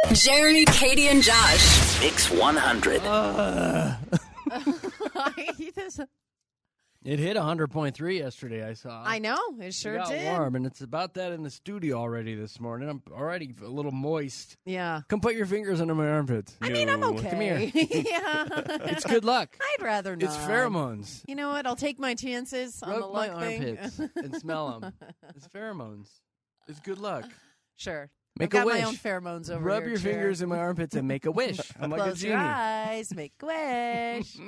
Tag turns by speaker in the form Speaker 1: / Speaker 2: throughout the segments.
Speaker 1: Jeremy, Katie, and Josh.
Speaker 2: Mix 100.
Speaker 3: It hit 100.3 yesterday, I saw.
Speaker 4: I know, it sure
Speaker 3: it got
Speaker 4: did.
Speaker 3: warm, and it's about that in the studio already this morning. I'm already a little moist.
Speaker 4: Yeah.
Speaker 3: Come put your fingers under my armpits.
Speaker 4: I mean, I'm okay.
Speaker 3: Come here.
Speaker 4: Yeah.
Speaker 3: It's good luck.
Speaker 4: I'd rather not.
Speaker 3: It's pheromones.
Speaker 4: You know what? I'll take my chances on the
Speaker 3: Rub my
Speaker 4: luck thing.
Speaker 3: armpits and smell them. It's pheromones. It's good luck.
Speaker 4: Sure.
Speaker 3: Make
Speaker 4: I've
Speaker 3: a
Speaker 4: got
Speaker 3: wish.
Speaker 4: my own pheromones over
Speaker 3: Rub
Speaker 4: here.
Speaker 3: your
Speaker 4: Chair.
Speaker 3: fingers in my armpits and make a wish. I'm like a
Speaker 4: Close
Speaker 3: genie.
Speaker 4: your eyes. Make a wish.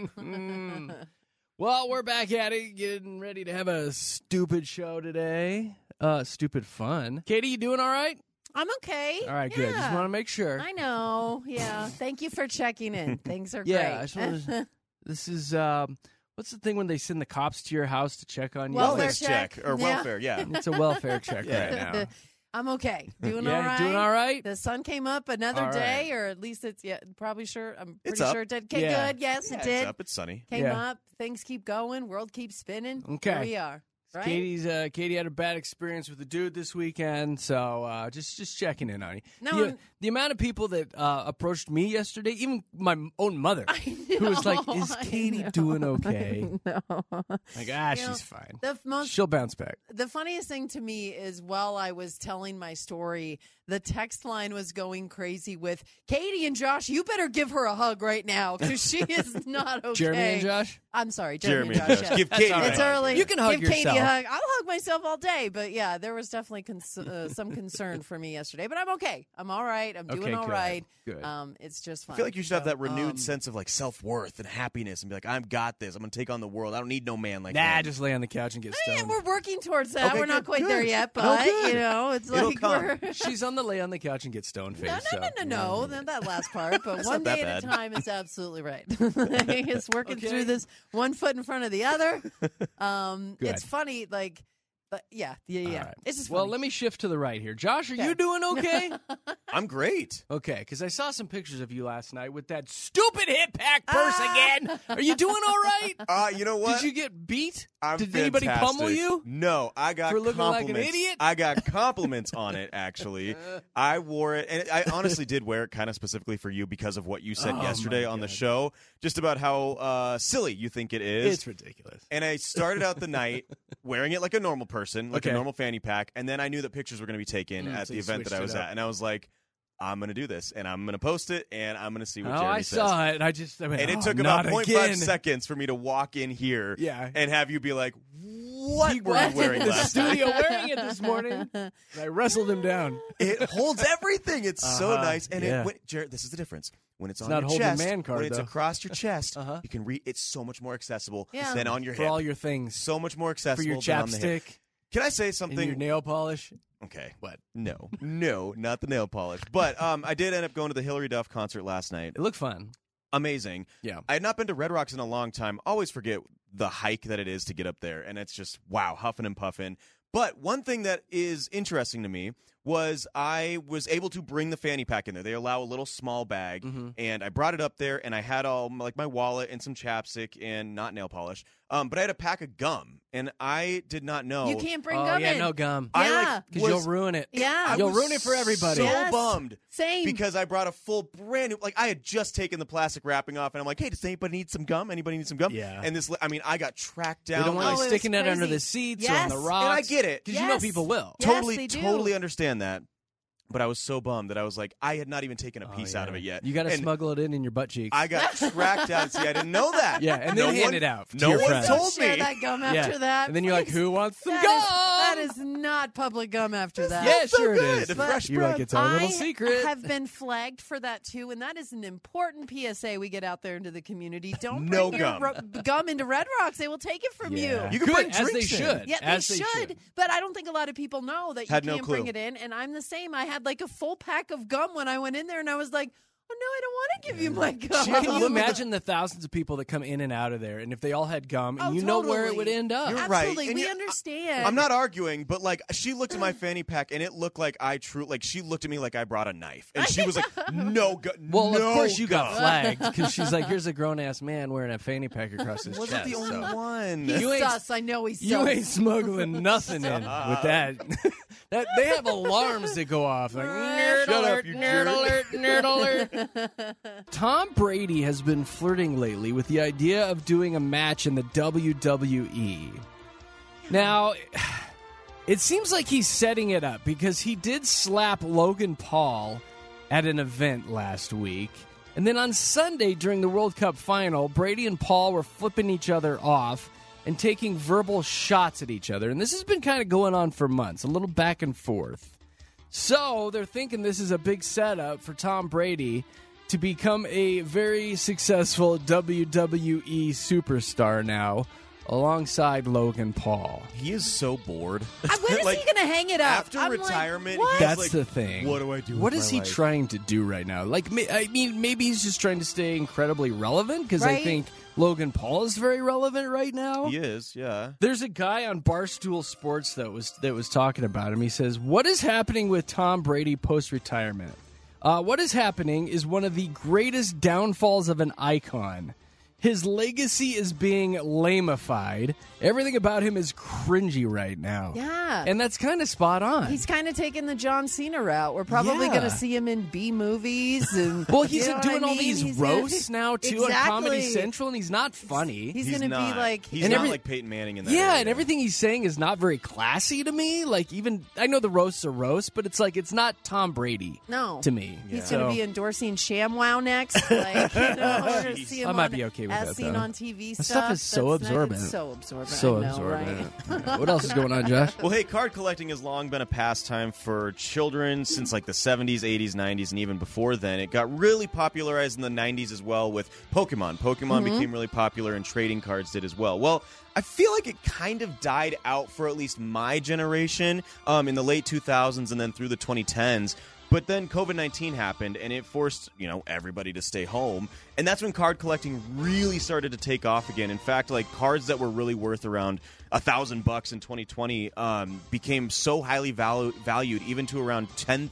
Speaker 3: Well, we're back at it, getting ready to have a stupid show today. Stupid fun. Katie, you doing all right?
Speaker 4: I'm okay.
Speaker 3: All right, good. Just want to make sure.
Speaker 4: I know. Yeah. Thank you for checking in. Things are
Speaker 3: Yeah,
Speaker 4: great.
Speaker 3: I just wanted to, this is what's the thing when they send the cops to your house to check on you?
Speaker 4: Welfare
Speaker 5: Wellness check. Or
Speaker 4: Yeah.
Speaker 5: welfare, yeah.
Speaker 3: It's a welfare check right now.
Speaker 4: I'm okay. Doing
Speaker 3: Yeah,
Speaker 4: all right.
Speaker 3: doing all right?
Speaker 4: The sun came up another
Speaker 3: All
Speaker 4: day,
Speaker 3: right.
Speaker 4: or at least it's probably sure. I'm
Speaker 5: It's
Speaker 4: pretty
Speaker 5: up.
Speaker 4: sure it did. Okay,
Speaker 3: Yeah.
Speaker 4: good. Yes,
Speaker 5: Yeah,
Speaker 4: it did.
Speaker 5: It's up. It's sunny.
Speaker 4: Came
Speaker 3: Yeah.
Speaker 4: up. Things keep going. World keeps spinning.
Speaker 3: Okay.
Speaker 4: Here we are. Right?
Speaker 3: Katie had a bad experience with a dude this weekend, so just checking in on you.
Speaker 4: No,
Speaker 3: the amount of people that approached me yesterday, even my own mother, who was like, "Is Katie doing okay?"
Speaker 4: No.
Speaker 3: Like,
Speaker 4: You know,
Speaker 3: she's fine.
Speaker 4: The most
Speaker 3: She'll bounce back.
Speaker 4: The funniest thing to me is while I was telling my story, the text line was going crazy with Katie and Josh. You better give her a hug right now because she is not okay.
Speaker 3: Jeremy and Josh.
Speaker 4: I'm sorry, Jeremy and Josh. Yeah.
Speaker 5: Give Katie
Speaker 3: all
Speaker 5: a
Speaker 3: right.
Speaker 4: It's
Speaker 5: hug.
Speaker 4: early.
Speaker 3: You can hug
Speaker 4: Give Katie a
Speaker 3: yourself.
Speaker 4: hug. I'll hug myself all day, but yeah, there was definitely some concern for me yesterday. But I'm okay. I'm all right. I'm doing
Speaker 3: Okay,
Speaker 4: all
Speaker 3: good.
Speaker 4: right.
Speaker 3: Good.
Speaker 4: It's just fine.
Speaker 5: I feel like you should have that
Speaker 4: So,
Speaker 5: renewed sense of like self-worth and happiness and be like, I've got this. I'm going to take on the world. I don't need no man like
Speaker 3: Nah,
Speaker 5: that.
Speaker 3: just lay on the couch and get
Speaker 4: Yeah,
Speaker 3: stoned.
Speaker 4: we're working towards that.
Speaker 5: Okay,
Speaker 4: We're not
Speaker 5: good,
Speaker 4: quite
Speaker 5: good.
Speaker 4: there yet,
Speaker 5: Oh,
Speaker 4: but
Speaker 5: good.
Speaker 4: you know, it's
Speaker 5: It'll
Speaker 4: like
Speaker 5: come.
Speaker 4: we're.
Speaker 3: She's on the lay on the couch and get stoned phase.
Speaker 4: No, that last part. But one
Speaker 5: not that
Speaker 4: day at a
Speaker 5: bad.
Speaker 4: time is absolutely right. It's working
Speaker 3: Okay.
Speaker 4: through this one foot in front of the other.
Speaker 3: Good.
Speaker 4: It's funny, like, but yeah.
Speaker 3: All right.
Speaker 4: It's just
Speaker 3: Well,
Speaker 4: funny.
Speaker 3: let me shift to the right here. Josh, are
Speaker 4: Okay.
Speaker 3: you doing okay?
Speaker 5: I'm great.
Speaker 3: Okay, because I saw some pictures of you last night with that stupid hit pack purse again. Are you doing all right?
Speaker 5: You know what?
Speaker 3: Did you get beat?
Speaker 5: I'm
Speaker 3: Did anybody
Speaker 5: fantastic.
Speaker 3: pummel you?
Speaker 5: No, I got
Speaker 3: For looking like
Speaker 5: compliments.
Speaker 3: an idiot?
Speaker 5: I got compliments on it, actually. I wore it, and I honestly did wear it kind of specifically for you because of what you said
Speaker 3: Oh,
Speaker 5: yesterday
Speaker 3: my
Speaker 5: on the
Speaker 3: God.
Speaker 5: show, just about how silly you think it is.
Speaker 3: It's ridiculous.
Speaker 5: And I started out the night wearing it like a normal person, like
Speaker 3: Okay.
Speaker 5: a normal fanny pack, and then I knew that pictures were going to be taken at
Speaker 3: so
Speaker 5: the
Speaker 3: you
Speaker 5: event that
Speaker 3: switched
Speaker 5: I was
Speaker 3: it up.
Speaker 5: at, and I was like, I'm going to do this, and I'm going to post it, and I'm going to see what
Speaker 3: Oh,
Speaker 5: Jeremy
Speaker 3: I
Speaker 5: says.
Speaker 3: saw it. I went,
Speaker 5: And it
Speaker 3: "Oh,
Speaker 5: took
Speaker 3: not
Speaker 5: about 0.5
Speaker 3: again."
Speaker 5: seconds for me to walk in here
Speaker 3: Yeah.
Speaker 5: and have you be like, what
Speaker 3: He
Speaker 5: were
Speaker 3: walked
Speaker 5: you wearing
Speaker 3: into the
Speaker 5: last night?
Speaker 3: studio wearing it this morning. And I wrestled him down.
Speaker 5: It holds everything. It's so
Speaker 3: Uh-huh.
Speaker 5: nice. And
Speaker 3: Yeah.
Speaker 5: Jared, this is the difference. When it's on
Speaker 3: not
Speaker 5: your
Speaker 3: holding
Speaker 5: chest,
Speaker 3: man card,
Speaker 5: when it's
Speaker 3: though.
Speaker 5: across your chest,
Speaker 3: Uh-huh.
Speaker 5: you can read. It's so much more accessible
Speaker 4: Yeah.
Speaker 5: than on your
Speaker 3: For
Speaker 5: hip.
Speaker 3: all your things.
Speaker 5: So much more
Speaker 3: For
Speaker 5: accessible
Speaker 3: your
Speaker 5: than on the hip.
Speaker 3: chapstick
Speaker 5: Can I say
Speaker 3: and
Speaker 5: something?
Speaker 3: your nail polish.
Speaker 5: Okay.
Speaker 3: What?
Speaker 5: No, not the nail polish. But I did end up going to the Hillary Duff concert last night.
Speaker 3: It looked fun.
Speaker 5: Amazing.
Speaker 3: Yeah.
Speaker 5: I had not been to Red Rocks in a long time. Always forget the hike that it is to get up there, and it's just wow, huffing and puffing. But one thing that is interesting to me was I was able to bring the fanny pack in there. They allow a little small bag, and I brought it up there, and I had all like my wallet and some chapstick and not nail polish. But I had a pack of gum, and I did not know.
Speaker 4: You can't bring
Speaker 3: Oh,
Speaker 4: gum
Speaker 3: yeah,
Speaker 4: in.
Speaker 3: no gum.
Speaker 5: I
Speaker 4: Yeah.
Speaker 3: Because
Speaker 5: was-
Speaker 3: you'll ruin it.
Speaker 4: Yeah.
Speaker 5: I
Speaker 3: You'll
Speaker 5: was
Speaker 3: ruin it for everybody.
Speaker 5: So
Speaker 4: Yes.
Speaker 5: bummed.
Speaker 4: Same.
Speaker 5: Because I brought a full brand new, like I had just taken the plastic wrapping off, and I'm like, hey, does anybody need some gum? Anybody need some gum?
Speaker 3: Yeah.
Speaker 5: And this, I mean, I got tracked
Speaker 3: They
Speaker 5: down.
Speaker 3: don't want
Speaker 4: Oh,
Speaker 3: you
Speaker 4: it was
Speaker 3: sticking it under
Speaker 4: crazy.
Speaker 3: the seats or
Speaker 4: Yes.
Speaker 3: on the
Speaker 4: And
Speaker 3: rocks.
Speaker 5: And I get it.
Speaker 3: Because you know
Speaker 4: Yes.
Speaker 3: people will.
Speaker 4: Yes,
Speaker 5: Totally,
Speaker 4: they do.
Speaker 5: totally understand that. But I was so bummed that I was like, I had not even taken a piece out of it yet.
Speaker 3: You got to
Speaker 5: And
Speaker 3: smuggle it in your butt cheeks.
Speaker 5: I got tracked down. See, I didn't know that.
Speaker 3: Yeah, and
Speaker 5: no
Speaker 3: then hand
Speaker 5: one,
Speaker 3: it out to
Speaker 5: No
Speaker 3: your
Speaker 5: one
Speaker 3: friends.
Speaker 5: told
Speaker 4: Share
Speaker 5: me.
Speaker 4: that gum
Speaker 3: Yeah.
Speaker 4: after that.
Speaker 3: And then you're like,
Speaker 4: please.
Speaker 3: who wants some
Speaker 4: That
Speaker 3: gum?
Speaker 4: is not public gum after that.
Speaker 3: Yeah,
Speaker 5: so
Speaker 3: sure
Speaker 5: good.
Speaker 3: it is.
Speaker 5: The fresh
Speaker 3: You're like,
Speaker 5: breath.
Speaker 3: it's our little
Speaker 4: I
Speaker 3: secret.
Speaker 4: have been flagged for that too, and that is an important PSA we get out there into the community. Don't
Speaker 5: No
Speaker 4: bring your
Speaker 5: gum.
Speaker 4: gum into Red Rocks; they will take it from
Speaker 3: Yeah.
Speaker 4: you.
Speaker 5: You can
Speaker 3: Good,
Speaker 5: bring
Speaker 3: as they
Speaker 5: drinks in.
Speaker 3: should.
Speaker 4: Yeah,
Speaker 3: as
Speaker 4: they should, but I don't think a lot of people know that you
Speaker 5: Had no
Speaker 4: can't bring
Speaker 5: clue.
Speaker 4: it in. And I'm the same. I had like a full pack of gum when I went in there, and I was like, "Oh no, I don't want to give you my gum."
Speaker 3: Can you imagine the thousands of people that come in and out of there, and if they all had gum, and
Speaker 4: Oh,
Speaker 3: you know where it
Speaker 4: totally.
Speaker 3: would end up?
Speaker 5: You're right.
Speaker 4: Absolutely,
Speaker 5: And
Speaker 4: we
Speaker 5: you-
Speaker 4: understand.
Speaker 5: I'm not arguing, but like she looked at my fanny pack and it looked like she looked at me like I brought a knife, and she was like, "No gum."
Speaker 3: Well,
Speaker 5: no
Speaker 3: of course you got
Speaker 5: gum.
Speaker 3: flagged because she's like, "Here's a grown ass man wearing a fanny pack across his
Speaker 5: Wasn't
Speaker 3: chest."
Speaker 5: the only
Speaker 3: so.
Speaker 5: one.
Speaker 4: He's
Speaker 3: You ain't-
Speaker 4: sus. I know he's sus.
Speaker 3: You ain't smuggling nothing in with that. That they have alarms that go off like nerd
Speaker 5: Shut up,
Speaker 3: alert,
Speaker 5: you
Speaker 3: nerd
Speaker 5: jerk.
Speaker 3: alert, Nerd alert. Tom Brady has been flirting lately with the idea of doing a match in the WWE. Now, it seems like he's setting it up because he did slap Logan Paul at an event last week. And then on Sunday during the World Cup final, Brady and Paul were flipping each other off and taking verbal shots at each other. And this has been kind of going on for months, a little back and forth. So they're thinking this is a big setup for Tom Brady to become a very successful WWE superstar now, alongside Logan Paul.
Speaker 5: He is so bored.
Speaker 4: When is he going to hang it up?
Speaker 5: After retirement,
Speaker 4: what?
Speaker 5: he's
Speaker 3: That's
Speaker 5: like,
Speaker 3: the thing.
Speaker 5: What do I do
Speaker 3: What
Speaker 5: with
Speaker 3: is
Speaker 5: my
Speaker 3: he
Speaker 5: life?
Speaker 3: trying to do right now? Like, I mean, maybe he's just trying to stay incredibly relevant because I
Speaker 4: Right?
Speaker 3: think Logan Paul is very relevant right now.
Speaker 5: He is, yeah.
Speaker 3: There's a guy on Barstool Sports that was talking about him. He says, "What is happening with Tom Brady post-retirement? What is happening is one of the greatest downfalls of an icon. His legacy is being lamified. Everything about him is cringy right now."
Speaker 4: Yeah.
Speaker 3: And that's kind of spot on.
Speaker 4: He's kind of taking the John Cena route. We're probably
Speaker 3: Yeah.
Speaker 4: going to see him in B movies. And,
Speaker 3: well, he's
Speaker 4: you know
Speaker 3: doing
Speaker 4: what I
Speaker 3: all
Speaker 4: mean?
Speaker 3: these
Speaker 4: He's
Speaker 3: roasts now, too, on Comedy
Speaker 4: Exactly.
Speaker 3: Central, and he's not funny.
Speaker 4: He's going to be
Speaker 5: not.
Speaker 4: like...
Speaker 5: He's
Speaker 3: and
Speaker 5: not
Speaker 3: every-
Speaker 5: like Peyton Manning in that
Speaker 3: Yeah,
Speaker 5: area.
Speaker 3: and everything he's saying is not very classy to me. Like, even, I know the roasts are roast, but it's like, it's not Tom Brady
Speaker 4: No.
Speaker 3: to me.
Speaker 4: He's
Speaker 3: So-
Speaker 4: going to be endorsing ShamWow next. Like, you know, we're going to see him
Speaker 3: I might
Speaker 4: on,
Speaker 3: be okay with
Speaker 4: as
Speaker 3: that,
Speaker 4: seen
Speaker 3: though.
Speaker 4: on TV
Speaker 3: That
Speaker 4: stuff.
Speaker 3: stuff is so
Speaker 4: That's not-
Speaker 3: absorbent.
Speaker 4: It's so absorbent.
Speaker 3: So
Speaker 4: I know,
Speaker 3: absorbent.
Speaker 4: right?
Speaker 3: Yeah. What else is going on, Josh?
Speaker 5: Well, hey, card collecting has long been a pastime for children since like the 70s, 80s, 90s, and even before then. It got really popularized in the 90s as well with Pokemon. Pokemon became really popular and trading cards did as well. Well, I feel like it kind of died out for at least my generation in the late 2000s and then through the 2010s. But then COVID-19 happened, and it forced, everybody to stay home. And that's when card collecting really started to take off again. In fact, like cards that were really worth around $1,000 in 2020 became so highly valued, even to around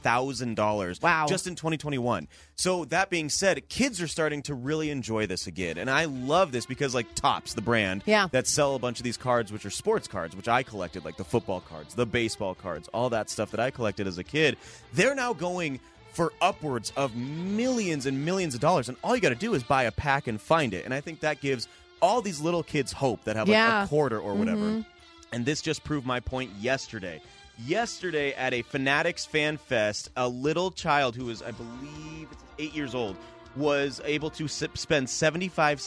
Speaker 5: $10,000.
Speaker 4: Wow.
Speaker 5: Just in 2021. So that being said, kids are starting to really enjoy this again. And I love this because like Topps, the brand
Speaker 4: Yeah.
Speaker 5: that sell a bunch of these cards, which are sports cards, which I collected, like the football cards, the baseball cards, all that stuff that I collected as a kid, they're now going for upwards of millions and millions of dollars. And all you got to do is buy a pack and find it. And I think that gives all these little kids hope that have like
Speaker 4: Yeah.
Speaker 5: a quarter or whatever. And this just proved my point yesterday. Yesterday at a Fanatics Fan Fest, a little child who was, I believe, 8 years old, was able to spend 75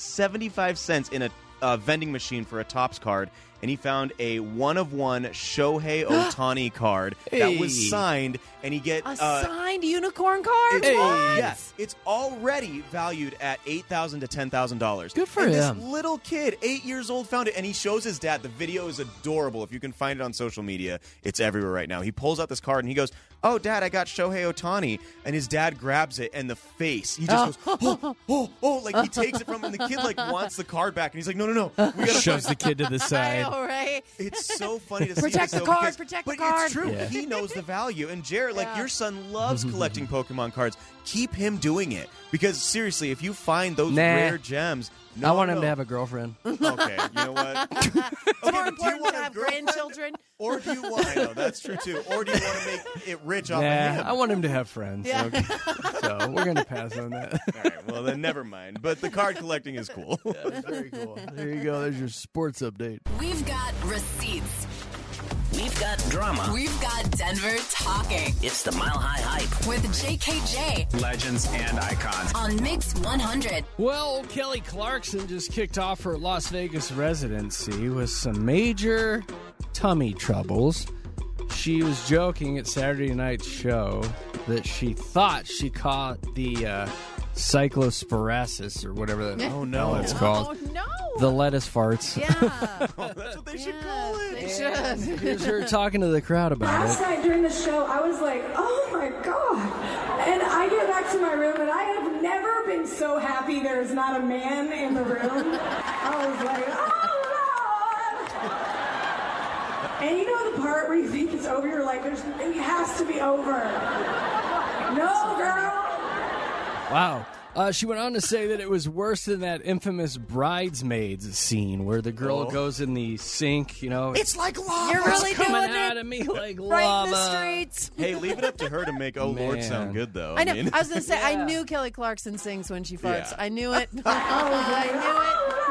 Speaker 5: cents in a vending machine for a Topps card, and he found a one-of-one Shohei Ohtani card that was
Speaker 3: Hey.
Speaker 5: signed, and he get
Speaker 4: A signed unicorn card?
Speaker 5: it's,
Speaker 4: What?
Speaker 5: yes, it's already valued at $8,000 to $10,000.
Speaker 3: Good for
Speaker 5: and
Speaker 3: him.
Speaker 5: This little kid, 8 years old, found it, and he shows his dad. The video is adorable. If you can find it on social media, it's everywhere right now. He pulls out this card and he goes, "Oh, Dad, I got Shohei Ohtani," and his dad grabs it, and the face, he just goes, "Oh!" Like he takes it from him, and the kid like wants the card back, and he's like, "No, we gotta."
Speaker 3: Shoves the kid to the
Speaker 4: I
Speaker 3: side.
Speaker 4: know, right?
Speaker 5: It's so funny to see.
Speaker 4: Protect
Speaker 5: this,
Speaker 4: the
Speaker 5: though,
Speaker 4: card,
Speaker 5: because-
Speaker 4: protect the
Speaker 5: but
Speaker 4: card.
Speaker 5: it's true.
Speaker 3: Yeah.
Speaker 5: He knows the value. And Jared, like
Speaker 4: Yeah.
Speaker 5: your son loves collecting Pokemon cards. Keep him doing it because seriously, if you find those
Speaker 3: Nah.
Speaker 5: rare gems,
Speaker 3: I want him to have a girlfriend.
Speaker 5: Okay, you know what?
Speaker 4: It's
Speaker 5: Okay,
Speaker 4: more
Speaker 5: but do you
Speaker 4: important
Speaker 5: want
Speaker 4: to
Speaker 5: a
Speaker 4: have
Speaker 5: girlfriend,
Speaker 4: grandchildren.
Speaker 5: or do you want? I know that's true too. Or do you want to make it rich off of
Speaker 3: Nah,
Speaker 5: him?
Speaker 3: I want him to have friends.
Speaker 4: Yeah.
Speaker 3: Okay. So we're going to pass on that.
Speaker 5: All right, well then never mind. But the card collecting is cool.
Speaker 3: Very cool. There you go. There's your sports update.
Speaker 1: We've got receipts.
Speaker 2: We've got drama.
Speaker 1: We've got Denver talking
Speaker 2: It's the Mile High Hype.
Speaker 1: with JKJ
Speaker 6: Legends and icons.
Speaker 1: on Mix 100.
Speaker 3: Well, Kelly Clarkson just kicked off her Las Vegas residency with some major tummy troubles. She was joking at Saturday night's show that she thought she caught the cyclosporasis or whatever that hell it's
Speaker 4: Oh,
Speaker 3: called.
Speaker 4: no.
Speaker 3: The lettuce farts.
Speaker 4: Yeah.
Speaker 5: That's what they should
Speaker 4: Yeah,
Speaker 5: call it.
Speaker 4: They should.
Speaker 3: Here's her talking to the crowd about
Speaker 7: Last
Speaker 3: it.
Speaker 7: night during the show, I was like, oh my God. And I get back to my room, and I have never been so happy there's not a man in the room. I was like, oh Lord. And you know the part where you think it's over, you're like, it has to be over. No, girl.
Speaker 3: Wow. She went on to say that it was worse than that infamous Bridesmaids scene where the girl goes in the sink,
Speaker 5: It's like lava.
Speaker 4: You're really
Speaker 3: coming
Speaker 4: doing
Speaker 3: out
Speaker 4: it
Speaker 3: of me like
Speaker 4: right
Speaker 3: lava.
Speaker 4: in the streets.
Speaker 5: Hey, leave it up to her to make "Oh Lord"
Speaker 3: Man.
Speaker 5: sound good, though.
Speaker 4: I know.
Speaker 5: mean-
Speaker 4: I was going to say, I
Speaker 3: Yeah.
Speaker 4: knew Kelly Clarkson sings when she farts.
Speaker 5: Yeah.
Speaker 4: I knew it. I knew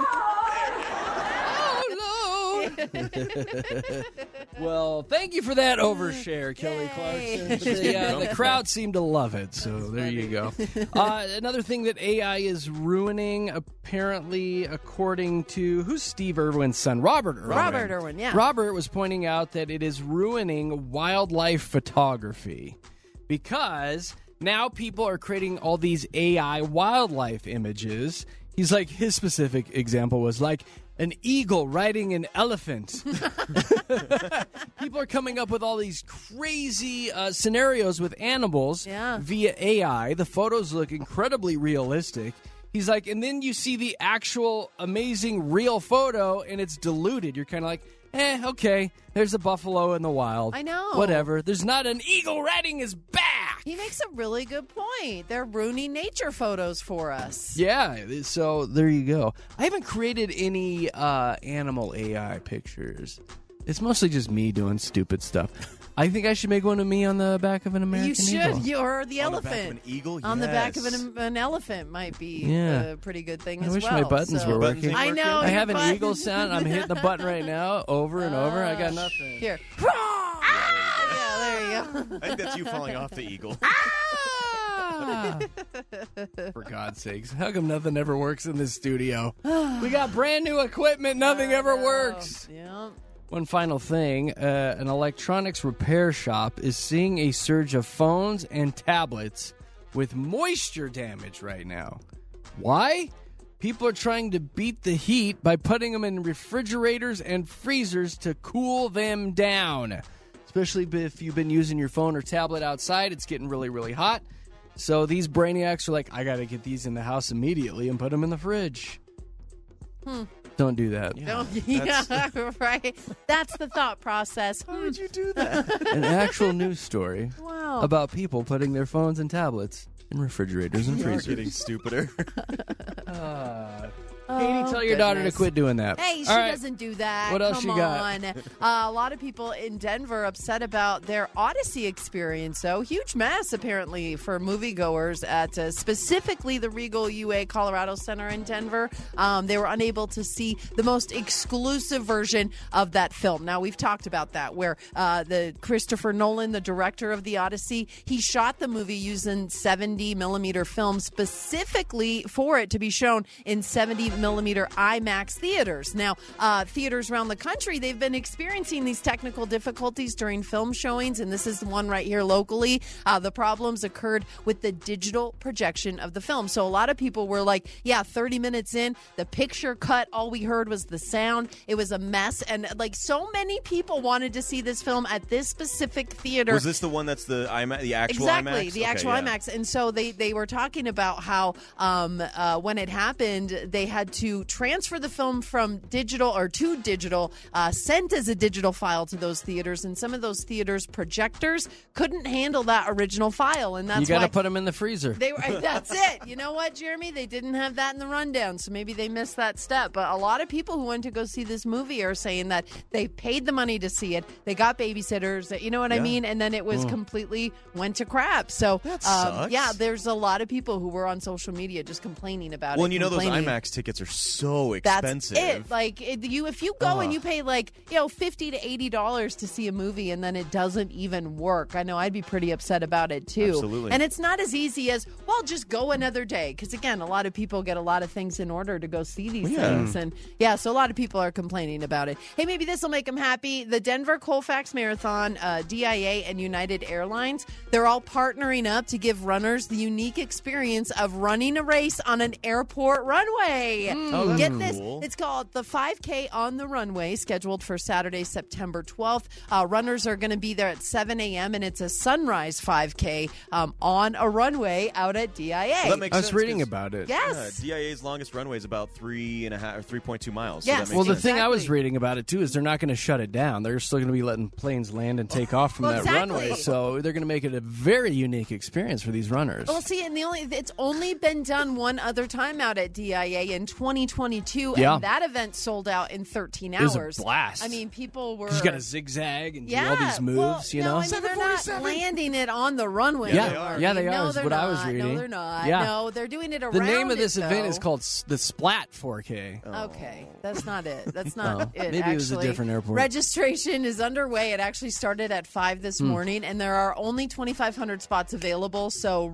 Speaker 3: Well, thank you for that overshare, Kelly
Speaker 4: Yay.
Speaker 3: Clarkson. The crowd seemed to love it, so there you go. Another thing that AI is ruining, apparently, according to, who's Steve Irwin's son? Robert Irwin.
Speaker 4: Robert Irwin, yeah.
Speaker 3: Robert was pointing out that it is ruining wildlife photography because now people are creating all these AI wildlife images. He's like, his specific example was like an eagle riding an elephant. People are coming up with all these crazy scenarios with animals via AI. The photos look incredibly realistic. He's like, and then you see the actual amazing real photo and it's diluted. You're kind of like, okay, there's a buffalo in the wild.
Speaker 4: I know.
Speaker 3: Whatever. There's not an eagle riding his back.
Speaker 4: He makes a really good point. They're ruining nature photos for us.
Speaker 3: Yeah, so there you go. I haven't created any animal AI pictures. It's mostly just me doing stupid stuff. I think I should make one of me on the back of an American
Speaker 4: You should.
Speaker 3: eagle.
Speaker 4: You're the
Speaker 5: On the
Speaker 4: elephant.
Speaker 5: back of an eagle?
Speaker 4: On the back of
Speaker 5: Yes.
Speaker 4: an elephant might be
Speaker 3: Yeah.
Speaker 4: a pretty good thing
Speaker 3: I
Speaker 4: as
Speaker 3: wish
Speaker 4: well.
Speaker 3: my buttons
Speaker 4: So-
Speaker 3: were
Speaker 5: Buttons
Speaker 3: working.
Speaker 5: ain't
Speaker 4: I know.
Speaker 3: I
Speaker 4: your
Speaker 3: have an
Speaker 4: button-
Speaker 3: eagle sound. I'm hitting the button right now over and over. I got nothing.
Speaker 4: Here. Yeah, there you go.
Speaker 5: I think that's you falling off the eagle.
Speaker 3: For God's sakes. How come nothing ever works in this studio? We got brand new equipment. Nothing ever works.
Speaker 4: Yeah.
Speaker 3: One final thing. An electronics repair shop is seeing a surge of phones and tablets with moisture damage right now. Why? People are trying to beat the heat by putting them in refrigerators and freezers to cool them down. Especially if you've been using your phone or tablet outside, it's getting really, really hot. So these brainiacs are like, I got to get these in the house immediately and put them in the fridge. Don't do that.
Speaker 4: Yeah, right. That's the thought process.
Speaker 5: How would you do that?
Speaker 3: An actual news story
Speaker 4: Wow.
Speaker 3: about people putting their phones and tablets in refrigerators and
Speaker 5: You are
Speaker 3: freezers.
Speaker 5: getting stupider.
Speaker 3: Katie, tell your daughter to
Speaker 4: goodness.
Speaker 3: quit doing that.
Speaker 4: Hey, she
Speaker 3: All right.
Speaker 4: doesn't do that.
Speaker 3: What else
Speaker 4: Come
Speaker 3: you got?
Speaker 4: on. A lot of people in Denver upset about their Odyssey experience. So huge mess apparently for moviegoers at specifically the Regal UA Colorado Center in Denver. They were unable to see the most exclusive version of that film. Now we've talked about that, where the Christopher Nolan, the director of the Odyssey, he shot the movie using 70 millimeter film specifically for it to be shown in 70 millimeter IMAX theaters. Now, theaters around the country, they've been experiencing these technical difficulties during film showings, and this is the one right here locally. The problems occurred with the digital projection of the film. So a lot of people were like, 30 minutes in, the picture cut, all we heard was the sound. It was a mess, and like so many people wanted to see this film at this specific theater.
Speaker 5: Was this the one that's the IMAX, the actual
Speaker 4: Exactly,
Speaker 5: IMAX?
Speaker 4: the
Speaker 5: Okay,
Speaker 4: actual
Speaker 5: yeah.
Speaker 4: IMAX. And so they were talking about how when it happened, they had to transfer the film from digital or to digital, sent as a digital file to those theaters. And some of those theaters' projectors couldn't handle that original file. And that's
Speaker 3: You got
Speaker 4: why
Speaker 3: to put them in the freezer.
Speaker 4: they were. That's it. You know what, Jeremy? They didn't have that in the rundown, so maybe they missed that step. But a lot of people who went to go see this movie are saying that they paid the money to see it. They got babysitters. You know what I mean? And then it was completely went to crap. So
Speaker 5: That sucks.
Speaker 4: yeah, there's a lot of people who were on social media just complaining about it.
Speaker 5: Well, and you know those
Speaker 4: complaining.
Speaker 5: IMAX tickets are so
Speaker 4: That's
Speaker 5: expensive.
Speaker 4: it. Like if you go and you pay like $50 to $80 to see a movie and then it doesn't even work, I know I'd be pretty upset about it too.
Speaker 5: Absolutely.
Speaker 4: And it's not as easy as just go another day, because again, a lot of people get a lot of things in order to go see these things, and so a lot of people are complaining about it. Hey, maybe this will make them happy. The Denver Colfax Marathon, DIA, and United Airlines, they're all partnering up to give runners the unique experience of running a race on an airport runway.
Speaker 5: Oh, that's
Speaker 4: Get this.
Speaker 5: cool.
Speaker 4: It's called the 5K on the Runway, scheduled for Saturday, September 12th. Runners are going to be there at 7 a.m., and it's a sunrise 5K on a runway out at DIA.
Speaker 5: Well, that makes
Speaker 3: I was
Speaker 5: sense,
Speaker 3: reading
Speaker 5: 'cause,
Speaker 3: about it.
Speaker 4: Yes.
Speaker 5: DIA's longest runway is about 3.5 or 3.2 miles.
Speaker 4: Yes.
Speaker 5: So that makes
Speaker 3: Well, the
Speaker 5: sense.
Speaker 3: thing I was
Speaker 4: Exactly.
Speaker 3: reading about it, too, is they're not going to shut it down. They're still going to be letting planes land and take off from
Speaker 4: Well,
Speaker 3: that
Speaker 4: exactly.
Speaker 3: runway. So they're going to make it a very unique experience for these runners.
Speaker 4: Well, see, and it's only been done one other time out at DIA in 2022,
Speaker 3: Yeah.
Speaker 4: and that event sold out in 13
Speaker 3: It was a
Speaker 4: hours.
Speaker 3: blast.
Speaker 4: I mean, people were.
Speaker 3: You got to zigzag and
Speaker 4: Yeah,
Speaker 3: do all these moves,
Speaker 4: well, no, I mean, they're not
Speaker 5: 747.
Speaker 4: landing it on the runway.
Speaker 3: Yeah,
Speaker 5: they are.
Speaker 3: yeah, they are,
Speaker 4: No,
Speaker 3: is
Speaker 4: they're
Speaker 3: what
Speaker 4: not.
Speaker 3: I was reading.
Speaker 4: No, they're not.
Speaker 3: Yeah.
Speaker 4: No, they're doing it around
Speaker 3: The name of
Speaker 4: it,
Speaker 3: this event is
Speaker 4: though.
Speaker 3: called the Splat 4K.
Speaker 4: Okay, that's not it. That's not
Speaker 3: Oh,
Speaker 4: it.
Speaker 3: maybe it was a
Speaker 4: actually.
Speaker 3: different airport.
Speaker 4: Registration is underway. It actually started at 5 this morning, and there are only 2,500 spots available. So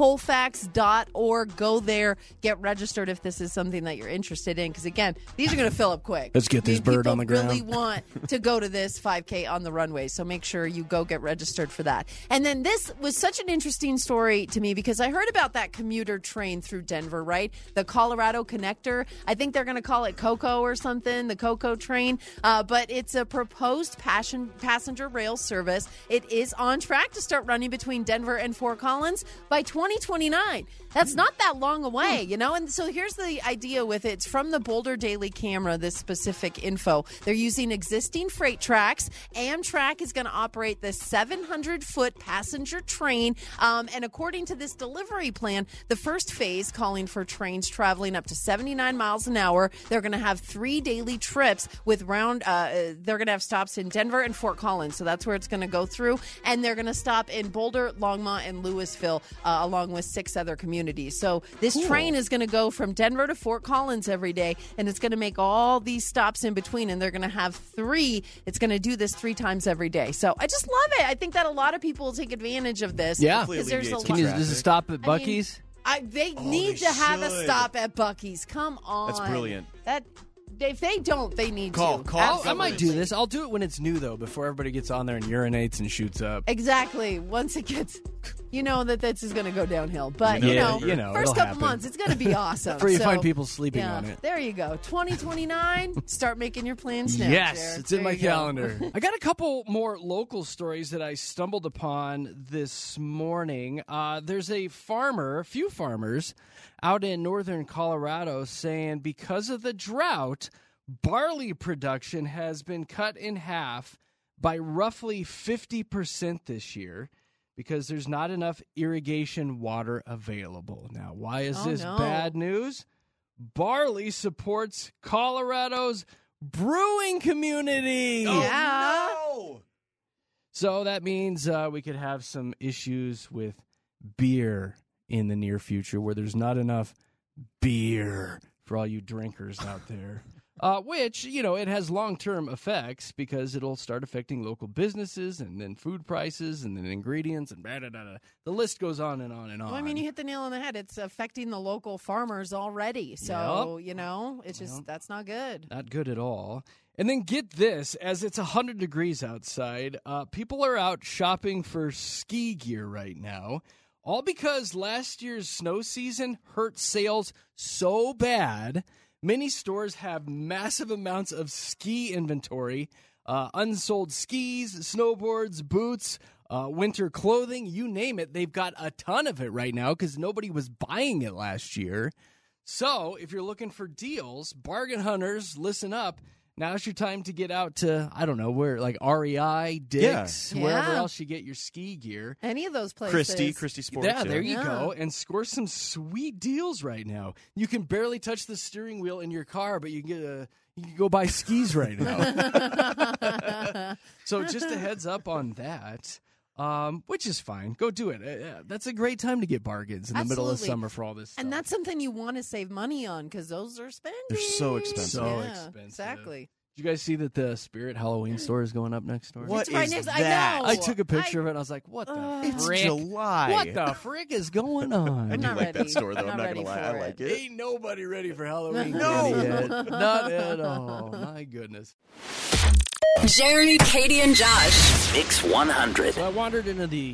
Speaker 4: runcolfax.org. Go there, get registered if this is something that you're interested in. Because again, these are going to fill up quick.
Speaker 3: Let's get
Speaker 4: I mean,
Speaker 3: this bird on the
Speaker 4: people really
Speaker 3: ground.
Speaker 4: want to go to this 5K on the runway. So make sure you go get registered for that. And then this was such an interesting story to me because I heard about that commuter train through Denver, right? The Colorado Connector. I think they're going to call it COCO or something, the COCO train. But it's a proposed passenger rail service. It is on track to start running between Denver and Fort Collins by 2029. That's not that long away, you know? And so here's the idea with it. It's from the Boulder Daily Camera, this specific info. They're using existing freight tracks. Amtrak is going to operate the 700-foot passenger train. And according to this delivery plan, the first phase, calling for trains traveling up to 79 miles an hour, they're going to have 3 daily trips with they're going to have stops in Denver and Fort Collins. So that's where it's going to go through. And they're going to stop in Boulder, Longmont, and Louisville, along with 6 other communities. So this train is going to go from Denver to Fort Collins every day, and it's going to make all these stops in between, and they're going to have 3. It's going to do this 3 times every day. So I just love it. I think that a lot of people will take advantage of this.
Speaker 3: Yeah.
Speaker 5: Hopefully it
Speaker 4: because there's a
Speaker 5: alleviates
Speaker 4: lot.
Speaker 5: some
Speaker 3: Does it
Speaker 5: traffic.
Speaker 3: stop at Buc-ee's?
Speaker 4: They need to have a
Speaker 5: should.
Speaker 4: stop at Buc-ee's. Come on.
Speaker 5: That's brilliant.
Speaker 4: If they don't, they need
Speaker 5: Call.
Speaker 4: to.
Speaker 3: I might do
Speaker 4: Absolutely.
Speaker 3: this. I'll do it when it's new, though, before everybody gets on there and urinates and shoots up.
Speaker 4: Exactly. Once it gets, you know that this is going to go downhill. But,
Speaker 3: Yeah,
Speaker 4: you
Speaker 3: you
Speaker 4: know,
Speaker 3: know,
Speaker 4: first
Speaker 3: it'll
Speaker 4: couple
Speaker 3: happen.
Speaker 4: months, it's going to be awesome.
Speaker 3: Before you
Speaker 4: So,
Speaker 3: find people sleeping
Speaker 4: yeah,
Speaker 3: on it.
Speaker 4: There you go. 2029, start making your plans now.
Speaker 3: Yes,
Speaker 4: Jared.
Speaker 3: it's in
Speaker 4: There
Speaker 3: my
Speaker 4: you go.
Speaker 3: calendar. I got a couple more local stories that I stumbled upon this morning. There's a few farmers out in northern Colorado saying because of the drought, barley production has been cut in half by roughly 50% this year because there's not enough irrigation water available. Now, why is this
Speaker 4: no.
Speaker 3: bad news? Barley supports Colorado's brewing community.
Speaker 4: Yeah.
Speaker 5: No!
Speaker 3: So that means we could have some issues with beer in the near future where there's not enough beer for all you drinkers out there. Which, you know, it has long-term effects because it'll start affecting local businesses and then food prices and then ingredients and blah-da-da-da. The list goes on and on and on.
Speaker 4: Well, I mean, you hit the nail on the head. It's affecting the local farmers already. So, you know, it's just, that's not good.
Speaker 3: Not good at all. And then get this, as it's 100 degrees outside, people are out shopping for ski gear right now, all because last year's snow season hurt sales so bad. Many stores have massive amounts of ski inventory, unsold skis, snowboards, boots, winter clothing, you name it. They've got a ton of it right now because nobody was buying it last year. So if you're looking for deals, bargain hunters, listen up. Now's your time to get out to, I don't know, where, like REI, Dick's,
Speaker 4: Yeah.
Speaker 3: wherever
Speaker 4: Yeah.
Speaker 3: else you get your ski gear.
Speaker 4: Any of those places.
Speaker 5: Christie Sports.
Speaker 3: Yeah, there you
Speaker 4: Yeah.
Speaker 3: go. And score some sweet deals right now. You can barely touch the steering wheel in your car, but you can go buy skis right now. So just a heads up on that. Which is fine. Go do it. That's a great time to get bargains in the middle of
Speaker 4: Absolutely.
Speaker 3: summer for all this stuff.
Speaker 4: And that's something you want to save money on because those are spendy.
Speaker 5: They're so expensive.
Speaker 3: So
Speaker 4: Yeah,
Speaker 3: expensive.
Speaker 4: Exactly.
Speaker 3: Did you guys see that the Spirit Halloween store is going up next door?
Speaker 5: What
Speaker 4: It's right
Speaker 5: is
Speaker 4: next- I
Speaker 5: that?
Speaker 4: know.
Speaker 3: I took a picture of it and I was like, what the
Speaker 5: It's
Speaker 3: frick?
Speaker 5: July.
Speaker 3: What the frick is going on?
Speaker 5: I do
Speaker 4: not
Speaker 5: like that
Speaker 4: ready.
Speaker 5: store, though.
Speaker 4: I'm
Speaker 5: I'm
Speaker 4: not
Speaker 5: not going to
Speaker 4: ready
Speaker 5: lie. I
Speaker 4: for
Speaker 5: like
Speaker 4: it.
Speaker 5: it.
Speaker 3: Ain't nobody ready for Halloween
Speaker 5: No.
Speaker 3: candy yet. Not at all. My goodness.
Speaker 1: Jeremy, Katie, and Josh.
Speaker 2: Mix 100.
Speaker 3: So I wandered into the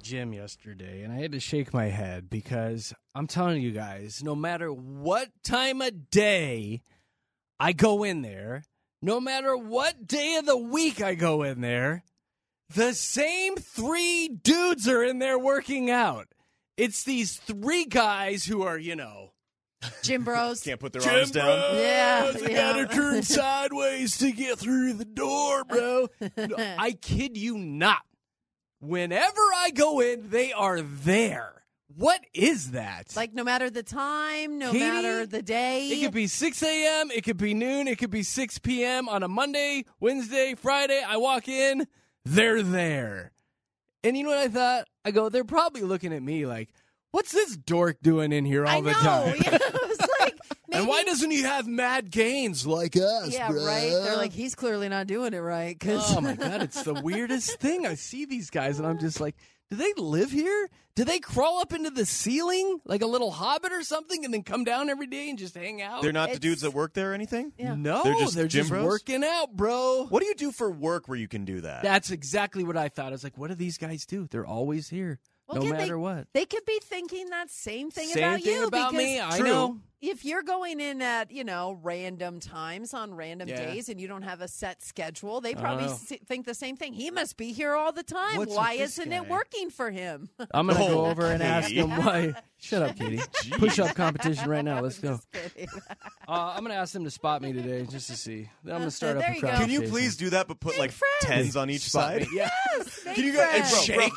Speaker 3: gym yesterday, and I had to shake my head because I'm telling you guys, no matter what time of day I go in there, no matter what day of the week I go in there, the same 3 dudes are in there working out. It's these 3 guys who are,
Speaker 4: Gym bros.
Speaker 5: Can't put their arms down.
Speaker 4: Yeah,
Speaker 3: I gotta turn sideways to get through the door, bro. No, I kid you not. Whenever I go in, they are there. What is that?
Speaker 4: Like, no matter the time, no
Speaker 3: Katie,
Speaker 4: matter the day.
Speaker 3: It could be 6 a.m., it could be noon, it could be 6 p.m. on a Monday, Wednesday, Friday. I walk in, they're there. And you know what I thought? I go, they're probably looking at me like, what's this dork doing in here all the time?
Speaker 4: Yeah, it was like, maybe,
Speaker 3: And why doesn't he have mad gains like us,
Speaker 4: yeah,
Speaker 3: bro?
Speaker 4: right. They're like, he's clearly not doing it right.
Speaker 3: Oh, my God. It's the weirdest thing. I see these guys, and I'm just like, do they live here? Do they crawl up into the ceiling like a little hobbit or something and then come down every day and just hang out?
Speaker 5: They're not the dudes that work there or anything?
Speaker 4: Yeah.
Speaker 3: No,
Speaker 5: They're just gym bros?
Speaker 3: working out, bro.
Speaker 5: What do you do for work where you can do that?
Speaker 3: That's exactly what I thought. I was like, what do these guys do? They're always here, no
Speaker 4: Well,
Speaker 3: matter what.
Speaker 4: They could be thinking that same thing
Speaker 3: Same
Speaker 4: about
Speaker 3: thing
Speaker 4: you.
Speaker 3: about
Speaker 4: because
Speaker 3: me. I
Speaker 5: True.
Speaker 3: know.
Speaker 4: if you're going in at, random times on random
Speaker 3: Yeah.
Speaker 4: days and you don't have a set schedule, they
Speaker 3: I
Speaker 4: probably
Speaker 3: know.
Speaker 4: think the same thing. He must be here all the time.
Speaker 3: What's
Speaker 4: Why
Speaker 3: with this
Speaker 4: isn't
Speaker 3: guy?
Speaker 4: it working for him?
Speaker 3: I'm going to go
Speaker 5: Oh,
Speaker 3: over and ask
Speaker 5: Katie.
Speaker 3: him why. Shut up, Katie. Push-up competition right now. Let's go.
Speaker 4: Just kidding.
Speaker 3: I'm going to ask them to spot me today just to see. Then I'm going to start up
Speaker 4: There
Speaker 3: a
Speaker 4: you go.
Speaker 3: crowd
Speaker 5: Can you
Speaker 3: chasing.
Speaker 5: please do that, but put
Speaker 4: Make
Speaker 5: like
Speaker 4: friends.
Speaker 5: 10s on each
Speaker 3: Spot
Speaker 5: side?
Speaker 3: me. Yeah.
Speaker 4: Yes, make
Speaker 5: Can you guys
Speaker 4: friends.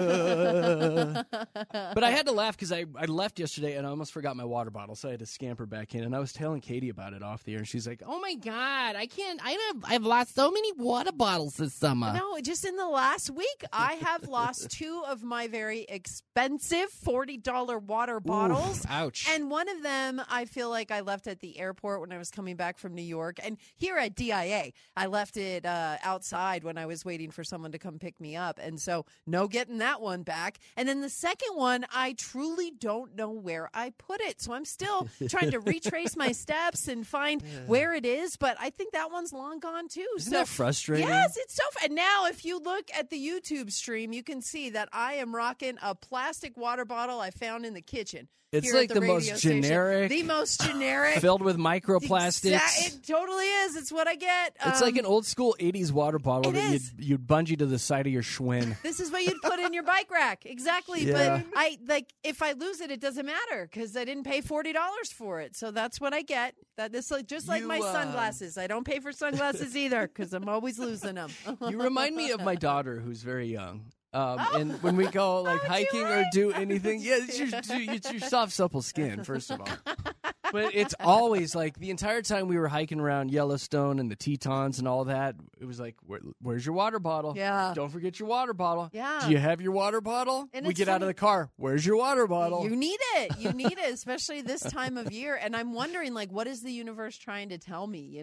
Speaker 3: But I had to laugh because I left yesterday and I almost forgot my water bottle, so I had to scamper back in. And I was telling Katie about it off the air, and she's like, "Oh my God, I've lost so many water bottles this summer."
Speaker 4: No, just in the last week, I have lost 2 of my very expensive $40 water bottles.
Speaker 3: Ouch.
Speaker 4: And one of them, I feel like I left at the airport when I was coming back from New York. And here at DIA, I left it outside when I was waiting for someone to come pick me up. And so no getting that one back. And then the second one, I truly don't know where I put it. So I'm still trying to retrace my steps and find where it is. But I think that one's long gone too.
Speaker 3: Isn't that frustrating?
Speaker 4: Yes, it's so And now if you look at the YouTube stream, you can see that I am rocking a plastic water bottle I found in the kitchen.
Speaker 3: It's
Speaker 4: here at
Speaker 3: like the most
Speaker 4: radio station.
Speaker 3: generic-
Speaker 4: The most generic.
Speaker 3: Filled with microplastics.
Speaker 4: It totally is. It's what I get.
Speaker 3: It's like an old school 80s water bottle
Speaker 4: It
Speaker 3: that
Speaker 4: is.
Speaker 3: you'd bungee to the side of your Schwinn.
Speaker 4: This is what you'd put in your bike rack. Exactly.
Speaker 3: Yeah.
Speaker 4: But if I lose it, it doesn't matter because I didn't pay $40 for it. So that's what I get. That is just like my sunglasses. I don't pay for sunglasses either because I'm always losing them.
Speaker 3: You remind me of my daughter, who's very young. And when we go like
Speaker 4: Oh,
Speaker 3: hiking
Speaker 4: do
Speaker 3: or
Speaker 4: I?
Speaker 3: do anything, yeah, it's your soft, supple skin, first of all. But it's always like the entire time we were hiking around Yellowstone and the Tetons and all that, it was like, where's your water bottle?
Speaker 4: Yeah.
Speaker 3: Don't forget your water bottle.
Speaker 4: Yeah.
Speaker 3: Do you have your water bottle?
Speaker 4: And
Speaker 3: We
Speaker 4: it's
Speaker 3: get out of
Speaker 4: funny-
Speaker 3: the car. Where's your water bottle?
Speaker 4: You need it. You need it, especially this time of year. And I'm wondering, what is the universe trying to tell me?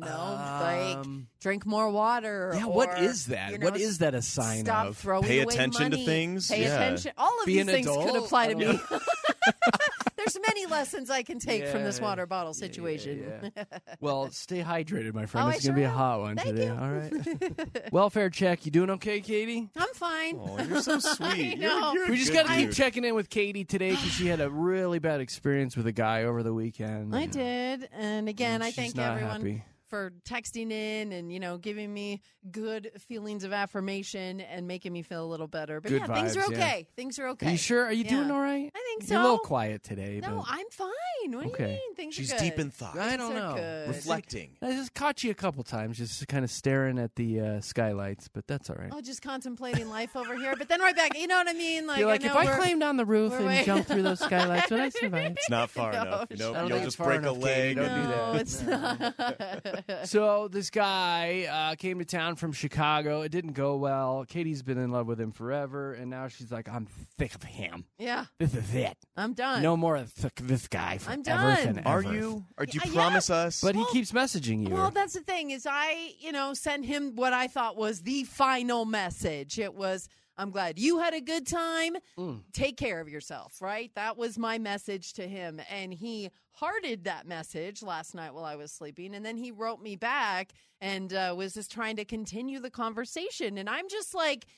Speaker 4: Drink more water.
Speaker 3: Yeah,
Speaker 4: or,
Speaker 3: what is that? What is that a sign
Speaker 4: stop
Speaker 3: of?
Speaker 4: throwing
Speaker 5: Pay
Speaker 4: away
Speaker 5: attention to
Speaker 4: money.
Speaker 5: things.
Speaker 4: Pay
Speaker 5: Yeah.
Speaker 4: attention. All of
Speaker 3: Be
Speaker 4: these
Speaker 3: an
Speaker 4: things could
Speaker 3: adult?
Speaker 4: apply to
Speaker 3: I
Speaker 4: me.
Speaker 3: don't
Speaker 4: There's many lessons I can take from this
Speaker 3: Yeah.
Speaker 4: water bottle situation.
Speaker 3: Yeah. Well, stay hydrated, my friend.
Speaker 4: Oh,
Speaker 3: It's
Speaker 4: I
Speaker 3: going to be
Speaker 4: sure
Speaker 3: a
Speaker 4: am.
Speaker 3: hot one
Speaker 4: Thank
Speaker 3: today.
Speaker 4: you.
Speaker 3: All right. Welfare check. You doing okay, Katie?
Speaker 4: I'm fine.
Speaker 5: Oh, you're so sweet.
Speaker 4: know.
Speaker 5: You're a
Speaker 3: We just
Speaker 5: good
Speaker 3: got to keep
Speaker 5: dude.
Speaker 3: checking in with Katie today because she had a really bad experience with a guy over the weekend.
Speaker 4: I did. And again, I
Speaker 3: She's
Speaker 4: thank
Speaker 3: not
Speaker 4: everyone
Speaker 3: happy.
Speaker 4: for texting in and, giving me good feelings of affirmation and making me feel a little better. But
Speaker 3: Good
Speaker 4: yeah, things are
Speaker 3: vibes, yeah.
Speaker 4: okay. Things are okay.
Speaker 3: Are you sure? Are you doing
Speaker 4: Yeah.
Speaker 3: all right?
Speaker 4: I think
Speaker 3: You're a little
Speaker 4: so.
Speaker 3: quiet today.
Speaker 4: No,
Speaker 3: but
Speaker 4: I'm fine. What do you
Speaker 3: Okay.
Speaker 4: mean? Things
Speaker 5: She's
Speaker 4: are good.
Speaker 5: deep in thought.
Speaker 3: I don't
Speaker 4: Things are
Speaker 3: know.
Speaker 4: good.
Speaker 5: Reflecting.
Speaker 3: I just caught you a couple times, just kind of staring at the skylights, but that's all right.
Speaker 4: Oh, just contemplating life over here, but then right back. You know what I mean?
Speaker 3: You're like,
Speaker 4: I
Speaker 3: if
Speaker 4: know
Speaker 3: I
Speaker 4: we're-
Speaker 3: climbed on the roof
Speaker 4: we're
Speaker 3: and
Speaker 4: way-
Speaker 3: jumped through those skylights, would I survive?
Speaker 5: It's not far
Speaker 4: No,
Speaker 5: enough.
Speaker 4: I
Speaker 5: Nope,
Speaker 3: don't
Speaker 5: you'll
Speaker 3: think
Speaker 5: just
Speaker 3: it's far
Speaker 5: break
Speaker 3: enough,
Speaker 5: a
Speaker 3: Katie.
Speaker 5: leg.
Speaker 3: Don't do
Speaker 4: No,
Speaker 3: that.
Speaker 4: it's not.
Speaker 3: So this guy came to town from Chicago. It didn't go well. Katie's been in love with him forever, and now she's like, I'm sick of him.
Speaker 4: Yeah,
Speaker 3: This is it.
Speaker 4: I'm done.
Speaker 3: No more of this guy.
Speaker 4: I'm
Speaker 3: forever
Speaker 4: done.
Speaker 3: and
Speaker 5: Are
Speaker 3: ever.
Speaker 5: you? Or do you
Speaker 4: Yeah,
Speaker 5: promise us?
Speaker 3: But he
Speaker 4: Well-
Speaker 3: keeps messaging you.
Speaker 4: Well, that's the thing is I, sent him what I thought was the final message. It was, I'm glad you had a good time. Take care of yourself, right? That was my message to him. And he hearted that message last night while I was sleeping. And then he wrote me back and was just trying to continue the conversation. And I'm just like,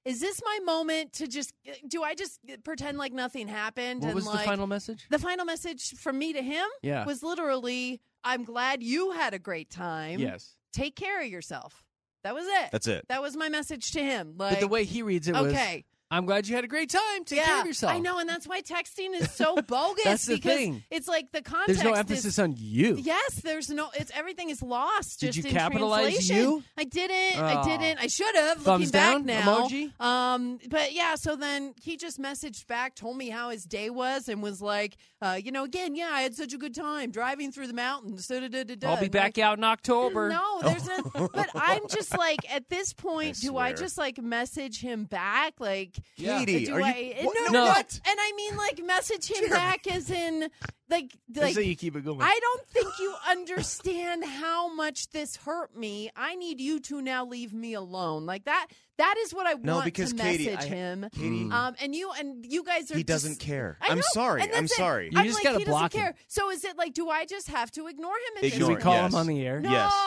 Speaker 4: is this my moment to do I just pretend like nothing happened?
Speaker 3: What
Speaker 4: and
Speaker 3: was the
Speaker 4: like,
Speaker 3: final message?
Speaker 4: The final message from me to him
Speaker 3: Yeah.
Speaker 4: was literally, I'm glad you had a great time.
Speaker 3: Yes.
Speaker 4: Take care of yourself. That was it.
Speaker 5: That's it.
Speaker 4: That was my message to him. Like,
Speaker 3: But the way he reads it was,
Speaker 4: okay.
Speaker 3: I'm glad you had a great time. Take care of yourself.
Speaker 4: I know, and that's why texting is so bogus.
Speaker 3: That's the
Speaker 4: because
Speaker 3: thing.
Speaker 4: It's like the context.
Speaker 3: There's no emphasis on you.
Speaker 4: Yes, there's no. It's everything is lost.
Speaker 3: Did
Speaker 4: just
Speaker 3: you
Speaker 4: in
Speaker 3: capitalize
Speaker 4: translation.
Speaker 3: you?
Speaker 4: I didn't.
Speaker 3: Oh.
Speaker 4: I didn't. I should have.
Speaker 3: Thumbs
Speaker 4: Looking back
Speaker 3: down
Speaker 4: now.
Speaker 3: emoji?
Speaker 4: But yeah. So then he just messaged back, told me how his day was, and was like, again, yeah, I had such a good time driving through the mountains.
Speaker 3: I'll be back out in October.
Speaker 4: No, there's no. But I'm just like, at this point, do I
Speaker 5: swear.
Speaker 4: just like message him back, like?
Speaker 5: Katie,
Speaker 4: Do
Speaker 5: are
Speaker 4: I,
Speaker 5: you? What?
Speaker 4: No.
Speaker 5: What?
Speaker 4: And I mean, like, message him back as in, like,
Speaker 3: So you keep it going.
Speaker 4: I don't think you understand how much this hurt me. I need you to now leave me alone. Like that. That is what I want
Speaker 5: because
Speaker 4: to
Speaker 5: Katie,
Speaker 4: message him.
Speaker 5: Katie,
Speaker 4: And you guys are.
Speaker 5: he doesn't
Speaker 4: just,
Speaker 5: care.
Speaker 4: I
Speaker 5: I'm
Speaker 4: know,
Speaker 5: sorry.
Speaker 4: and
Speaker 5: I'm
Speaker 4: that's it.
Speaker 5: sorry.
Speaker 3: You
Speaker 4: I'm
Speaker 3: just
Speaker 4: like,
Speaker 3: gotta
Speaker 4: he
Speaker 3: block
Speaker 4: doesn't
Speaker 3: him.
Speaker 4: care. So is it like, do I just have to ignore him?
Speaker 5: Ignore
Speaker 3: Should we
Speaker 5: it,
Speaker 3: call
Speaker 5: yes.
Speaker 3: him on the air?
Speaker 4: No,
Speaker 5: Yes.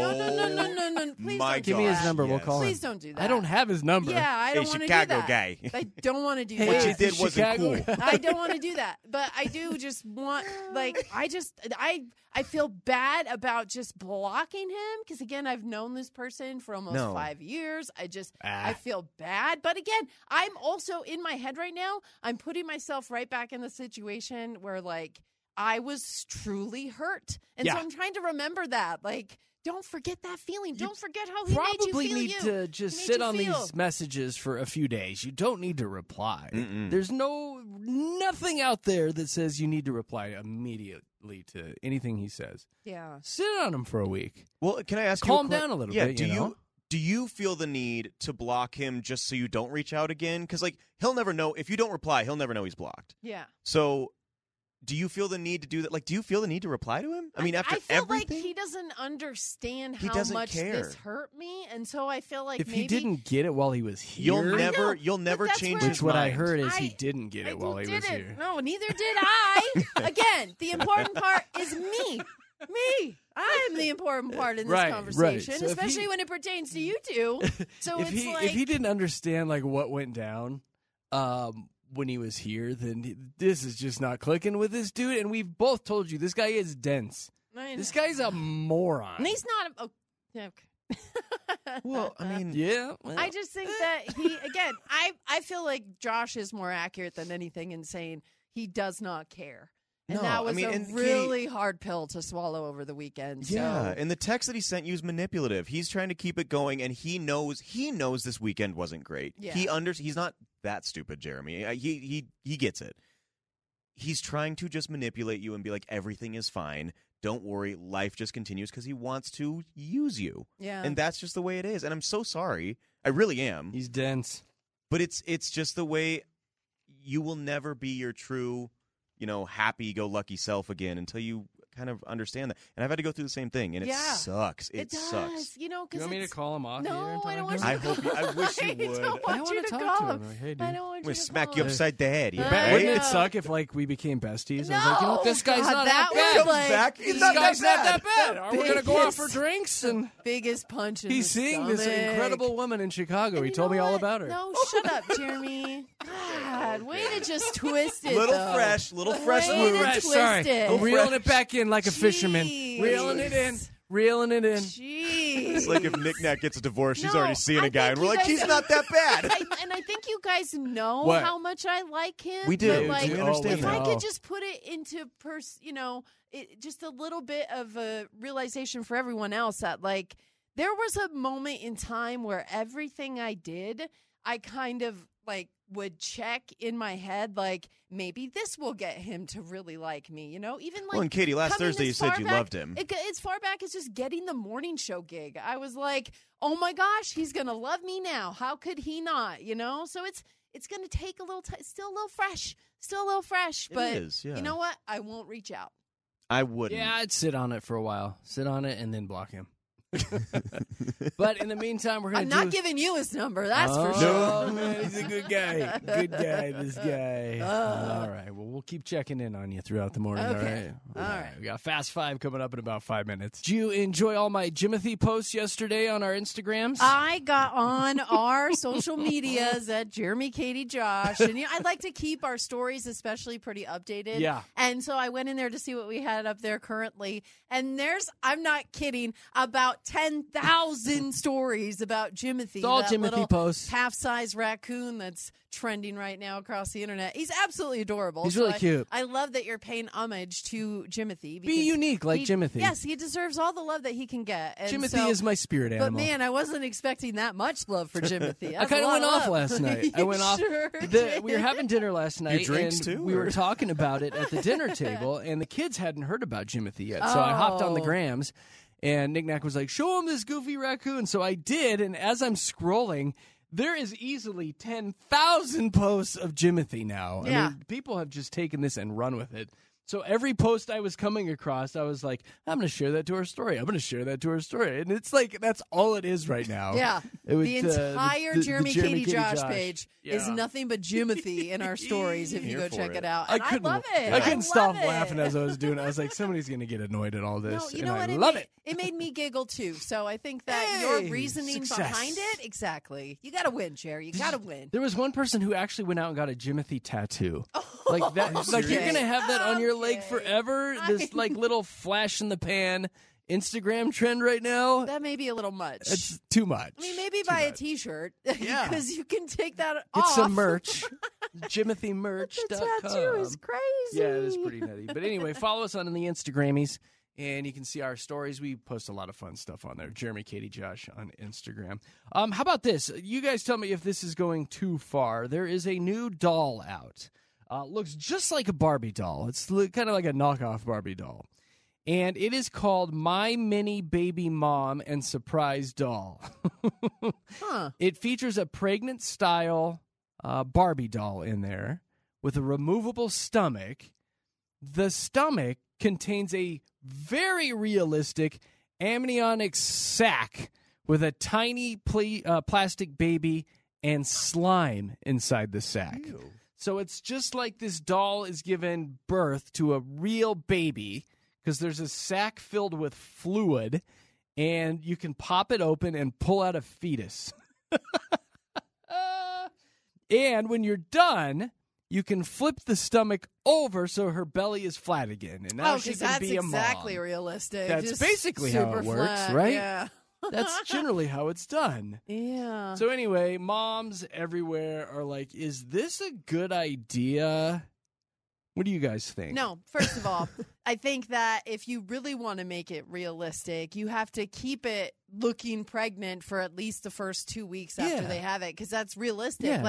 Speaker 4: no. Please
Speaker 5: My
Speaker 4: don't
Speaker 3: Give
Speaker 4: do
Speaker 3: me his
Speaker 4: that.
Speaker 3: number. We'll
Speaker 5: Yes.
Speaker 3: call him.
Speaker 4: Please don't do that.
Speaker 3: I don't have his number.
Speaker 4: Yeah, I don't want to do
Speaker 5: Chicago
Speaker 4: that.
Speaker 5: guy.
Speaker 4: I don't want to do
Speaker 3: Hey,
Speaker 4: that.
Speaker 5: What you did wasn't
Speaker 3: Chicago
Speaker 5: cool.
Speaker 3: guy.
Speaker 4: I don't want to do that, but I do just want, like, I feel bad about just blocking him because, again, I've known this person for almost 5 years. I feel bad. But again, I'm also in my head right now, I'm putting myself right back in the situation where, like, I was truly hurt. And so
Speaker 3: Yeah.
Speaker 4: I'm trying to remember that. Like, don't forget that feeling. Don't forget how he
Speaker 3: Probably
Speaker 4: made you feel.
Speaker 3: need to just
Speaker 4: He made
Speaker 3: sit
Speaker 4: you
Speaker 3: on
Speaker 4: feel.
Speaker 3: these messages for a few days. You don't need to reply. There's nothing out there that says you need to reply immediately to anything he says.
Speaker 4: Yeah.
Speaker 3: Sit on him for a week.
Speaker 5: Well, can I ask
Speaker 3: Calm
Speaker 5: you?
Speaker 3: down a little
Speaker 5: yeah,
Speaker 3: bit,
Speaker 5: Do
Speaker 3: you know?
Speaker 5: Do you feel the need to block him just so you don't reach out again? Because like he'll never know if you don't reply. He'll never know he's blocked.
Speaker 4: Yeah.
Speaker 5: So, do you feel the need to do that? Like, do you feel the need to reply to him? I mean, after
Speaker 4: I feel
Speaker 5: everything,
Speaker 4: like he doesn't understand
Speaker 5: He
Speaker 4: how
Speaker 5: doesn't
Speaker 4: much
Speaker 5: care.
Speaker 4: this hurt me, and so I feel like
Speaker 3: If
Speaker 4: maybe
Speaker 3: he didn't get it while he was here,
Speaker 5: you'll never
Speaker 4: that's
Speaker 5: change
Speaker 4: where-
Speaker 5: his
Speaker 3: which what I
Speaker 5: mind.
Speaker 3: heard is
Speaker 4: I-
Speaker 3: he didn't get it while he was
Speaker 4: didn't.
Speaker 3: here.
Speaker 4: No, neither did I. Again, the important part is me. Me. I'm the important part in this
Speaker 3: Right, right.
Speaker 4: conversation,
Speaker 3: So if
Speaker 4: especially
Speaker 3: he-
Speaker 4: when it pertains to you two. So
Speaker 3: if
Speaker 4: it's
Speaker 3: he didn't understand like what went down when he was here, then this is just not clicking with this dude. And we've both told you this guy is dense. This guy's a moron.
Speaker 4: And he's not. Okay.
Speaker 5: Well, I mean,
Speaker 3: Yeah.
Speaker 4: I just think that again, I feel like Josh is more accurate than anything in saying he does not care. And
Speaker 5: No,
Speaker 4: that was
Speaker 5: I mean,
Speaker 4: a
Speaker 5: and Katie-
Speaker 4: really hard pill to swallow over the weekend.
Speaker 5: yeah.
Speaker 4: So.
Speaker 5: And the text that he sent you is manipulative. He's trying to keep it going, and he knows this weekend wasn't great.
Speaker 4: Yeah.
Speaker 5: He's not that stupid, Jeremy. He gets it. He's trying to just manipulate you and be like, everything is fine. Don't worry, life just continues because he wants to use you.
Speaker 4: Yeah.
Speaker 5: And that's just the way it is. And I'm so sorry. I really am.
Speaker 3: He's dense.
Speaker 5: But it's just the way you will never be your true, happy-go-lucky self again until you kind of understand that. And I've had to go through the same thing, and it
Speaker 4: Yeah.
Speaker 5: sucks. It
Speaker 4: does.
Speaker 5: sucks.
Speaker 3: You
Speaker 4: Because
Speaker 3: want me to call him off?
Speaker 4: No,
Speaker 3: here and tell
Speaker 4: I don't
Speaker 3: him
Speaker 4: want
Speaker 3: to-
Speaker 4: you
Speaker 5: I
Speaker 4: to
Speaker 5: hope you- I wish you
Speaker 4: I don't
Speaker 5: would.
Speaker 3: I
Speaker 4: want
Speaker 3: wanna
Speaker 4: you to
Speaker 3: talk
Speaker 4: call
Speaker 3: to
Speaker 4: him.
Speaker 3: him. Like, hey,
Speaker 4: I
Speaker 3: dude.
Speaker 4: don't want
Speaker 5: I'm
Speaker 4: you
Speaker 5: going
Speaker 4: to
Speaker 5: to smack
Speaker 4: call
Speaker 5: you
Speaker 4: him.
Speaker 5: upside the head.
Speaker 4: I
Speaker 5: Right?
Speaker 3: Wouldn't
Speaker 4: know.
Speaker 3: it suck if like we became besties?
Speaker 4: No.
Speaker 3: I was like, you know what, this guy's
Speaker 4: God,
Speaker 3: not
Speaker 4: that
Speaker 3: that
Speaker 4: would,
Speaker 3: bad.
Speaker 4: like,
Speaker 5: back.
Speaker 4: be
Speaker 5: He's
Speaker 3: This
Speaker 5: not
Speaker 3: guy's
Speaker 5: that
Speaker 3: not that
Speaker 5: bad.
Speaker 3: bad. We're gonna go out for
Speaker 4: biggest-
Speaker 3: drinks, and
Speaker 4: Biggest punch in
Speaker 3: he's
Speaker 4: the
Speaker 3: seeing this
Speaker 4: stomach.
Speaker 3: incredible woman in Chicago.
Speaker 4: And
Speaker 3: He
Speaker 4: you
Speaker 3: told
Speaker 4: know
Speaker 3: me all
Speaker 4: what?
Speaker 3: about her.
Speaker 4: No, shut up, Jeremy. God, way to just twist it.
Speaker 5: Little
Speaker 4: though.
Speaker 5: fresh
Speaker 4: Way
Speaker 5: move.
Speaker 4: to
Speaker 3: Fresh,
Speaker 4: twist
Speaker 3: sorry.
Speaker 4: it.
Speaker 3: Reeling it back in like a fisherman.
Speaker 4: Jeez.
Speaker 3: Reeling it in. Reeling it in.
Speaker 4: Jeez.
Speaker 5: It's like if Nick Nack gets a divorce, she's
Speaker 4: No,
Speaker 5: already seeing
Speaker 4: I
Speaker 5: a guy,
Speaker 4: think
Speaker 5: and we're
Speaker 4: you
Speaker 5: like,
Speaker 4: guys-
Speaker 5: he's not that bad.
Speaker 4: I think you guys know
Speaker 3: What?
Speaker 4: how much I like him.
Speaker 5: We do.
Speaker 4: But
Speaker 5: We
Speaker 4: like,
Speaker 5: understand
Speaker 4: if
Speaker 5: that.
Speaker 4: I could just put it into just a little bit of a realization for everyone else that like there was a moment in time where everything I did, I kind of like would check in my head like maybe this will get him to really like me, even like.
Speaker 5: Well, and Katie, last
Speaker 4: coming
Speaker 5: Thursday you
Speaker 4: as
Speaker 5: said
Speaker 4: far
Speaker 5: you
Speaker 4: back-
Speaker 5: loved him.
Speaker 4: As far back as just getting the morning show gig, I was like, oh my gosh, he's gonna love me now. How could he not? So it's gonna take a little time. Still a little fresh,
Speaker 5: It
Speaker 4: but
Speaker 5: is, yeah.
Speaker 4: you know what? I won't reach out.
Speaker 5: I wouldn't.
Speaker 3: Yeah, I'd sit on it for a while. Sit on it and then block him. But in the meantime, we're
Speaker 4: I'm
Speaker 3: gonna
Speaker 4: not giving you his number. That's for
Speaker 3: Oh,
Speaker 4: sure.
Speaker 3: man, he's a good guy. Good guy, this guy. All right. Well, we'll keep checking in on you throughout the morning.
Speaker 4: Okay.
Speaker 3: All right.
Speaker 4: All right.
Speaker 3: We got Fast Five coming up in about 5 minutes. Did you enjoy all my Jimothy posts yesterday on our Instagrams?
Speaker 4: I got on our social medias at Jeremy, Katie, Josh, and I'd like to keep our stories especially pretty updated.
Speaker 3: Yeah.
Speaker 4: And so I went in there to see what we had up there currently, and I'm not kidding, about 10,000 stories about Jimothy.
Speaker 3: It's all
Speaker 4: that
Speaker 3: Jimothy
Speaker 4: little
Speaker 3: posts.
Speaker 4: half-size raccoon that's trending right now across the internet. He's absolutely adorable.
Speaker 3: He's really cute.
Speaker 4: I love that you're paying homage to Jimothy.
Speaker 3: Be unique like Jimothy.
Speaker 4: Yes, he deserves all the love that he can get. And
Speaker 3: Jimothy
Speaker 4: so-
Speaker 3: is my spirit animal.
Speaker 4: But man, I wasn't expecting that much love for Jimothy.
Speaker 3: I kind of went off last night. I went off.
Speaker 4: Sure
Speaker 3: We were having dinner last night.
Speaker 5: Your drinks
Speaker 3: and
Speaker 5: too,
Speaker 3: We
Speaker 5: or?
Speaker 3: were talking about it at the dinner table, and the kids hadn't heard about Jimothy yet. So I hopped on the
Speaker 4: Oh.
Speaker 3: grams, and Nick Nack was like, "Show him this goofy raccoon." So I did, and as I'm scrolling, there is easily 10,000 posts of Jimothy now.
Speaker 4: Yeah.
Speaker 3: I mean, people have just taken this and run with it. So every post I was coming across, I was like, I'm going to share that to our story. I'm going to share that to our story. And it's like, that's all it is right now.
Speaker 4: Yeah.
Speaker 3: It was,
Speaker 4: The entire
Speaker 3: the
Speaker 4: Jeremy, Katie, Josh page is
Speaker 3: Yeah.
Speaker 4: nothing but Jimothy in our stories if you
Speaker 5: Here
Speaker 4: go
Speaker 5: for
Speaker 4: check
Speaker 5: it.
Speaker 4: it out.
Speaker 3: I
Speaker 4: And
Speaker 3: couldn't.
Speaker 4: love it.
Speaker 3: I couldn't stop
Speaker 4: love it.
Speaker 3: laughing as I was doing it. I was like, somebody's going to get annoyed at all this.
Speaker 4: No, you
Speaker 3: and
Speaker 4: know
Speaker 3: I
Speaker 4: what?
Speaker 3: love
Speaker 4: it made me giggle too. So I think that
Speaker 3: Hey,
Speaker 4: your reasoning
Speaker 3: success.
Speaker 4: behind it, exactly. You got to win, Jerry. You got to win.
Speaker 3: There was one person who actually went out and got a Jimothy tattoo. Like that. Like you're
Speaker 4: Okay.
Speaker 3: going to have that on your leg
Speaker 4: Okay.
Speaker 3: forever. This like little flash in the pan Instagram trend right now.
Speaker 4: That may be a little much.
Speaker 3: It's too much.
Speaker 4: I mean, maybe buy a T-shirt
Speaker 3: Yeah.
Speaker 4: because you can take that
Speaker 3: Get
Speaker 4: off.
Speaker 3: some merch. JimothyMerch.com.
Speaker 4: The tattoo is crazy.
Speaker 3: Yeah, it is pretty nutty. But anyway, follow us on the Instagrammies, and you can see our stories. We post a lot of fun stuff on there. Jeremy, Katie, Josh on Instagram. How about this? You guys tell me if this is going too far. There is a new doll out. Looks just like a Barbie doll. It's kind of like a knockoff Barbie doll. And it is called My Mini Baby Mom and Surprise Doll.
Speaker 4: Huh.
Speaker 3: It features a pregnant-style Barbie doll in there with a removable stomach. The stomach contains a very realistic amniotic sac with a tiny plastic baby and slime inside the sack. So it's just like this doll is given birth to a real baby because there's a sack filled with fluid, and you can pop it open and pull out a fetus. And when you're done, you can flip the stomach over so her belly is flat again. And now
Speaker 4: Oh,
Speaker 3: she
Speaker 4: because
Speaker 3: can
Speaker 4: that's
Speaker 3: be a
Speaker 4: exactly
Speaker 3: mom.
Speaker 4: realistic.
Speaker 3: That's
Speaker 4: Just
Speaker 3: basically how
Speaker 4: super
Speaker 3: it works,
Speaker 4: flat.
Speaker 3: right?
Speaker 4: Yeah.
Speaker 3: That's generally how it's done.
Speaker 4: Yeah.
Speaker 3: So anyway, moms everywhere are like, is this a good idea? What do you guys think?
Speaker 4: No, first of all, I think that if you really want to make it realistic, you have to keep it looking pregnant for at least the first 2 weeks after
Speaker 3: Yeah.
Speaker 4: they have it, because that's realistic.
Speaker 3: Yeah.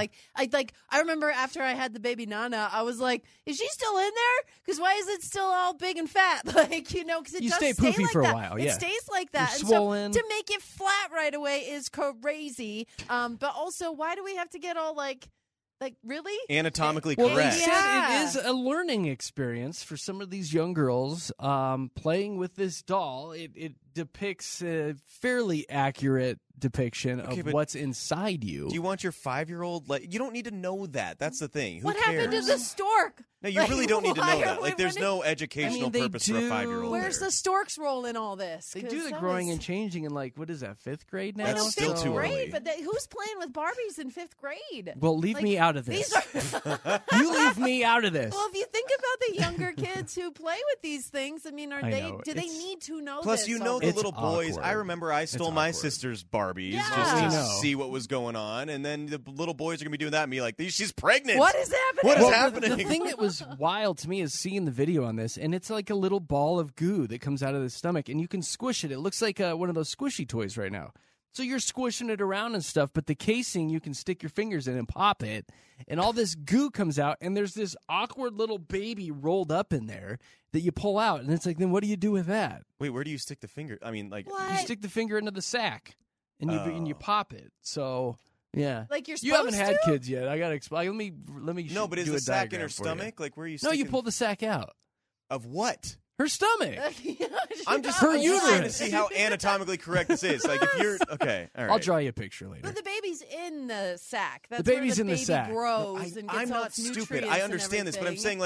Speaker 4: I remember after I had the baby Nana, I was like, is she still in there? Because why is it still all big and fat? Because it
Speaker 3: You
Speaker 4: does
Speaker 3: stay
Speaker 4: stay
Speaker 3: poofy
Speaker 4: like
Speaker 3: for a
Speaker 4: that.
Speaker 3: while,
Speaker 4: It
Speaker 3: yeah.
Speaker 4: stays like that.
Speaker 3: You're
Speaker 4: and
Speaker 3: swollen.
Speaker 4: so to make it flat right away is crazy. But also, why do we have to get all like really?
Speaker 5: Anatomically
Speaker 3: Well,
Speaker 5: correct.
Speaker 3: they
Speaker 4: Yeah.
Speaker 3: said it is a learning experience for some of these young girls playing with this doll. It depicts a fairly accurate depiction
Speaker 5: Okay,
Speaker 3: of
Speaker 5: but
Speaker 3: what's inside you.
Speaker 5: Do you want your 5-year-old? You don't need to know that. That's the thing. Who
Speaker 4: What
Speaker 5: cares?
Speaker 4: happened to the stork?
Speaker 5: No, you really don't need to
Speaker 4: why
Speaker 5: know
Speaker 4: are
Speaker 5: that.
Speaker 4: we
Speaker 5: There's
Speaker 4: running-
Speaker 5: no educational
Speaker 3: they
Speaker 5: purpose for a
Speaker 3: do-
Speaker 5: 5-year-old.
Speaker 4: Where's
Speaker 5: there.
Speaker 4: the stork's role in all this?
Speaker 3: They
Speaker 4: 'Cause
Speaker 3: do the
Speaker 4: that
Speaker 3: growing
Speaker 4: was-
Speaker 3: and changing in what is that, 5th grade now?
Speaker 4: I know,
Speaker 5: That's still
Speaker 4: fifth
Speaker 5: too
Speaker 4: grade,
Speaker 5: early.
Speaker 4: but who's playing with Barbies in 5th grade?
Speaker 3: Well, leave me out of this.
Speaker 4: These are.
Speaker 3: You leave me out of this.
Speaker 4: Well, if you think about the younger kids who play with these things, I mean,
Speaker 3: I know.
Speaker 4: do they
Speaker 3: It's-
Speaker 4: need to know
Speaker 5: Plus,
Speaker 4: this?
Speaker 5: you know the
Speaker 3: It's
Speaker 5: little boys.
Speaker 3: awkward.
Speaker 5: I remember I stole my
Speaker 3: awkward.
Speaker 5: sister's Barbies
Speaker 4: Yeah.
Speaker 5: just
Speaker 3: We
Speaker 5: to
Speaker 3: know.
Speaker 5: see what was going on, and then the little boys are gonna be doing that and be like, "She's pregnant."
Speaker 4: What is happening?
Speaker 5: What is
Speaker 3: Well,
Speaker 5: happening?
Speaker 3: The thing that was wild to me is seeing the video on this, and it's like a little ball of goo that comes out of the stomach, and you can squish it. It looks like one of those squishy toys right now. So you're squishing it around and stuff, but the casing you can stick your fingers in and pop it, and all this goo comes out, and there's this awkward little baby rolled up in there that you pull out, and it's like, then what do you do with that?
Speaker 5: Wait, where do you stick the finger? I mean,
Speaker 3: You
Speaker 4: What?
Speaker 3: stick the finger into the sack, and you
Speaker 5: Oh.
Speaker 3: pop it. So yeah,
Speaker 4: Like you're
Speaker 3: you haven't
Speaker 4: supposed
Speaker 3: had
Speaker 4: to?
Speaker 3: kids yet. I gotta explain. Let me.
Speaker 5: no, but is
Speaker 3: do
Speaker 5: the
Speaker 3: a
Speaker 5: sack in her
Speaker 3: diagram for you.
Speaker 5: stomach? Like, where are you?
Speaker 3: No, you
Speaker 5: sticking-
Speaker 3: pull the sack out.
Speaker 5: of what?
Speaker 3: Her stomach.
Speaker 5: I'm just
Speaker 3: Her
Speaker 5: trying to
Speaker 3: uterus.
Speaker 5: see how anatomically correct this is. Like, if you're okay, all right.
Speaker 3: I'll draw you a picture later.
Speaker 4: But the baby's in the sack. That's
Speaker 3: baby's
Speaker 4: where
Speaker 3: in the
Speaker 4: baby
Speaker 3: sack.
Speaker 4: grows and gets
Speaker 5: I'm
Speaker 4: all
Speaker 5: not
Speaker 4: its
Speaker 5: stupid.
Speaker 4: nutrients
Speaker 5: I
Speaker 4: and
Speaker 5: understand this, but I'm
Speaker 4: everything.
Speaker 5: saying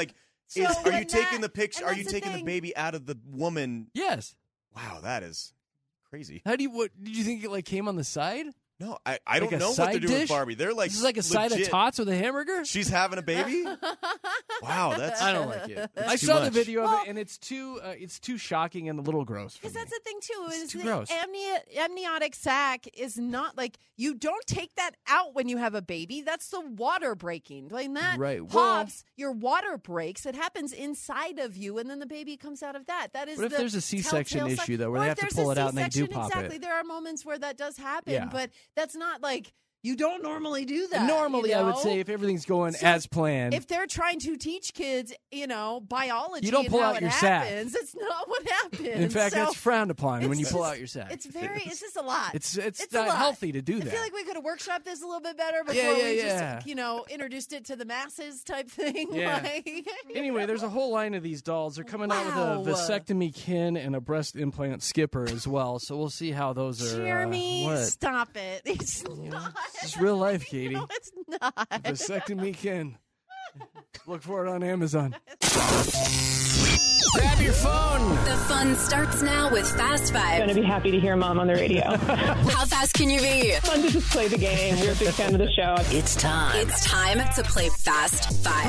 Speaker 4: So
Speaker 5: are you taking the picture?
Speaker 4: and
Speaker 5: Are you
Speaker 4: that's the
Speaker 5: taking the
Speaker 4: thing.
Speaker 5: baby out of the woman?
Speaker 3: Yes.
Speaker 5: Wow, that is crazy.
Speaker 3: How do you? What did you think it like came on the side?
Speaker 5: No, I don't
Speaker 3: Like a
Speaker 5: know what
Speaker 3: side
Speaker 5: they're doing with
Speaker 3: dish?
Speaker 5: Barbie. They're like
Speaker 3: This is like a side of
Speaker 5: legit-
Speaker 3: tots with a hamburger.
Speaker 5: She's having a baby. Wow, that's
Speaker 3: I don't like it. I
Speaker 5: too
Speaker 3: saw the
Speaker 5: much.
Speaker 3: video of
Speaker 4: Well-
Speaker 3: it, and it's too shocking and a little gross for
Speaker 4: Because
Speaker 3: me.
Speaker 4: that's the thing too. Is
Speaker 3: too
Speaker 4: the
Speaker 3: gross.
Speaker 4: amniotic sac is not like you don't take that out when you have a baby. That's the water breaking. Like that
Speaker 3: Right.
Speaker 4: pops, your water breaks. It happens inside of you, and then the baby comes out of that. That is.
Speaker 3: What if
Speaker 4: the
Speaker 3: there's a C-section
Speaker 4: telltale
Speaker 3: issue,
Speaker 4: sign.
Speaker 3: though, where
Speaker 4: Or
Speaker 3: they
Speaker 4: if
Speaker 3: have to
Speaker 4: there's
Speaker 3: pull
Speaker 4: a
Speaker 3: it out and they do
Speaker 4: C-section,
Speaker 3: pop it?
Speaker 4: exactly. There are moments where that does happen,
Speaker 3: Yeah.
Speaker 4: but that's not like. You don't normally do that.
Speaker 3: Normally,
Speaker 4: you
Speaker 3: I would
Speaker 4: know?
Speaker 3: say if everything's going
Speaker 4: So
Speaker 3: as planned,
Speaker 4: if they're trying to teach kids, biology,
Speaker 3: You don't
Speaker 4: and
Speaker 3: pull
Speaker 4: how
Speaker 3: out
Speaker 4: it
Speaker 3: your sack.
Speaker 4: happens, it's not what happens.
Speaker 3: in fact,
Speaker 4: So
Speaker 3: that's frowned upon when you
Speaker 4: it's
Speaker 3: pull
Speaker 4: just-
Speaker 3: out your sack.
Speaker 4: It's just a lot.
Speaker 3: It's
Speaker 4: a
Speaker 3: not
Speaker 4: lot.
Speaker 3: healthy to do
Speaker 4: I
Speaker 3: that.
Speaker 4: feel like we could have workshopped this a little bit better before
Speaker 3: Yeah,
Speaker 4: we
Speaker 3: yeah.
Speaker 4: just, introduced it to the masses type thing.
Speaker 3: Yeah.
Speaker 4: Like-
Speaker 3: Anyway, there's a whole line of these dolls. They're coming out
Speaker 4: Wow.
Speaker 3: with a vasectomy kin and a breast implant skipper as well. So we'll see how those are.
Speaker 4: Jeremy,
Speaker 3: what?
Speaker 4: stop it. It's not.
Speaker 3: It's real life, Katie.
Speaker 4: No, it's not.
Speaker 3: Vasectomy kin. Look for it on Amazon. Grab your phone.
Speaker 1: The fun starts now with Fast
Speaker 8: Going
Speaker 1: Five.
Speaker 8: to be happy to hear Mom on the radio.
Speaker 1: How fast can you be?
Speaker 8: Fun to just play the game. We're a big fan of the show.
Speaker 2: It's time.
Speaker 1: It's time to play Fast Five.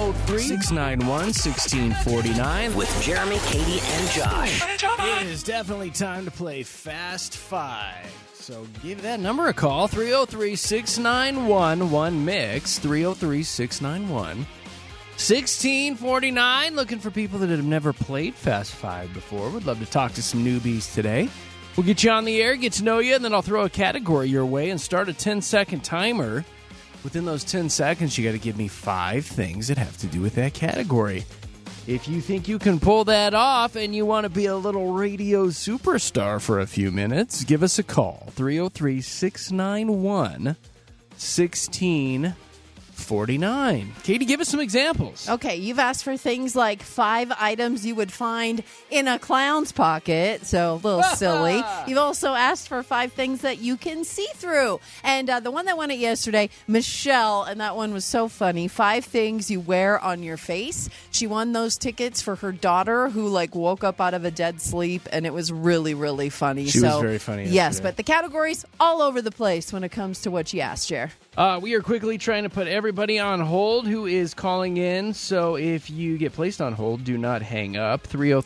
Speaker 3: 303-691-1649.
Speaker 2: With Jeremy, Katie, and Josh.
Speaker 3: It is definitely time to play Fast Five. So give that number a call, 303-691-1MIX, 303-691-1649. Looking for people that have never played Fast Five before. Would love to talk to some newbies today. We'll get you on the air, get to know you, and then I'll throw a category your way and start a 10-second timer. Within those 10 seconds, you got to give me 5 things that have to do with that category. If you think you can pull that off and you want to be a little radio superstar for a few minutes, give us a call. 303-691-1649. Katie, give us some examples.
Speaker 4: Okay, you've asked for things like 5 items you would find in a clown's pocket, so a little silly. You've also asked for 5 things that you can see through. And the one that won it yesterday, Michelle, and that one was so funny, 5 things you wear on your face. She won those tickets for her daughter who woke up out of a dead sleep, and it was really, really funny.
Speaker 3: She was very funny
Speaker 4: Yes,
Speaker 3: yesterday.
Speaker 4: but the categories all over the place when it comes to what you asked, Jer.
Speaker 3: We are quickly trying to put everybody on hold who is calling in. So if you get placed on hold, do not hang up.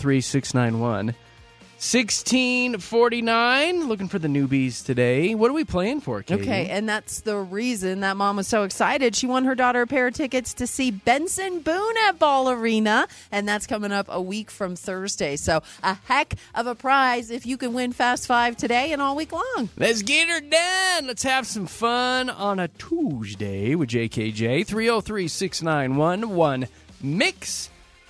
Speaker 3: 303-691-1649. Looking for the newbies today. What are we playing for, Katie?
Speaker 4: Okay, and that's the reason that mom was so excited. She won her daughter a pair of tickets to see Benson Boone at Ball Arena, and that's coming up a week from Thursday. So a heck of a prize if you can win Fast Five today and all week long.
Speaker 3: Let's get her done. Let's have some fun on a Tuesday with JKJ. 303-691-1MIX.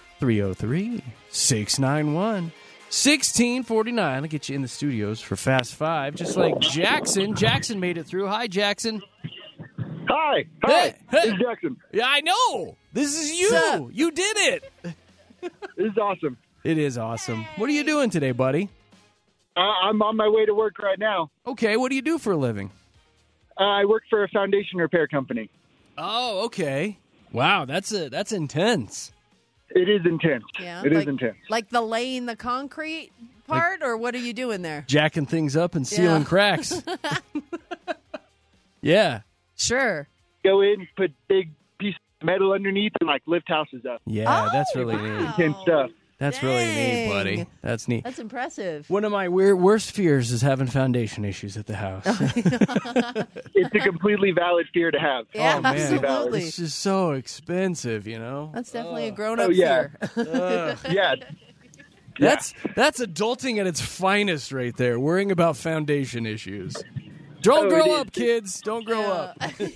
Speaker 3: 303-691-1649. I'll get you in the studios for Fast Five, just like Jackson. Jackson made it through. Hi, Jackson.
Speaker 9: Hi.
Speaker 3: Hey, hey.
Speaker 9: This is Jackson.
Speaker 3: Yeah, I know. This is you.
Speaker 4: What's up?
Speaker 3: You did it.
Speaker 9: This is awesome.
Speaker 3: It is awesome. What are you doing today, buddy?
Speaker 9: I'm on my way to work right now.
Speaker 3: Okay, what do you do for a living?
Speaker 9: I work for a foundation repair company.
Speaker 3: Oh, okay. Wow, that's intense.
Speaker 9: It is intense.
Speaker 4: Yeah,
Speaker 9: It is intense.
Speaker 4: Like the laying the concrete part, or what are you doing there?
Speaker 3: Jacking things up and sealing
Speaker 4: Yeah.
Speaker 3: cracks. Yeah.
Speaker 4: Sure.
Speaker 9: Go in, put big piece of metal underneath, and lift houses up.
Speaker 3: Yeah, that's really
Speaker 4: wow.
Speaker 3: neat.
Speaker 9: Intense stuff.
Speaker 3: That's really neat, buddy.
Speaker 4: Dang.
Speaker 3: That's neat.
Speaker 4: That's impressive.
Speaker 3: One of my worst fears is having foundation issues at the house.
Speaker 9: It's a completely valid fear to have.
Speaker 4: Yeah,
Speaker 3: Oh, man.
Speaker 4: absolutely.
Speaker 3: It's just so expensive, you know?
Speaker 4: That's definitely a grown-up
Speaker 9: yeah.
Speaker 4: fear.
Speaker 9: Yeah.
Speaker 3: That's adulting at its finest right there, worrying about foundation issues. Don't
Speaker 9: Oh,
Speaker 3: grow
Speaker 9: it is.
Speaker 3: up, kids. Don't grow up.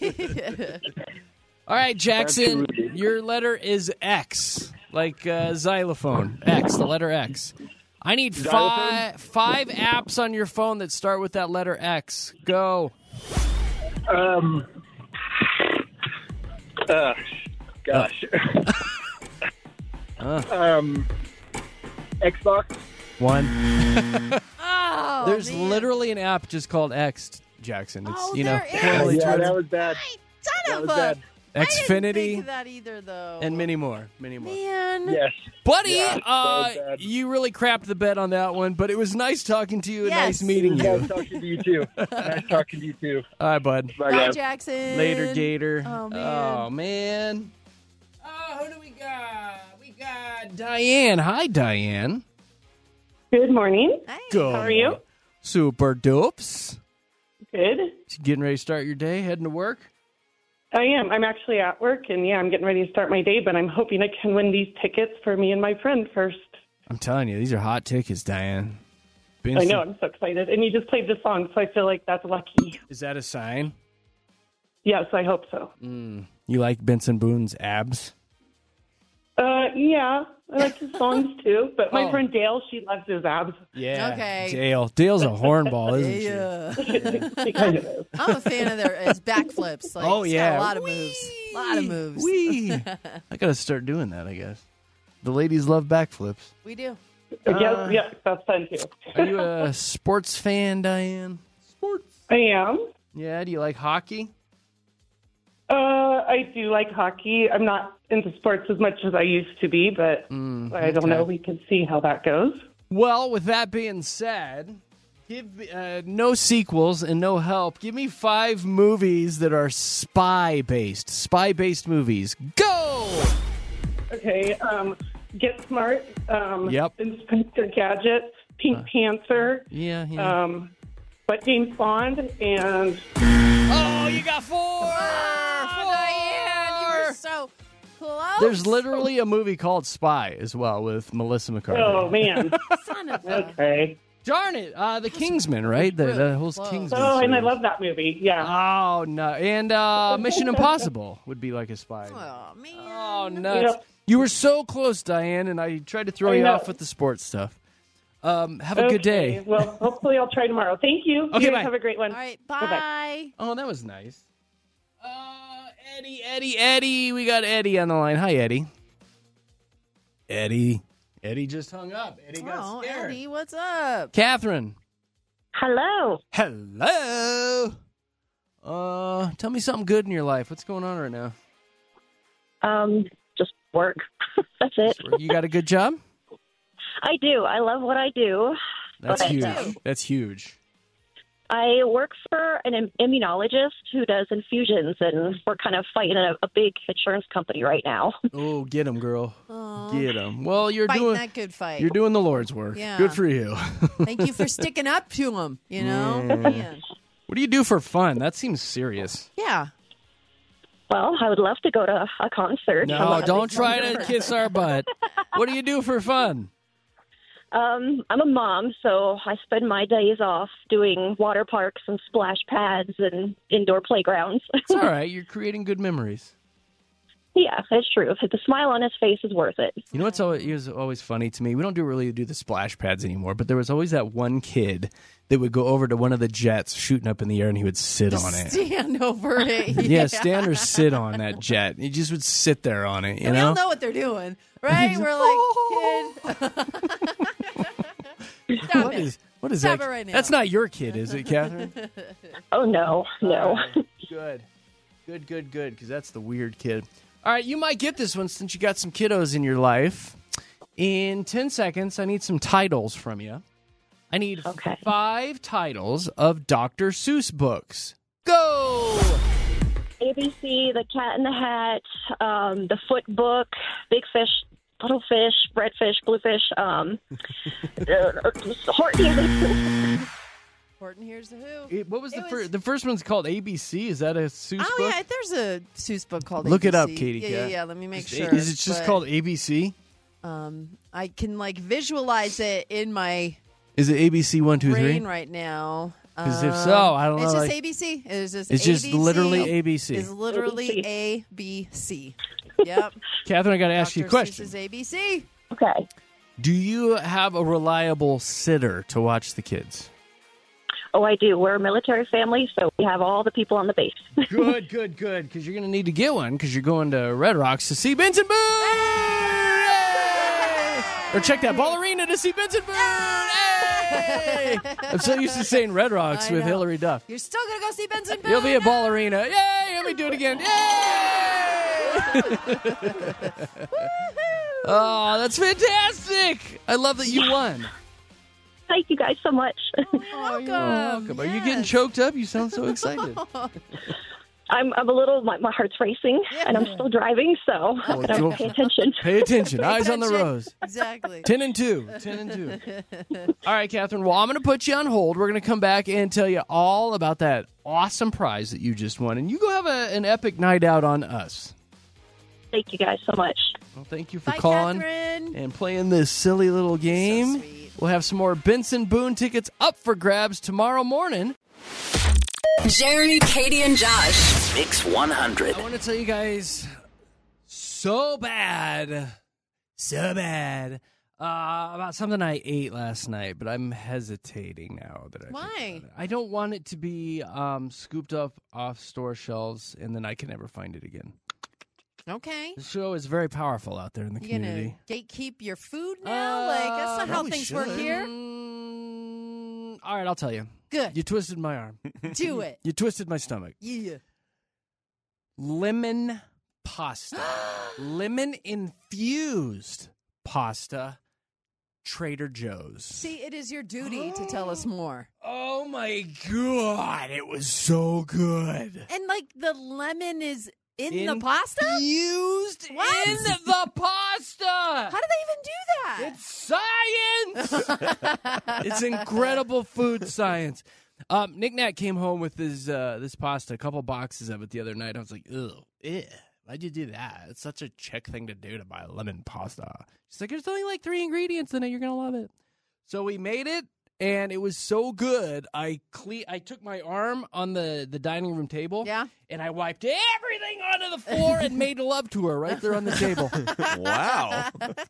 Speaker 3: All right, Jackson,
Speaker 9: Absolutely.
Speaker 3: your letter is X, like xylophone. X, the letter X. I need
Speaker 9: Xylophone?
Speaker 3: five apps on your phone that start with that letter X. Go.
Speaker 9: Gosh. Xbox.
Speaker 3: One.
Speaker 4: Oh,
Speaker 3: There's
Speaker 4: man.
Speaker 3: literally an app just called X, Jackson. It's,
Speaker 4: Oh,
Speaker 3: you know,
Speaker 4: there is.
Speaker 3: totally
Speaker 9: Yeah,
Speaker 3: true.
Speaker 9: that was bad.
Speaker 4: Son
Speaker 9: That
Speaker 4: of
Speaker 9: was
Speaker 4: a...
Speaker 9: bad.
Speaker 4: I didn't
Speaker 3: Xfinity,
Speaker 4: think of that either, though.
Speaker 3: and many more. Many more.
Speaker 4: Man.
Speaker 9: Yes.
Speaker 3: Buddy,
Speaker 9: Yeah, so bad.
Speaker 3: you really crapped the bed on that one, but it was nice talking to you and
Speaker 4: Yes.
Speaker 3: nice meeting you.
Speaker 9: Nice talking to you, too. Nice talking to you, too.
Speaker 3: All right, bud.
Speaker 9: Bye,
Speaker 4: Bye,
Speaker 9: guys.
Speaker 4: Jackson.
Speaker 3: Later, Gator.
Speaker 4: Oh, man.
Speaker 3: Oh, man. Who do we got? We got Diane. Hi, Diane.
Speaker 8: Good morning.
Speaker 4: Hey.
Speaker 3: Good.
Speaker 8: How are you?
Speaker 3: Super dopes.
Speaker 8: Good.
Speaker 3: Getting ready to start your day, heading to work?
Speaker 8: I am. I'm actually at work, and I'm getting ready to start my day, but I'm hoping I can win these tickets for me and my friend first.
Speaker 3: I'm telling you, these are hot tickets, Diane.
Speaker 8: I know. I'm so excited. And you just played the song, so I feel like that's lucky.
Speaker 3: Is that a sign?
Speaker 8: Yes, I hope so.
Speaker 3: You like Benson Boone's abs?
Speaker 8: Yeah. I like his songs, too. But my
Speaker 3: Oh.
Speaker 8: friend Dale, she loves his abs.
Speaker 3: Yeah.
Speaker 4: Okay.
Speaker 3: Dale. Dale's a hornball, isn't she?
Speaker 4: Yeah.
Speaker 8: She kind of is.
Speaker 4: I'm a fan of his backflips. Like,
Speaker 3: Oh,
Speaker 4: he's
Speaker 3: yeah.
Speaker 4: got a lot of moves. A lot of moves.
Speaker 3: Wee. I got to start doing that, I guess. The ladies love backflips.
Speaker 4: We do.
Speaker 8: Yes, that's fun, too.
Speaker 3: Are you a sports fan, Diane?
Speaker 8: I am.
Speaker 3: Yeah, do you like hockey?
Speaker 8: I do like hockey. I'm not into sports as much as I used to be, but I don't know. We can see how that goes.
Speaker 3: Well, with that being said, give no sequels and no help. Give me 5 movies that are spy-based movies. Go!
Speaker 8: Okay, Get Smart.
Speaker 3: Yep.
Speaker 8: Inspector Gadget, Pink Panther.
Speaker 3: Yeah.
Speaker 8: But James Bond and
Speaker 3: Oh, you got 4!
Speaker 4: Diane, you were so close.
Speaker 3: There's literally a movie called Spy as well with Melissa McCarthy.
Speaker 8: oh man,
Speaker 4: Son of a...
Speaker 8: okay.
Speaker 3: Darn it. The Kingsman, right? The
Speaker 4: really
Speaker 3: whole
Speaker 4: close.
Speaker 3: Kingsman
Speaker 8: Oh, and I
Speaker 3: series.
Speaker 8: love that movie. Yeah.
Speaker 3: Oh, no. And Mission Impossible would be like a spy.
Speaker 4: Oh, man.
Speaker 3: Oh, nuts.
Speaker 8: Yeah.
Speaker 3: You were so close, Diane, and I tried to throw
Speaker 8: I
Speaker 3: you
Speaker 8: know.
Speaker 3: off with the sports stuff. Have a good day.
Speaker 8: Well, hopefully I'll try tomorrow. Thank you.
Speaker 3: Okay,
Speaker 8: You guys
Speaker 3: bye.
Speaker 8: have a great one.
Speaker 4: All right,
Speaker 8: Bye-bye.
Speaker 4: bye.
Speaker 3: Oh, that was nice. Eddie. We got Eddie on the line. Hi, Eddie. Eddie just hung up. Eddie got
Speaker 4: Oh,
Speaker 3: scared.
Speaker 4: Eddie, what's up?
Speaker 3: Catherine.
Speaker 10: Hello.
Speaker 3: Hello. Tell me something good in your life. What's going on right now?
Speaker 10: Just work. That's it.
Speaker 3: You got a good job?
Speaker 10: I do. I love what I do.
Speaker 3: That's
Speaker 10: But-
Speaker 3: huge. That's huge.
Speaker 10: I work for an immunologist who does infusions, and we're kind of fighting a big insurance company right now.
Speaker 3: Oh, get him, girl.
Speaker 4: Aw.
Speaker 3: Get him. Well, you're
Speaker 4: Fighting
Speaker 3: doing
Speaker 4: that good fight.
Speaker 3: You're doing the Lord's work.
Speaker 4: Yeah.
Speaker 3: Good for you.
Speaker 4: Thank you for sticking up to him, you know?
Speaker 3: Yeah.
Speaker 4: Man.
Speaker 3: What do you do for fun? That seems serious.
Speaker 4: Yeah.
Speaker 10: Well, I would love to go to a concert.
Speaker 3: No, don't try to kiss our butt. What do you do for fun?
Speaker 10: I'm a mom, so I spend my days off doing water parks and splash pads and indoor playgrounds.
Speaker 3: It's all right. You're creating good memories.
Speaker 10: Yeah, it's true. The smile on his face is worth it.
Speaker 3: You know what's always funny to me? We don't really do the splash pads anymore, but there was always that one kid that would go over to one of the jets shooting up in the air and he would sit on it.
Speaker 4: Stand over it.
Speaker 3: Yeah, stand or sit on that jet. He just would sit there on it, you
Speaker 4: We
Speaker 3: know?
Speaker 4: all know what they're doing, right? We're like, kid. Stop it.
Speaker 3: What is
Speaker 4: Stop
Speaker 3: that?
Speaker 4: it right now.
Speaker 3: That's not your kid, is it, Catherine?
Speaker 10: Oh, no.
Speaker 3: Good. Good, because that's the weird kid. All right, you might get this one since you got some kiddos in your life. In 10 seconds, I need some titles from you. I need 5 titles of Dr. Seuss books. Go!
Speaker 10: ABC, The Cat in the Hat, The Foot Book, Big Fish, Little Fish, Red Fish, Blue Fish, Horton.
Speaker 4: Horton Hears the Who.
Speaker 3: What was the first one's called ABC? Is that a Seuss book?
Speaker 4: Oh, yeah, there's a Seuss book called
Speaker 3: Look
Speaker 4: ABC.
Speaker 3: it up, Katie.
Speaker 4: Yeah, let me make sure.
Speaker 3: Is it just
Speaker 4: But,
Speaker 3: called ABC?
Speaker 4: I can, visualize it in my
Speaker 3: Is it ABC 1, 2, 3?
Speaker 4: brain right now.
Speaker 3: 'Cause if so, I don't know,
Speaker 4: It's just
Speaker 3: like-
Speaker 4: ABC.
Speaker 3: It's just literally ABC.
Speaker 4: It's literally ABC. Yep.
Speaker 3: Catherine, I got to ask you a
Speaker 4: Dr.
Speaker 3: question.
Speaker 4: Seuss's ABC.
Speaker 10: Okay.
Speaker 3: Do you have a reliable sitter to watch the kids?
Speaker 10: Oh, I do. We're a military family, so we have all the people on the base.
Speaker 3: Good, because you're going to need to get one because you're going to Red Rocks to see Benson Boone! Yay! Or check that Ballerina to see Benson Boone! Hey! I'm so used to saying Red Rocks
Speaker 4: I
Speaker 3: with
Speaker 4: know.
Speaker 3: Hillary Duff.
Speaker 4: You're still going to go see Benson Boone?
Speaker 3: You'll be a Ballerina. Yay! Let me do it again. Yay! Oh, that's fantastic. I love that you won.
Speaker 10: Thank you guys so much.
Speaker 4: Oh,
Speaker 3: You're welcome. Are you getting choked up? You sound so excited.
Speaker 10: I'm a little, my heart's racing, and I'm still driving, so I'm going to pay attention.
Speaker 3: Pay attention. Eyes on the rose.
Speaker 4: Exactly.
Speaker 3: 10 and 2. 10 and 2. All right, Catherine. Well, I'm going to put you on hold. We're going to come back and tell you all about that awesome prize that you just won. And you go have an epic night out on us.
Speaker 10: Thank you guys so much.
Speaker 3: Well, thank you for
Speaker 4: Bye,
Speaker 3: calling
Speaker 4: Catherine.
Speaker 3: and playing this silly little game.
Speaker 4: So sweet.
Speaker 3: We'll have some more Benson Boone tickets up for grabs tomorrow morning.
Speaker 1: Jeremy, Katie, and Josh.
Speaker 2: Mix 100.
Speaker 3: I want to tell you guys so bad about something I ate last night, but I'm hesitating now.
Speaker 4: Why?
Speaker 3: I don't want it to be scooped up off store shelves, and then I can never find it again.
Speaker 4: Okay.
Speaker 3: The show is very powerful out there in the
Speaker 4: You
Speaker 3: community.
Speaker 4: gonna gatekeep your food now? That's not how
Speaker 5: probably
Speaker 4: things work
Speaker 5: should.
Speaker 4: here.
Speaker 3: All right, I'll tell you.
Speaker 4: Good.
Speaker 3: You twisted my arm.
Speaker 4: Do it.
Speaker 3: You twisted my stomach.
Speaker 4: Yeah.
Speaker 3: Lemon pasta. Lemon-infused pasta. Trader Joe's.
Speaker 4: See, it is your duty to tell us more.
Speaker 3: Oh, my God. It was so good.
Speaker 4: And, like, the lemon is in the pasta?
Speaker 3: Infused
Speaker 4: What?
Speaker 3: in the pasta.
Speaker 4: How do they even do that?
Speaker 3: It's science. It's incredible food science. Nick Nat came home with this pasta, a couple boxes of it the other night. I was like, ew, why'd you do that? It's such a chick thing to do, to buy lemon pasta. She's like, there's only like 3 ingredients in it. You're going to love it. So we made it, and it was so good. I took my arm on the dining room table, and I wiped everything onto the floor and made love to her right there on the table.
Speaker 5: Wow.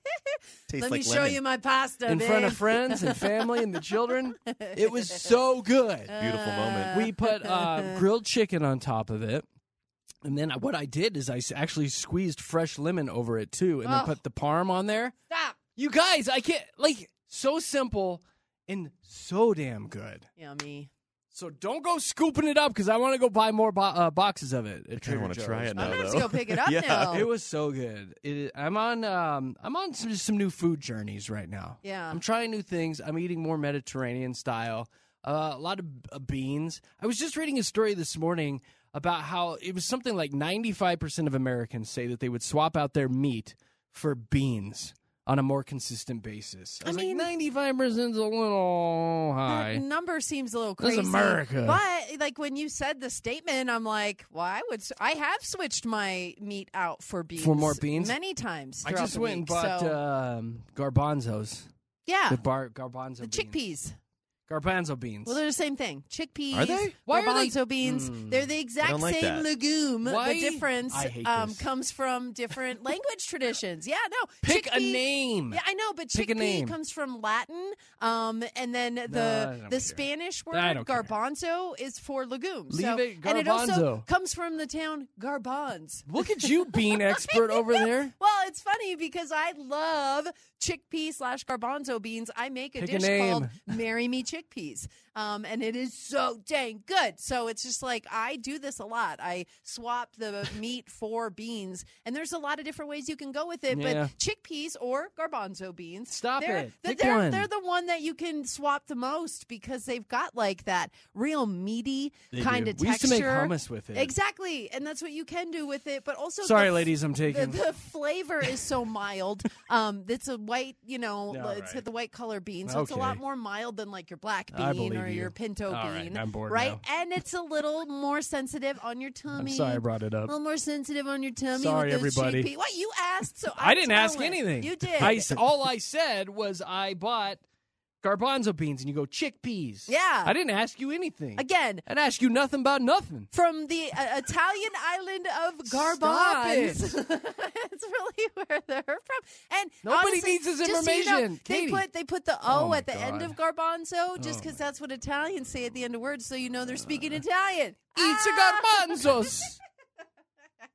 Speaker 4: Let me show you my pasta,
Speaker 3: in
Speaker 4: babe.
Speaker 3: front of friends and family and the children. It was so good.
Speaker 5: Beautiful moment.
Speaker 3: We put grilled chicken on top of it. And then what I did is I actually squeezed fresh lemon over it, too, and then put the parm on there.
Speaker 4: Stop.
Speaker 3: You guys, I can't, so simple and so damn good.
Speaker 4: Yummy.
Speaker 3: So don't go scooping it up, because I want to go buy more boxes of it.
Speaker 5: I kind of want to try it now,
Speaker 4: I'm going to have
Speaker 5: though.
Speaker 4: to go pick it up
Speaker 5: Yeah.
Speaker 4: now.
Speaker 3: It was so good. I'm on some new food journeys right now.
Speaker 4: Yeah.
Speaker 3: I'm trying new things. I'm eating more Mediterranean style. A lot of beans. I was just reading a story this morning about how it was something like 95% of Americans say that they would swap out their meat for beans on a more consistent basis. I was like, 95% is a little high.
Speaker 4: That number seems a little
Speaker 3: This
Speaker 4: crazy.
Speaker 3: is America.
Speaker 4: But like when you said the statement, I'm like, well, I have switched my meat out for beans.
Speaker 3: For more beans?
Speaker 4: many times.
Speaker 3: I
Speaker 4: throughout
Speaker 3: just
Speaker 4: the
Speaker 3: went and
Speaker 4: week,
Speaker 3: bought
Speaker 4: so-
Speaker 3: garbanzos.
Speaker 4: Yeah.
Speaker 3: The garbanzo
Speaker 4: the
Speaker 3: beans.
Speaker 4: chickpeas.
Speaker 3: Garbanzo beans.
Speaker 4: Well, they're the same thing. Chickpeas,
Speaker 5: Are they?
Speaker 3: Why are they-
Speaker 4: garbanzo beans. They're the exact
Speaker 5: don't like
Speaker 4: same
Speaker 5: that.
Speaker 4: legume.
Speaker 3: Why?
Speaker 4: The difference
Speaker 3: I hate this.
Speaker 4: comes from different language traditions. Yeah, no.
Speaker 3: Pick a
Speaker 4: chickpea-
Speaker 3: name.
Speaker 4: Yeah, I know, but
Speaker 3: Pick a
Speaker 4: chickpea
Speaker 3: name.
Speaker 4: comes from Latin, and then
Speaker 3: I
Speaker 4: the
Speaker 3: don't care.
Speaker 4: Spanish
Speaker 3: I
Speaker 4: word
Speaker 3: don't care.
Speaker 4: garbanzo is for legumes.
Speaker 3: Leave
Speaker 4: so,
Speaker 3: it
Speaker 4: and it also
Speaker 3: garbanzo.
Speaker 4: comes from the town Garbans.
Speaker 3: Look at you, bean expert over there.
Speaker 4: Well, it's funny because I love chickpea/garbanzo beans. I make a
Speaker 3: Pick a
Speaker 4: dish
Speaker 3: name.
Speaker 4: called Marry Me Chickpeas. And it is so dang good. So it's just like I do this a lot. I swap the meat for beans, and there's a lot of different ways you can go with it.
Speaker 3: Yeah.
Speaker 4: But chickpeas or garbanzo beans,
Speaker 3: Stop
Speaker 4: they're,
Speaker 3: it. Pick
Speaker 4: they're,
Speaker 3: one.
Speaker 4: They're the one that you can swap the most because they've got like that real meaty
Speaker 3: They
Speaker 4: kind
Speaker 3: do.
Speaker 4: of
Speaker 3: We used
Speaker 4: texture.
Speaker 3: to make hummus with it.
Speaker 4: Exactly, and that's what you can do with it. But also,
Speaker 3: Sorry,
Speaker 4: the-
Speaker 3: ladies, I'm taking.
Speaker 4: the flavor is so mild. It's a white, it's
Speaker 3: right.
Speaker 4: the white color bean, so it's a
Speaker 3: Okay.
Speaker 4: lot more mild than like your black
Speaker 3: I
Speaker 4: bean
Speaker 3: believe
Speaker 4: or
Speaker 3: you.
Speaker 4: your pinto
Speaker 3: All
Speaker 4: bean.
Speaker 3: right, I'm bored
Speaker 4: right?
Speaker 3: now.
Speaker 4: And it's a little more sensitive on your tummy.
Speaker 3: I'm sorry I brought it
Speaker 4: A
Speaker 3: up.
Speaker 4: little more sensitive on your tummy.
Speaker 3: Sorry,
Speaker 4: with those
Speaker 3: everybody.
Speaker 4: chickpea- What you asked? So
Speaker 3: I didn't ask
Speaker 4: telling.
Speaker 3: anything.
Speaker 4: You did.
Speaker 3: All I said was I bought garbanzo beans, and you go chickpeas.
Speaker 4: Yeah.
Speaker 3: I didn't ask you anything.
Speaker 4: Again,
Speaker 3: I didn't ask you nothing about nothing.
Speaker 4: from the Italian island of
Speaker 3: Stop
Speaker 4: Garbans. It's really where they're from. And
Speaker 3: Nobody
Speaker 4: honestly,
Speaker 3: needs this
Speaker 4: just so you know,
Speaker 3: information. Katie.
Speaker 4: they put the
Speaker 3: Oh
Speaker 4: O
Speaker 3: my
Speaker 4: at the end
Speaker 3: God.
Speaker 4: of garbanzo just
Speaker 3: Oh
Speaker 4: because that's what Italians say at the end of words, so you know they're speaking Italian.
Speaker 3: It's a garbanzos.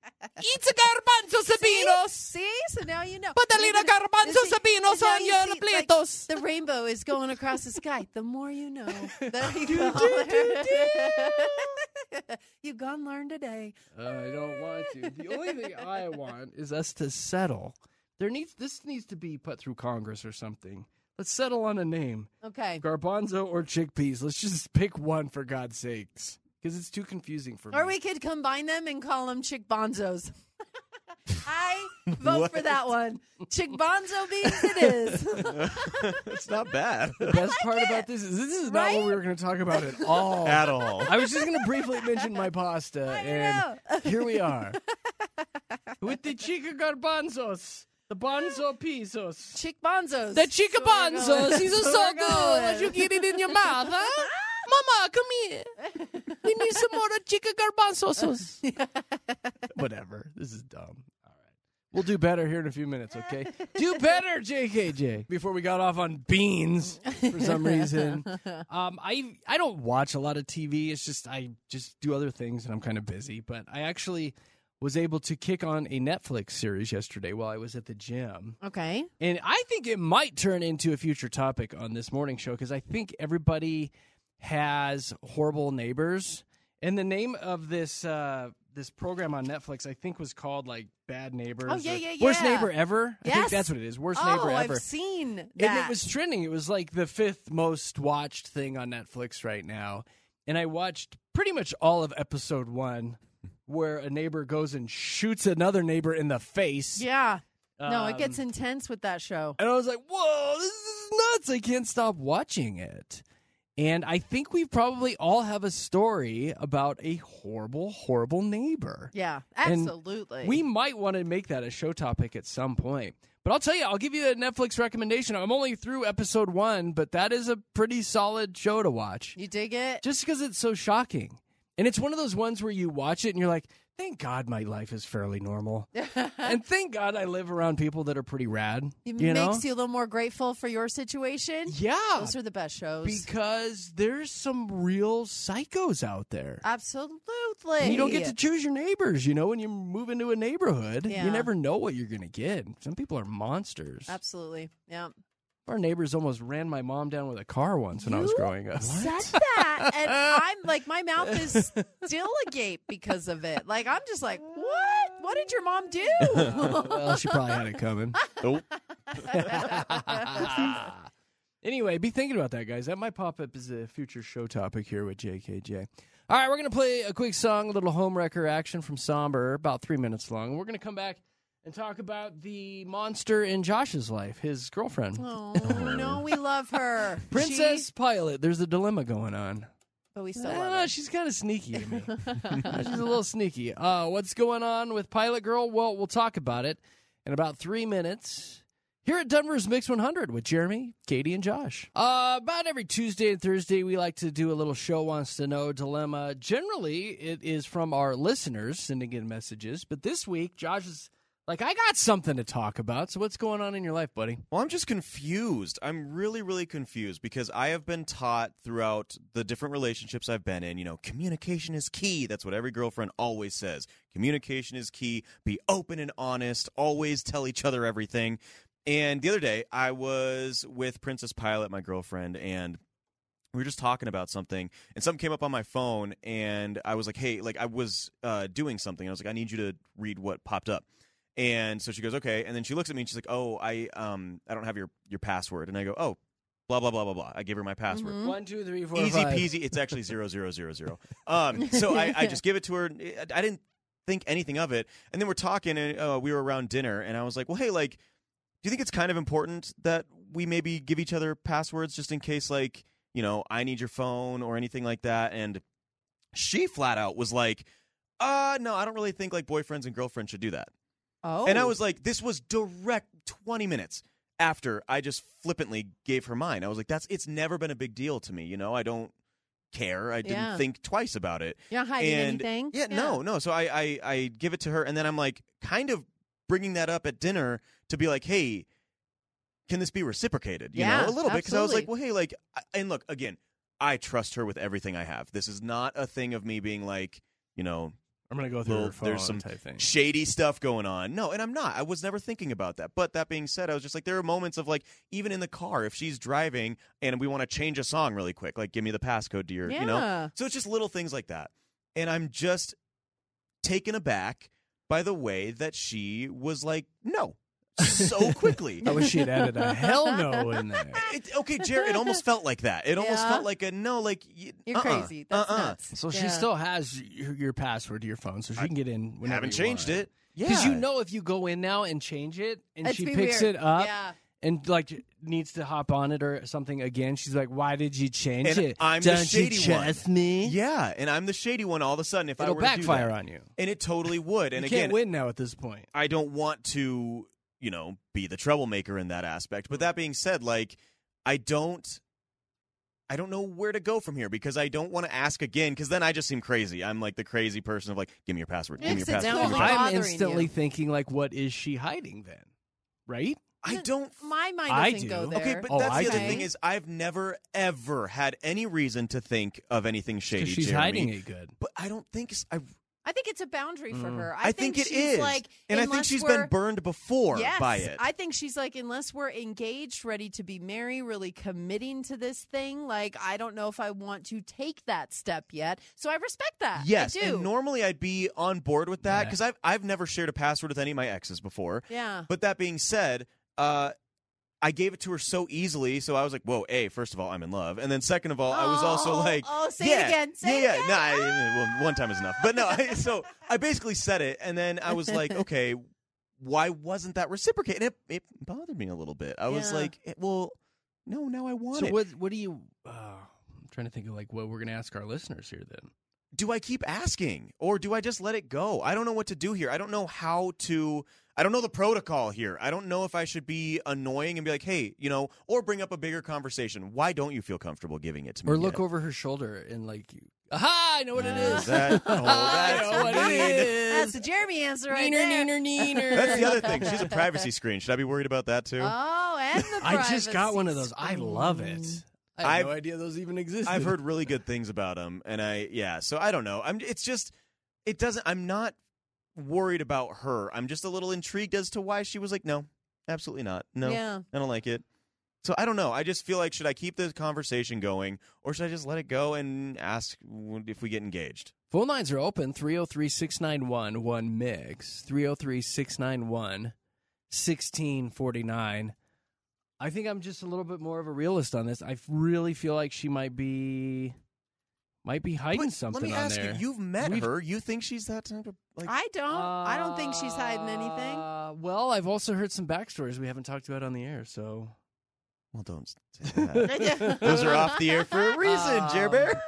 Speaker 3: It's a garbanzo sabinos.
Speaker 4: See? So now you know.
Speaker 3: Put a little garbanzo sabinos
Speaker 4: now
Speaker 3: on
Speaker 4: you
Speaker 3: your
Speaker 4: see,
Speaker 3: platos.
Speaker 4: the rainbow is going across the sky. The more you know. There you go. You gone learn today.
Speaker 3: I don't want to. The only thing I want is us to settle. This needs to be put through Congress or something. Let's settle on a name.
Speaker 4: Okay.
Speaker 3: Garbanzo or chickpeas. Let's just pick one for God's sakes. Because it's too confusing for me.
Speaker 4: Or we could combine them and call them chick bonzos. I vote for that one. Chick bonzo beans it is.
Speaker 5: It's not bad.
Speaker 3: The best part about this is not what we were going to talk about at all.
Speaker 5: At all.
Speaker 3: I was just going to briefly mention my pasta, and here we are. With the chica garbanzos. The bonzo pisos.
Speaker 4: Chick bonzos.
Speaker 3: The chica bonzos. These are so
Speaker 4: We're
Speaker 3: good.
Speaker 4: going.
Speaker 3: As you get it in your mouth, huh? Mama, come here. We need some more chica garbanzos. Whatever. This is dumb. All right. We'll do better here in a few minutes, okay? Do better, JKJ. Before we got off on beans for some reason. I don't watch a lot of TV. It's just I just do other things and I'm kind of busy. But I actually was able to kick on a Netflix series yesterday while I was at the gym.
Speaker 4: Okay.
Speaker 3: And I think it might turn into a future topic on this morning show because I think everybody has horrible neighbors. And the name of this this program on Netflix, I think, was called like Bad Neighbors.
Speaker 4: Oh, yeah.
Speaker 3: Worst Neighbor Ever.
Speaker 4: Yes.
Speaker 3: I think that's what it is. Worst Neighbor Ever.
Speaker 4: I've seen that.
Speaker 3: And it was trending. It was like the 5th most watched thing on Netflix right now. And I watched pretty much all of episode 1 where a neighbor goes and shoots another neighbor in the face.
Speaker 4: Yeah. No, it gets intense with that show.
Speaker 3: And I was like, whoa, this is nuts. I can't stop watching it. And I think we probably all have a story about a horrible, horrible neighbor.
Speaker 4: Yeah,
Speaker 3: And
Speaker 4: absolutely.
Speaker 3: we might want to make that a show topic at some point. But I'll tell you, I'll give you a Netflix recommendation. I'm only through episode 1, but that is a pretty solid show to watch.
Speaker 4: You dig it?
Speaker 3: Just because it's so shocking. And it's one of those ones where you watch it and you're like, thank God my life is fairly normal. And thank God I live around people that are pretty rad.
Speaker 4: It
Speaker 3: you know?
Speaker 4: makes you a little more grateful for your situation.
Speaker 3: Yeah.
Speaker 4: Those are the best shows.
Speaker 3: Because there's some real psychos out there.
Speaker 4: Absolutely.
Speaker 3: And you don't get to choose your neighbors, you know, when you move into a neighborhood.
Speaker 4: Yeah.
Speaker 3: You never know what you're going to get. Some people are monsters.
Speaker 4: Absolutely. Yeah.
Speaker 3: Our neighbors almost ran my mom down with a car once when I was growing up.
Speaker 4: Said that, and I'm like, my mouth is still agape because of it. Like, I'm just like, what? What did your mom do?
Speaker 3: Well, she probably had it coming.
Speaker 5: Nope.
Speaker 3: Anyway, be thinking about that, guys. That might pop up as a future show topic here with JKJ. All right, we're going to play a quick song, a little home wrecker action from Somber, about 3 minutes long. We're going to come back and talk about the monster in Josh's life, his girlfriend.
Speaker 4: Oh, no, we love her.
Speaker 3: Princess Pilot. There's a dilemma going on.
Speaker 4: But we still love her.
Speaker 3: She's kind of sneaky to me. She's a little sneaky. What's going on with Pilot Girl? Well, we'll talk about it in about 3 minutes here at Denver's Mix 100 with Jeremy, Katie, and Josh. About every Tuesday and Thursday, we like to do a little show wants to know dilemma. Generally, it is from our listeners sending in messages. But this week, Josh is like, I got something to talk about. So what's going on in your life, buddy?
Speaker 5: Well, I'm just confused. I'm really, really confused because I have been taught throughout the different relationships I've been in, you know, communication is key. That's what every girlfriend always says. Communication is key. Be open and honest. Always tell each other everything. And the other day, I was with Princess Pilot, my girlfriend, and we were just talking about something, and something came up on my phone, and I was like, hey, like I was doing something. I was like, I need you to read what popped up. And so she goes, okay. And then she looks at me and she's like, oh, I don't have your password. And I go, oh, blah, blah, blah, blah, blah. I gave her my password.
Speaker 4: Mm-hmm.
Speaker 3: 1, 2, 3, 4,
Speaker 5: Easy
Speaker 3: 5.
Speaker 5: peasy. It's actually 0000. So I just give it to her. I didn't think anything of it. And then we're talking and we were around dinner and I was like, well, hey, like, do you think it's kind of important that we maybe give each other passwords just in case, like, you know, I need your phone or anything like that? And she flat out was like, no, I don't really think like boyfriends and girlfriends should do that.
Speaker 4: Oh.
Speaker 5: And I was like, this was direct 20 minutes after I just flippantly gave her mine. I was like, it's never been a big deal to me. You know, I don't care. I didn't think twice about it.
Speaker 4: You're not hiding anything?
Speaker 5: Yeah, no. So I give it to her, and then I'm like kind of bringing that up at dinner to be like, hey, can this be reciprocated? You know, a little bit. Because I was like, well, hey, like, and look, again, I trust her with everything I have. This is not a thing of me being like, you know,
Speaker 3: I'm going to go through her phone
Speaker 5: there's some
Speaker 3: type thing.
Speaker 5: shady stuff going on. No, and I'm not. I was never thinking about that. But that being said, I was just like, there are moments of like, even in the car, if she's driving and we want to change a song really quick, like give me the passcode to your, you know. So it's just little things like that. And I'm just taken aback by the way that she was like, no. So quickly.
Speaker 3: I wish she had added a hell no in there.
Speaker 5: Okay, Jared, it almost felt like that. It almost felt like a no, like...
Speaker 4: You're crazy. That's nuts.
Speaker 3: So she still has your password to your phone, so she can get in whenever
Speaker 5: haven't changed it. Yeah.
Speaker 3: Because you know if you go in now and change it, and
Speaker 4: It'd
Speaker 3: she
Speaker 4: be
Speaker 3: picks
Speaker 4: weird.
Speaker 3: it up...
Speaker 4: Yeah.
Speaker 3: And like needs to hop on it or something again. She's like, "Why did you change
Speaker 5: and
Speaker 3: it?
Speaker 5: I'm
Speaker 3: Don't
Speaker 5: the shady
Speaker 3: you trust me?"
Speaker 5: Yeah, and I'm the shady one. All of a sudden, if
Speaker 3: It'll
Speaker 5: I were to do
Speaker 3: backfire
Speaker 5: that,
Speaker 3: on you,
Speaker 5: and it totally would. And
Speaker 3: you
Speaker 5: again,
Speaker 3: can't win now at this point.
Speaker 5: I don't want to, be the troublemaker in that aspect. But that being said, like, I don't know where to go from here because I don't want to ask again because then I just seem crazy. I'm like the crazy person of like, give me your password. Give me your password.
Speaker 4: Accidentally
Speaker 3: I'm
Speaker 4: bothering
Speaker 3: instantly
Speaker 4: you.
Speaker 3: thinking like, what is she hiding then? Right?
Speaker 5: I don't.
Speaker 4: My mind
Speaker 3: I
Speaker 4: doesn't
Speaker 3: do.
Speaker 4: go there.
Speaker 5: Okay, but that's the other thing is I've never ever had any reason to think of anything shady.
Speaker 3: Because she's
Speaker 5: Jeremy,
Speaker 3: hiding it good.
Speaker 5: but I don't think
Speaker 4: I think it's a boundary for her.
Speaker 5: I think it
Speaker 4: she's
Speaker 5: is,
Speaker 4: like,
Speaker 5: and I think
Speaker 4: unless
Speaker 5: she's
Speaker 4: we're-
Speaker 5: been burned before
Speaker 4: Yes,
Speaker 5: by it.
Speaker 4: I think she's like, unless we're engaged, ready to be married, really committing to this thing, like, I don't know if I want to take that step yet. So I respect that.
Speaker 5: Yes,
Speaker 4: I do.
Speaker 5: and normally I'd be on board with that because I've never shared a password with any of my exes before.
Speaker 4: Yeah.
Speaker 5: But that being said, I gave it to her so easily, so I was like, "Whoa, first of all, I'm in love," and then second of all, I was also like,
Speaker 4: say it again, say it again.
Speaker 5: Well, one time is enough, but no. So I basically said it, and then I was like, "Okay, why wasn't that reciprocated?" And it bothered me a little bit. I was like, "Well, no, now I want it."
Speaker 3: What do you? I'm trying to think of like what we're gonna ask our listeners here. Then
Speaker 5: do I keep asking or do I just let it go? I don't know what to do here. I don't know how to. I don't know the protocol here. I don't know if I should be annoying and be like, hey, or bring up a bigger conversation. Why don't you feel comfortable giving it to me?
Speaker 3: Or look over her shoulder and like, aha, I know what it is.
Speaker 5: That's
Speaker 3: I know what it is.
Speaker 4: That's the Jeremy answer right
Speaker 3: Neener,
Speaker 4: there.
Speaker 3: neener, neener.
Speaker 5: That's the other thing. She's a privacy screen. Should I be worried about that too?
Speaker 4: Oh, and the
Speaker 3: I just got
Speaker 4: privacy
Speaker 3: one of those. I love it. I had no idea those even existed.
Speaker 5: I've heard really good things about them, and so I don't know. I'm not worried about her. I'm just a little intrigued as to why she was like, no, absolutely not. No, I don't like it. So I don't know. I just feel like, should I keep the conversation going, or should I just let it go and ask if we get engaged?
Speaker 3: Phone lines are open, 303-691-1MIX, 303-691-1649. I think I'm just a little bit more of a realist on this. I really feel like she might be hiding something
Speaker 5: on there. Let me ask you, you've met her. You think she's that type of...
Speaker 4: I don't think she's hiding anything.
Speaker 3: Well, I've also heard some backstories we haven't talked about on the air, so...
Speaker 5: Well, don't say that. Those are off the air for a reason, Jer Bear.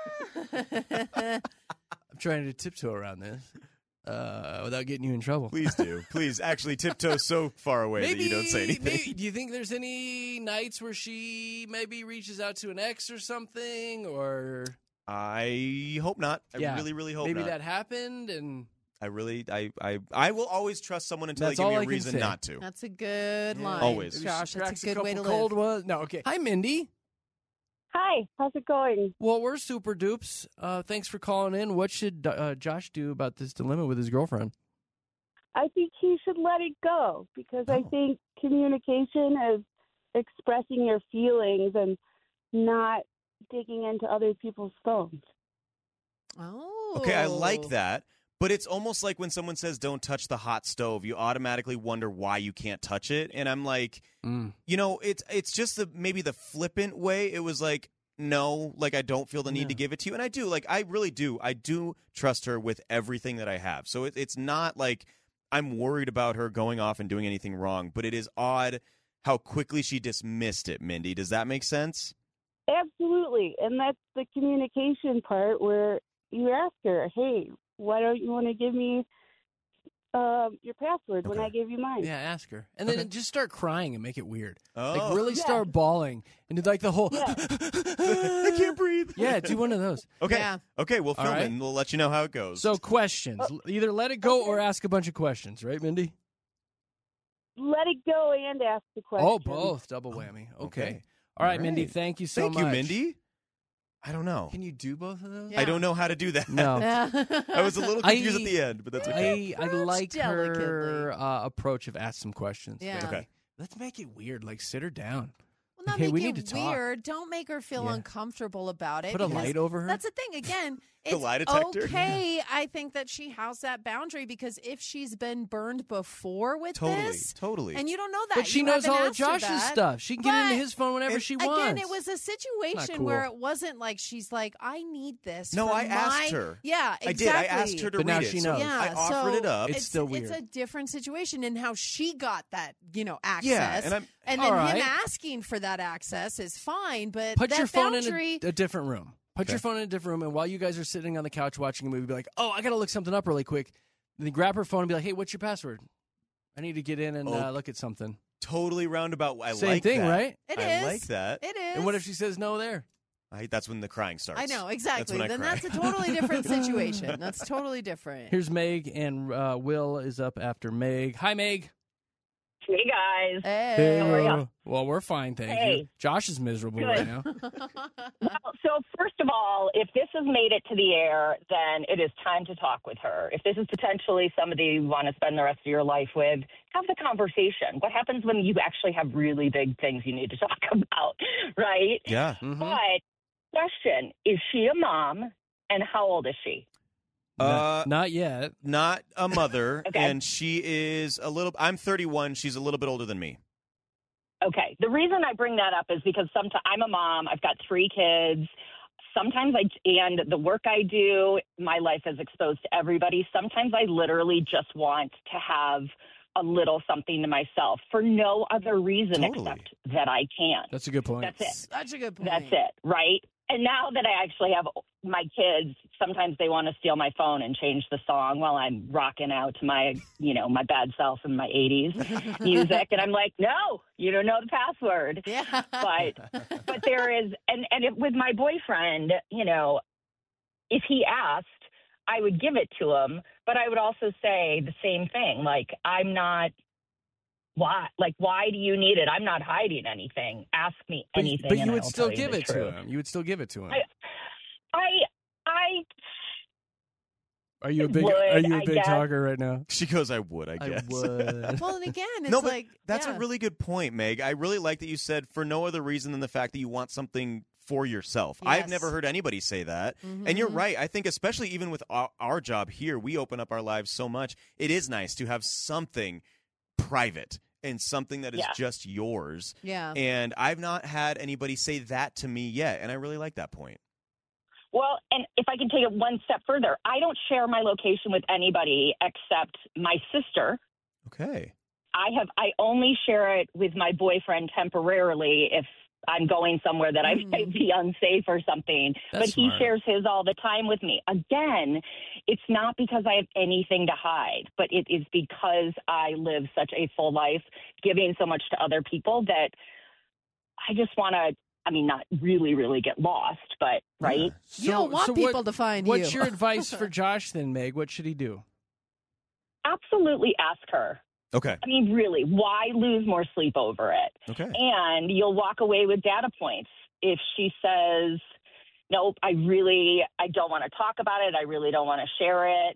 Speaker 3: I'm trying to tiptoe around this without getting you in trouble.
Speaker 5: Please do. Please, actually tiptoe so far away that you don't say anything.
Speaker 3: Do you think there's any nights where she maybe reaches out to an ex or something, or...
Speaker 5: I hope not. I really, really hope not.
Speaker 3: Maybe that happened, and...
Speaker 5: I will always trust someone until they give me a reason not to.
Speaker 4: That's a good line.
Speaker 5: Always.
Speaker 4: Josh, that's a good way to
Speaker 3: cold
Speaker 4: live.
Speaker 3: Ones. No, okay. Hi, Mindy.
Speaker 10: Hi, how's it going?
Speaker 3: Well, we're super dupes. Thanks for calling in. What should Josh do about this dilemma with his girlfriend?
Speaker 10: I think he should let it go because I think communication is expressing your feelings and not digging into other people's phones.
Speaker 4: Oh.
Speaker 5: Okay, I like that. But it's almost like when someone says don't touch the hot stove, you automatically wonder why you can't touch it. And I'm like, it's just maybe the flippant way. It was like, no, like I don't feel the need to give it to you. And I do. Like I really do. I do trust her with everything that I have. So it's not like I'm worried about her going off and doing anything wrong. But it is odd how quickly she dismissed it, Mindy. Does that make sense?
Speaker 10: Absolutely. And that's the communication part where you ask her, hey, why don't you want to give me your password when I give you mine?
Speaker 3: Yeah, ask her. And then just start crying and make it weird.
Speaker 5: Oh.
Speaker 3: Like really start bawling and do like the whole
Speaker 5: I can't breathe.
Speaker 3: Yeah, do one of those.
Speaker 5: Okay.
Speaker 4: Yeah.
Speaker 5: Okay, we'll film
Speaker 3: All right.
Speaker 5: it and we'll let you know how it goes.
Speaker 3: So questions. Either let it go or ask a bunch of questions, right, Mindy?
Speaker 10: Let it go and ask the question.
Speaker 3: Oh, both. Double whammy. Okay. All right, Mindy, thank you so much.
Speaker 5: Thank you, Mindy. I don't know.
Speaker 3: Can you do both of those?
Speaker 4: Yeah.
Speaker 5: I don't know how to do that.
Speaker 3: No.
Speaker 5: I was a little confused at the end, but that's okay.
Speaker 3: I like her
Speaker 4: delicately.
Speaker 3: approach of ask some questions.
Speaker 4: Yeah.
Speaker 5: Okay.
Speaker 3: Let's make it weird. Like, sit her down.
Speaker 4: Well, not
Speaker 3: Hey,
Speaker 4: make
Speaker 3: we
Speaker 4: it
Speaker 3: need to talk.
Speaker 4: weird. Don't make her feel
Speaker 3: Yeah.
Speaker 4: uncomfortable about it.
Speaker 3: Put a
Speaker 4: because
Speaker 3: light over her.
Speaker 4: That's the thing. Again,
Speaker 5: The
Speaker 4: it's
Speaker 5: lie detector?
Speaker 4: okay. I think that she has that boundary because if she's been burned before with this,
Speaker 5: Totally.
Speaker 4: and you don't know that,
Speaker 3: But she
Speaker 4: you
Speaker 3: knows
Speaker 4: haven't
Speaker 3: all of
Speaker 4: asked her
Speaker 3: Josh's
Speaker 4: that.
Speaker 3: stuff. She can get into
Speaker 4: But
Speaker 3: his phone whenever she wants.
Speaker 4: Again, it was a situation
Speaker 3: cool.
Speaker 4: where it wasn't like she's like, I need this.
Speaker 5: No,
Speaker 4: for
Speaker 5: I asked
Speaker 4: my-"
Speaker 5: her.
Speaker 4: Yeah,
Speaker 5: I
Speaker 4: exactly.
Speaker 5: did. I asked her to
Speaker 3: But now
Speaker 5: read it.
Speaker 3: she
Speaker 5: so
Speaker 3: knows.
Speaker 4: Yeah,
Speaker 5: I offered
Speaker 4: so
Speaker 5: it up.
Speaker 3: It's still weird.
Speaker 4: It's a different situation in how she got that, access.
Speaker 5: Yeah, and I'm-
Speaker 4: and
Speaker 3: All
Speaker 4: then
Speaker 3: right.
Speaker 4: him asking for that access is fine, but
Speaker 3: Put
Speaker 4: that
Speaker 3: your phone
Speaker 4: boundary,
Speaker 3: in a different room. Put your phone in a different room, and while you guys are sitting on the couch watching a movie, be like, "Oh, I gotta look something up really quick." Then you grab her phone and be like, "Hey, what's your password? I need to get in and look at something."
Speaker 5: Totally roundabout. I
Speaker 3: Same
Speaker 5: like
Speaker 3: thing,
Speaker 5: that.
Speaker 3: right?
Speaker 4: It
Speaker 5: I
Speaker 4: is.
Speaker 5: like that.
Speaker 4: It is.
Speaker 3: And what if she says no there?
Speaker 5: That's when the crying starts.
Speaker 4: I know, exactly.
Speaker 5: That's when I
Speaker 4: Then
Speaker 5: cry.
Speaker 4: that's a totally different situation. That's totally different.
Speaker 3: Here's Meg, and Will is up after Meg. Hi, Meg.
Speaker 11: Hey, guys.
Speaker 4: Hey.
Speaker 11: How are ya?
Speaker 3: Well, we're fine, thank you.
Speaker 11: Hey.
Speaker 3: Josh is miserable
Speaker 11: Good.
Speaker 3: right now.
Speaker 11: Well, so first of all, if this has made it to the air, then it is time to talk with her. If this is potentially somebody you want to spend the rest of your life with, have the conversation. What happens when you actually have really big things you need to talk about, right?
Speaker 5: Yeah.
Speaker 11: But question, is she a mom, and how old is she?
Speaker 3: Not yet.
Speaker 5: Not a mother,
Speaker 11: Okay.
Speaker 5: and she is I'm 31. She's a little bit older than me.
Speaker 11: Okay. The reason I bring that up is because sometimes I'm a mom. I've got 3 kids. Sometimes and the work I do, my life is exposed to everybody. Sometimes I literally just want to have a little something to myself for no other reason except that I can.
Speaker 3: That's a good point.
Speaker 11: That's it.
Speaker 4: Such a good point.
Speaker 11: That's it, right? And now that I actually have my kids, sometimes they want to steal my phone and change the song while I'm rocking out to my, my bad self in my 80s music. And I'm like, no, you don't know the password.
Speaker 4: Yeah.
Speaker 11: But there is, with my boyfriend, if he asked, I would give it to him, but I would also say the same thing. Like, I'm not, why do you need it? I'm not hiding anything. Ask me anything.
Speaker 3: But you
Speaker 11: and
Speaker 3: would
Speaker 11: I'll
Speaker 3: still
Speaker 11: tell you
Speaker 3: give
Speaker 11: the
Speaker 3: it to
Speaker 11: truth.
Speaker 3: him. You would still give it to him.
Speaker 11: I
Speaker 3: Are you a big
Speaker 11: I guess.
Speaker 3: talker right now?
Speaker 5: She goes, I would, I guess.
Speaker 3: would.
Speaker 4: Well, and again, it's
Speaker 5: No, but
Speaker 4: like
Speaker 5: that's
Speaker 4: yeah.
Speaker 5: a really good point, Meg. I really like that you said for no other reason than the fact that you want something for yourself. I've
Speaker 4: Yes.
Speaker 5: never heard anybody say that. And you're right. I think especially even with our job here, we open up our lives so much. It is nice to have something private and something that is just yours.
Speaker 4: Yeah.
Speaker 5: And I've not had anybody say that to me yet, and I really like that point.
Speaker 11: Well, and if I can take it one step further, I don't share my location with anybody except my sister.
Speaker 5: Okay.
Speaker 11: I only share it with my boyfriend temporarily if I'm going somewhere that I might be unsafe or something.
Speaker 3: That's
Speaker 11: but he
Speaker 3: smart.
Speaker 11: shares his all the time with me. Again, it's not because I have anything to hide, but it is because I live such a full life, giving so much to other people that I just want to, not really, really get lost, but right?
Speaker 4: You don't want people to find
Speaker 3: What's
Speaker 4: you.
Speaker 3: your advice for Josh then, Meg? What should he do?
Speaker 11: Absolutely ask her.
Speaker 5: Okay.
Speaker 11: Really, why lose more sleep over it?
Speaker 5: Okay.
Speaker 11: And you'll walk away with data points. If she says, nope, I don't want to talk about it. I really don't want to share it.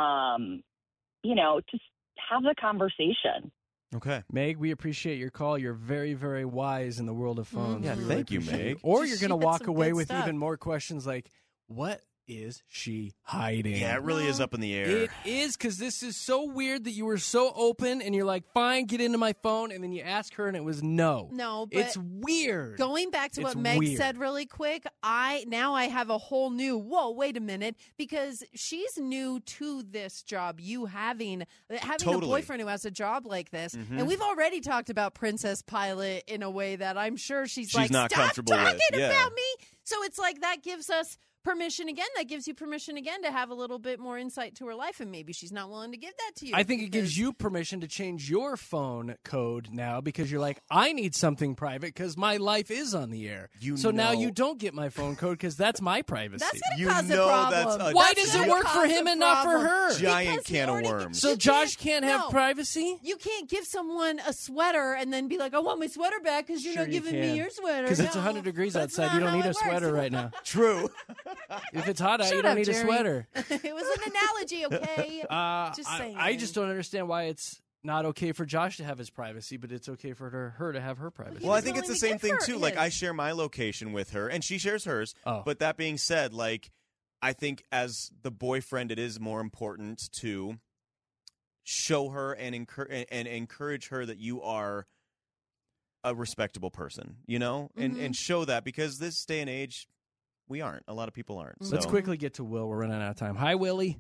Speaker 11: Just have the conversation.
Speaker 5: Okay.
Speaker 3: Meg, we appreciate your call. You're very, very wise in the world of phones.
Speaker 5: Yeah,
Speaker 3: We
Speaker 5: thank you,
Speaker 3: appreciate
Speaker 5: Meg.
Speaker 3: it. Or
Speaker 4: She
Speaker 3: you're going to
Speaker 4: had
Speaker 3: walk
Speaker 4: some
Speaker 3: away
Speaker 4: good
Speaker 3: with
Speaker 4: stuff.
Speaker 3: even more questions like, what is she hiding?
Speaker 5: Yeah, it really is up in the air.
Speaker 3: It is, because this is so weird that you were so open and you're like, fine, get into my phone. And then you ask her and it was no.
Speaker 4: No, but
Speaker 3: It's weird.
Speaker 4: Going back to
Speaker 3: It's
Speaker 4: what Meg
Speaker 3: weird.
Speaker 4: said really quick, I have a whole new, wait a minute, because she's new to this job, you having a
Speaker 5: Totally.
Speaker 4: boyfriend who has a job like this. And we've already talked about Princess Pilot in a way that I'm sure she's like,
Speaker 5: not
Speaker 4: stop
Speaker 5: comfortable with.
Speaker 4: talking
Speaker 5: Yeah.
Speaker 4: about me. So it's like that gives us permission again. That gives you permission again to have a little bit more insight to her life, and maybe she's not willing to give that to you.
Speaker 3: I think it gives you permission to change your phone code now because you're like, I need something private because my life is on the air. Now you don't get my phone code because that's my privacy.
Speaker 4: That's going to cause a problem.
Speaker 3: Why does it work for him and not for her?
Speaker 5: Giant can of worms.
Speaker 3: So Josh can't have privacy?
Speaker 4: You can't give someone a sweater and then be like, I want my sweater back because you're not giving me your sweater.
Speaker 3: Because it's 100 degrees outside. You don't need a sweater right now.
Speaker 5: True.
Speaker 3: If it's hot out, you don't need a sweater.
Speaker 4: It was an analogy, okay? Just saying.
Speaker 3: I just don't understand why it's not okay for Josh to have his privacy, but it's okay for her to have her privacy.
Speaker 5: Well, I think it's the same thing, too. Like, I share my location with her, and she shares hers.
Speaker 3: Oh.
Speaker 5: But that being said, like, I think as the boyfriend, it is more important to show her and encourage her that you are a respectable person, you know? And show that, because this day and age, we aren't. A lot of people aren't.
Speaker 3: Let's quickly get to Will. We're running out of time. Hi, Willie.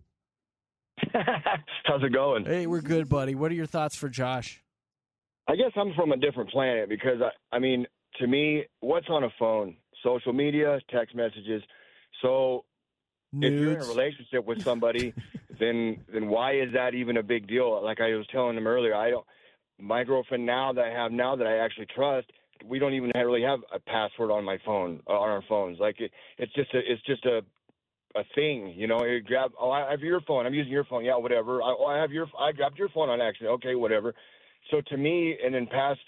Speaker 12: How's it going?
Speaker 3: Hey, we're good, buddy. What are your thoughts for Josh?
Speaker 12: I guess I'm from a different planet because, I mean, to me, what's on a phone? Social media, text messages. So if you're in a relationship with somebody, then why is that even a big deal? Like I was telling him earlier, my girlfriend now that I actually trust, we don't even really have a password on my phone, on our phones. Like it's just a thing, you know. You grab, I have your phone. I'm using your phone. Yeah, whatever. I grabbed your phone on accident. Okay, whatever. So to me, and in past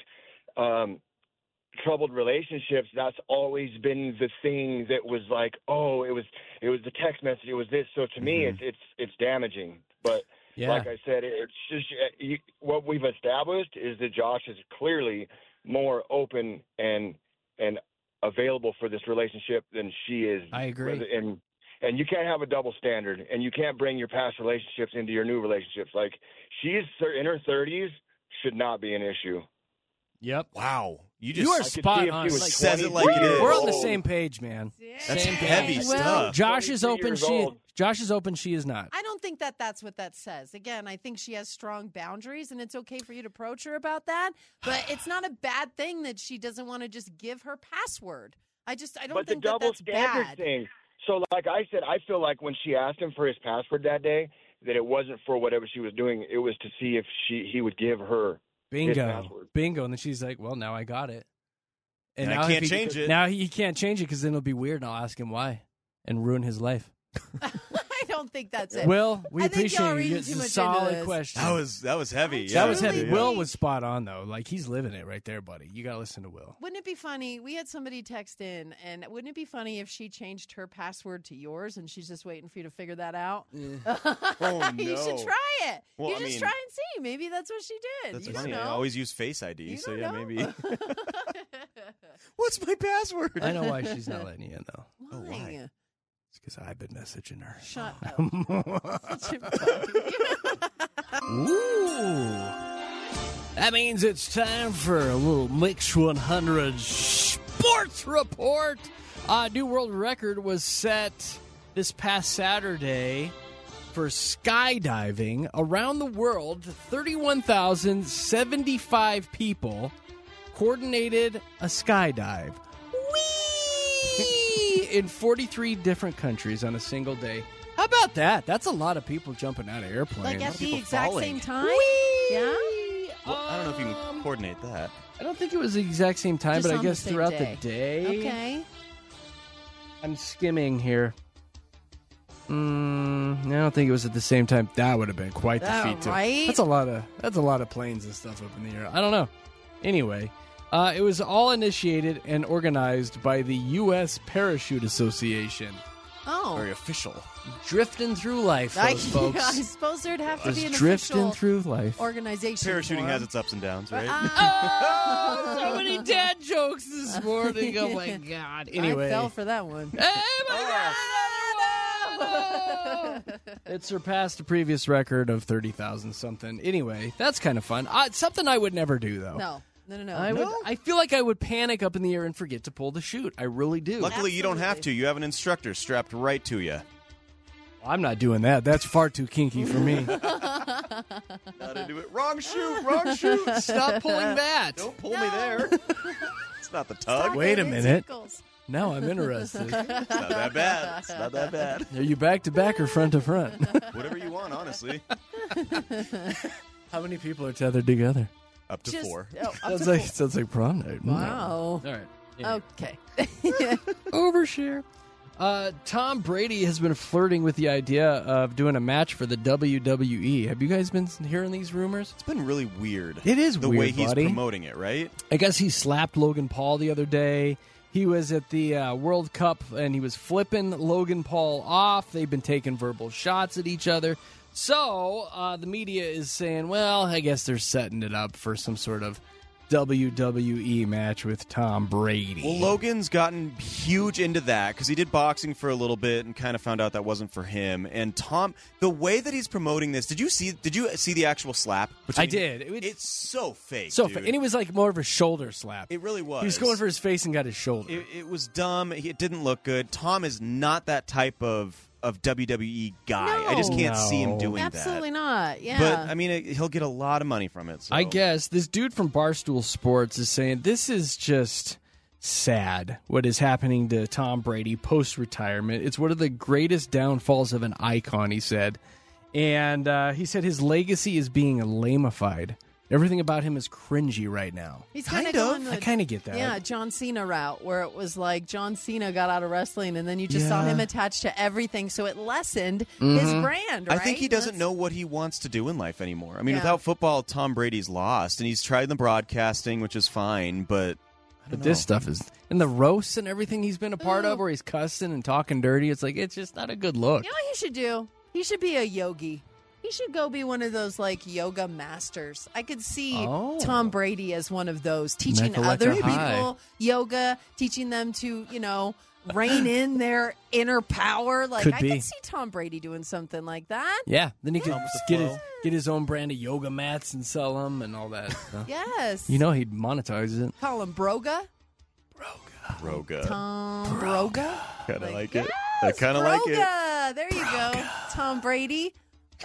Speaker 12: troubled relationships, that's always been the thing that was like, oh, it was the text message. It was this. So to me, it's damaging. But like I said, it's just what we've established is that Josh is clearly more open and available for this relationship than she is.
Speaker 3: I agree.
Speaker 12: And you can't have a double standard, and you can't bring your past relationships into your new relationships. Like, she's in her 30s, should not be an issue.
Speaker 3: Yep.
Speaker 5: Wow.
Speaker 3: You are spot on.
Speaker 5: Says it like it is.
Speaker 3: We're on the same page, man.
Speaker 4: Yeah.
Speaker 5: That's heavy stuff.
Speaker 3: Josh is open. She is not.
Speaker 4: I don't think that's what that says. Again, I think she has strong boundaries, and it's okay for you to approach her about that. But it's not a bad thing that she doesn't want to just give her password. I don't think that's bad.
Speaker 12: Thing. So, like I said, I feel like when she asked him for his password that day, that it wasn't for whatever she was doing. It was to see if he would give her his password.
Speaker 3: Bingo. And then she's like, well, now I got it.
Speaker 5: And now I can't change it.
Speaker 3: Now he can't change it because then it'll be weird, and I'll ask him why and ruin his life.
Speaker 4: I don't think that's it.
Speaker 3: Will, we appreciate you. It's a solid question.
Speaker 5: That was heavy.
Speaker 3: That was heavy. Will was spot on, though. Like, he's living it right there, buddy. You got to listen to Will.
Speaker 4: Wouldn't it be funny? We had somebody text in, and wouldn't it be funny if she changed her password to yours and she's just waiting for you to figure that out?
Speaker 5: Oh, no.
Speaker 4: You should try it.
Speaker 5: Well,
Speaker 4: try and see. Maybe that's what she did.
Speaker 5: That's
Speaker 4: you
Speaker 5: funny.
Speaker 4: Don't know.
Speaker 5: I always use Face ID,
Speaker 4: You
Speaker 5: so
Speaker 4: don't
Speaker 5: yeah,
Speaker 4: know.
Speaker 5: maybe. What's my password?
Speaker 3: I know why she's not letting you in, though.
Speaker 4: Why?
Speaker 5: Oh, why?
Speaker 3: It's because I've been messaging her.
Speaker 4: Shut up. Such a
Speaker 3: Ooh. That means it's time for a little Mix 100 Sports Report. New world record was set this past Saturday for skydiving. Around the world, 31,075 people coordinated a skydive. Whee! In 43 different countries on a single day. How about that? That's a lot of people jumping out of airplanes.
Speaker 4: Like at the exact same time?
Speaker 3: Whee!
Speaker 4: Yeah?
Speaker 5: Well, I don't know if you can coordinate that.
Speaker 3: I don't think it was the exact same time,
Speaker 4: Just
Speaker 3: but I
Speaker 4: on
Speaker 3: guess
Speaker 4: the same
Speaker 3: throughout
Speaker 4: day.
Speaker 3: the day.
Speaker 4: Okay.
Speaker 3: I'm skimming here. I don't think it was at the same time. That would have been quite the feat, too.
Speaker 4: Right?
Speaker 3: That's a lot of planes and stuff up in the air. I don't know. Anyway, it was all initiated and organized by the U.S. Parachute Association.
Speaker 4: Oh.
Speaker 5: Very official.
Speaker 3: Drifting through life, those folks.
Speaker 4: I suppose there'd have to be an
Speaker 3: drifting
Speaker 4: official
Speaker 3: through life.
Speaker 4: organization.
Speaker 5: Parachuting has its ups and downs, right?
Speaker 3: Oh, so many dad jokes this morning. Oh, my God. Anyway.
Speaker 4: I fell for that one.
Speaker 3: Oh, my God. It surpassed a previous record of 30,000 something. Anyway, that's kind of fun. Something I would never do, though.
Speaker 4: No.
Speaker 3: I feel like I would panic up in the air and forget to pull the chute. I really do.
Speaker 5: Luckily, you don't have to. You have an instructor strapped right to you.
Speaker 3: I'm not doing that. That's far too kinky for me.
Speaker 5: Gotta do it. Wrong chute.
Speaker 3: Stop pulling that.
Speaker 5: Don't pull me there. It's not the tug.
Speaker 3: Wait a minute. Now I'm interested.
Speaker 5: It's not that bad. It's not that bad.
Speaker 3: Are you back to back or front to front?
Speaker 5: Whatever you want, honestly.
Speaker 3: How many people are tethered together?
Speaker 5: Up to 4.
Speaker 3: Sounds like prom night.
Speaker 4: Wow.
Speaker 3: All right. Anyway.
Speaker 4: Okay.
Speaker 3: Overshare. Tom Brady has been flirting with the idea of doing a match for the WWE. Have you guys been hearing these rumors?
Speaker 5: It's been really weird.
Speaker 3: It is
Speaker 5: the
Speaker 3: weird,
Speaker 5: way he's
Speaker 3: buddy.
Speaker 5: promoting it, right?
Speaker 3: I guess he slapped Logan Paul the other day. He was at the World Cup, and he was flipping Logan Paul off. They've been taking verbal shots at each other. So the media is saying, well, I guess they're setting it up for some sort of WWE match with Tom Brady.
Speaker 5: Well, Logan's gotten huge into that because he did boxing for a little bit and kind of found out that wasn't for him. And Tom, the way that he's promoting this, did you see the actual slap?
Speaker 3: I did.
Speaker 5: It's so fake.
Speaker 3: So
Speaker 5: dude.
Speaker 3: and it was like more of a shoulder slap.
Speaker 5: It really was.
Speaker 3: He was going for his face and got his shoulder.
Speaker 5: It was dumb. It didn't look good. Tom is not that type of WWE guy.
Speaker 4: No.
Speaker 5: I just can't see him doing
Speaker 4: Absolutely
Speaker 5: that.
Speaker 4: not. Yeah.
Speaker 5: But, I mean, he'll get a lot of money from it. So.
Speaker 3: I guess this dude from Barstool Sports is saying this is just sad what is happening to Tom Brady post-retirement. It's one of the greatest downfalls of an icon, he said. And he said his legacy is being lamified. Everything about him is cringy right now.
Speaker 4: He's kind of going
Speaker 3: I kind of get that.
Speaker 4: Yeah, John Cena route, where it was like John Cena got out of wrestling, and then you just saw him attached to everything, so it lessened his brand, right?
Speaker 5: I think he doesn't know what he wants to do in life anymore. I mean,
Speaker 4: Yeah.
Speaker 5: without football, Tom Brady's lost, and he's tried the broadcasting, which is fine, but
Speaker 3: this stuff is... And the roasts and everything he's been a part of, where he's cussing and talking dirty, it's like, it's just not a good look.
Speaker 4: You know what he should do? He should be a yogi. He should go be one of those like yoga masters. I could see Tom Brady as one of those, teaching
Speaker 3: Mecca
Speaker 4: other
Speaker 3: Lecca High.
Speaker 4: people yoga, teaching them to, rein in their inner power. Like
Speaker 3: Could
Speaker 4: I
Speaker 3: be.
Speaker 4: could see Tom Brady doing something like that.
Speaker 3: Yeah, then he could get his own brand of yoga mats and sell them and all that stuff.
Speaker 4: Yes.
Speaker 3: You know he'd monetize it.
Speaker 4: Call him Broga.
Speaker 5: Broga.
Speaker 4: Tom Broga.
Speaker 5: Kind of like it. I kind of like it.
Speaker 4: Broga. There you go. Tom Brady.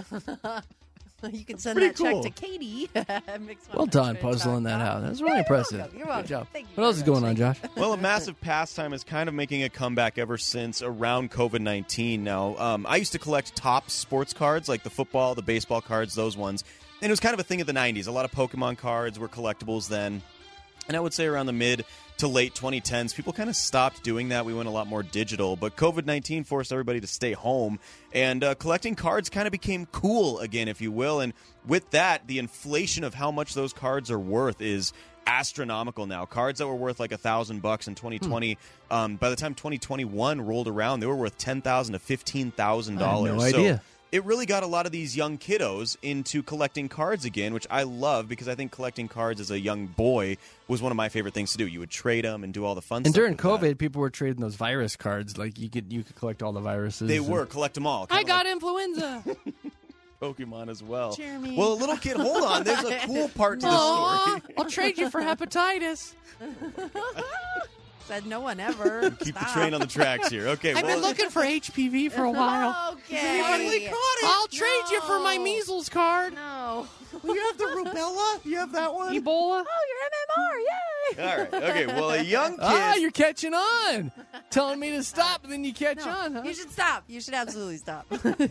Speaker 4: You can send
Speaker 3: Pretty
Speaker 4: that check
Speaker 3: cool.
Speaker 4: to Katie.
Speaker 3: Well done puzzling that out. That's really impressive.
Speaker 4: You're welcome.
Speaker 3: Good job.
Speaker 4: Thank you
Speaker 3: What else is going on, Josh?
Speaker 5: Well, a massive pastime is kind of making a comeback ever since around COVID-19 now. I used to collect top sports cards, like the football, the baseball cards, those ones. And it was kind of a thing of the 90s. A lot of Pokemon cards were collectibles then. And I would say around the mid to late 2010s, people kind of stopped doing that. We went a lot more digital. But COVID-19 forced everybody to stay home. And collecting cards kind of became cool again, if you will. And with that, the inflation of how much those cards are worth is astronomical now. Cards that were worth like $1,000 in 2020, by the time 2021 rolled around, they were worth $10,000 to $15,000.
Speaker 3: I had no idea.
Speaker 5: So it really got a lot of these young kiddos into collecting cards again, which I love because I think collecting cards as a young boy was one of my favorite things to do. You would trade them and do all the fun
Speaker 3: And
Speaker 5: stuff.
Speaker 3: during
Speaker 5: with
Speaker 3: COVID,
Speaker 5: that.
Speaker 3: people were trading those virus cards. Like you could collect all the viruses.
Speaker 5: They were collect them all.
Speaker 3: I
Speaker 5: Kinda
Speaker 3: got
Speaker 5: like
Speaker 3: influenza.
Speaker 5: Pokemon as well.
Speaker 4: Jeremy.
Speaker 5: Well, a little kid, hold on. There's a cool part to the story.
Speaker 3: I'll trade you for hepatitis.
Speaker 4: Said no one ever.
Speaker 5: Keep the train on the tracks here. Okay,
Speaker 3: I've been looking for HPV for a while.
Speaker 4: Okay.
Speaker 3: I'll trade you for my measles card.
Speaker 4: No.
Speaker 5: You have the rubella? You have that one?
Speaker 3: Ebola.
Speaker 4: Oh, you're MMR. Yay.
Speaker 5: All right. Okay. Well, a young kid.
Speaker 3: Ah, you're catching on. Telling me to stop, and then you catch on, huh?
Speaker 4: You should stop. You should absolutely stop.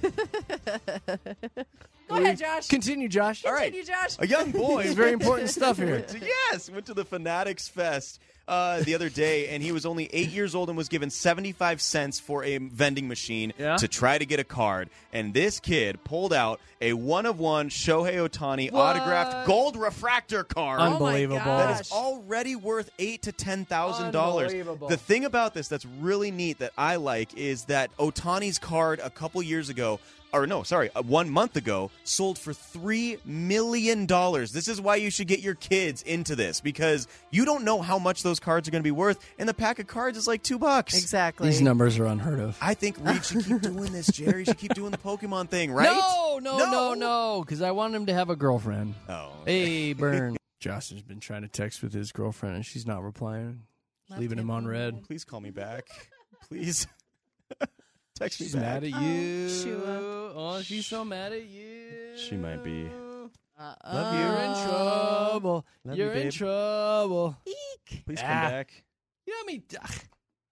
Speaker 4: Go ahead, Josh.
Speaker 3: Continue, Josh.
Speaker 5: All right.
Speaker 4: Continue, Josh.
Speaker 5: A young boy.
Speaker 3: It's very important stuff here.
Speaker 5: Went to the Fanatics Fest the other day, and he was only 8 years old and was given 75 cents for a vending machine to try to get a card. And this kid pulled out a one-of-one Shohei Ohtani autographed gold refractor card.
Speaker 3: Unbelievable.
Speaker 5: That is already worth $8,000 to $10,000.
Speaker 3: Unbelievable.
Speaker 5: The thing about this that's really neat that I like is that Ohtani's card a couple years ago, 1 month ago, sold for $3 million. This is why you should get your kids into this, because you don't know how much those cards are going to be worth, and the pack of cards is like $2.
Speaker 4: Exactly.
Speaker 3: These numbers are unheard of.
Speaker 5: I think Reed should keep doing this, Jerry. Should keep doing the Pokemon thing, right?
Speaker 3: No, because I want him to have a girlfriend.
Speaker 5: Oh.
Speaker 3: Hey, Burn. Josh has been trying to text with his girlfriend, and she's not replying. She's leaving him on red.
Speaker 5: Please call me back. Please. Text me
Speaker 3: She's
Speaker 5: back.
Speaker 3: mad at you.
Speaker 4: Shua.
Speaker 3: Oh, she's so mad at you.
Speaker 5: She might be.
Speaker 3: Love you. You're in trouble.
Speaker 5: Love
Speaker 3: You're
Speaker 5: you,
Speaker 3: in
Speaker 5: babe.
Speaker 3: trouble.
Speaker 5: Please come back.
Speaker 3: You know what I mean?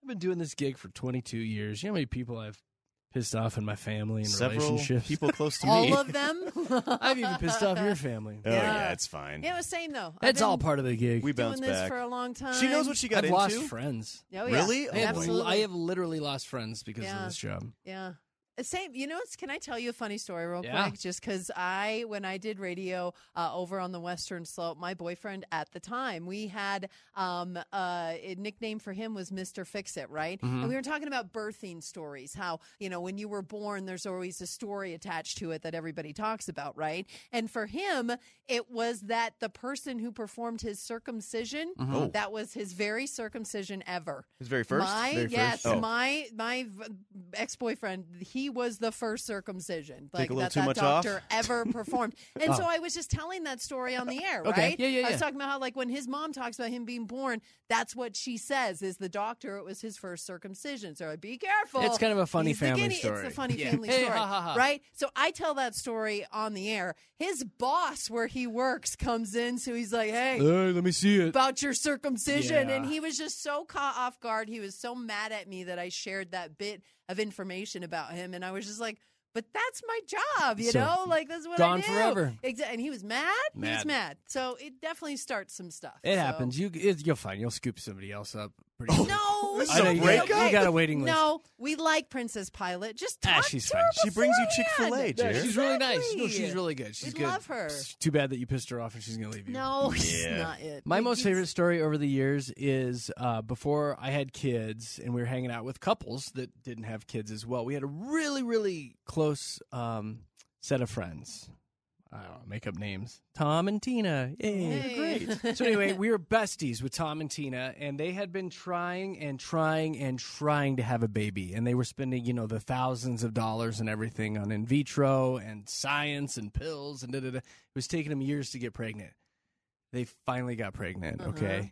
Speaker 3: I've been doing this gig for 22 years. You know how many people I've pissed off in my family and
Speaker 5: Several
Speaker 3: relationships?
Speaker 5: people close to me.
Speaker 4: All of them?
Speaker 3: I've even pissed off your family.
Speaker 5: Oh, yeah, it's fine.
Speaker 4: Yeah, it was same, though.
Speaker 3: It's all part of the gig.
Speaker 5: We
Speaker 4: doing
Speaker 5: bounce
Speaker 4: this
Speaker 5: back.
Speaker 4: for a long time.
Speaker 5: She knows what she got
Speaker 3: I've
Speaker 5: into.
Speaker 3: lost friends.
Speaker 4: Oh, yeah.
Speaker 5: Really?
Speaker 4: Absolutely.
Speaker 3: I have literally lost friends because of this job.
Speaker 4: Yeah. Same. You know, can I tell you a funny story real
Speaker 3: Yeah.
Speaker 4: quick? Just because when I did radio over on the Western Slope, my boyfriend at the time, we had a nickname for him was Mr. Fix-It, right?
Speaker 3: Mm-hmm.
Speaker 4: And we were talking about birthing stories, how, when you were born, there's always a story attached to it that everybody talks about, right? And for him, it was that the person who performed his circumcision,
Speaker 5: Oh.
Speaker 4: that was his very circumcision ever.
Speaker 5: His very first? Very
Speaker 4: Yes,
Speaker 5: first? Oh.
Speaker 4: my ex-boyfriend, he was the first circumcision
Speaker 5: Take a little
Speaker 4: that
Speaker 5: too much
Speaker 4: doctor
Speaker 5: off?
Speaker 4: ever performed. And
Speaker 3: Oh.
Speaker 4: so I was just telling that story on the air,
Speaker 3: Okay.
Speaker 4: right?
Speaker 3: Yeah.
Speaker 4: I was talking about how, like, when his mom talks about him being born, that's what she says is the doctor, it was his first circumcision. So be careful.
Speaker 3: It's kind of a funny
Speaker 4: He's the
Speaker 3: family
Speaker 4: guinea-
Speaker 3: story.
Speaker 4: It's a funny
Speaker 3: Yeah.
Speaker 4: family
Speaker 3: Hey,
Speaker 4: story,
Speaker 3: ha, ha, ha.
Speaker 4: right? So I tell that story on the air. His boss, where he works, comes in. So he's like, hey,
Speaker 3: Let me see it.
Speaker 4: about your circumcision.
Speaker 3: Yeah.
Speaker 4: And he was just so caught off guard. He was so mad at me that I shared that bit of information about him. And I was just like, but that's my job, you
Speaker 3: So,
Speaker 4: know? Like, that's what
Speaker 3: gone
Speaker 4: I do.
Speaker 3: forever.
Speaker 4: And he was mad. He was
Speaker 3: Mad.
Speaker 4: mad. So it definitely starts some stuff.
Speaker 3: It
Speaker 4: So-
Speaker 3: happens. You'll find. You'll scoop somebody else up pretty soon.
Speaker 4: No,
Speaker 5: This
Speaker 3: I know
Speaker 5: is a
Speaker 3: you
Speaker 5: breakup?
Speaker 3: got, you got a waiting list.
Speaker 4: No, we like Princess Pilot. Just talk
Speaker 3: she's
Speaker 4: to
Speaker 3: fine.
Speaker 4: her
Speaker 5: She brings you
Speaker 4: beforehand.
Speaker 5: Chick-fil-A, Jared.
Speaker 3: She's really nice.
Speaker 4: Exactly.
Speaker 3: No, she's really good. She's
Speaker 4: We
Speaker 3: good.
Speaker 4: love her.
Speaker 3: It's too bad that you pissed her off and she's going to leave you.
Speaker 4: No, it's
Speaker 5: Yeah.
Speaker 4: not it.
Speaker 3: My most
Speaker 4: He's-
Speaker 3: favorite story over the years is before I had kids and we were hanging out with couples that didn't have kids as well. We had a really, really close set of friends. I don't know, make up names. Tom and Tina. Yay.
Speaker 4: Hey.
Speaker 3: Great. So anyway, we were besties with Tom and Tina, and they had been trying to have a baby. And they were spending, the thousands of dollars and everything on in vitro and science and pills and da-da-da. It was taking them years to get pregnant. They finally got pregnant, okay?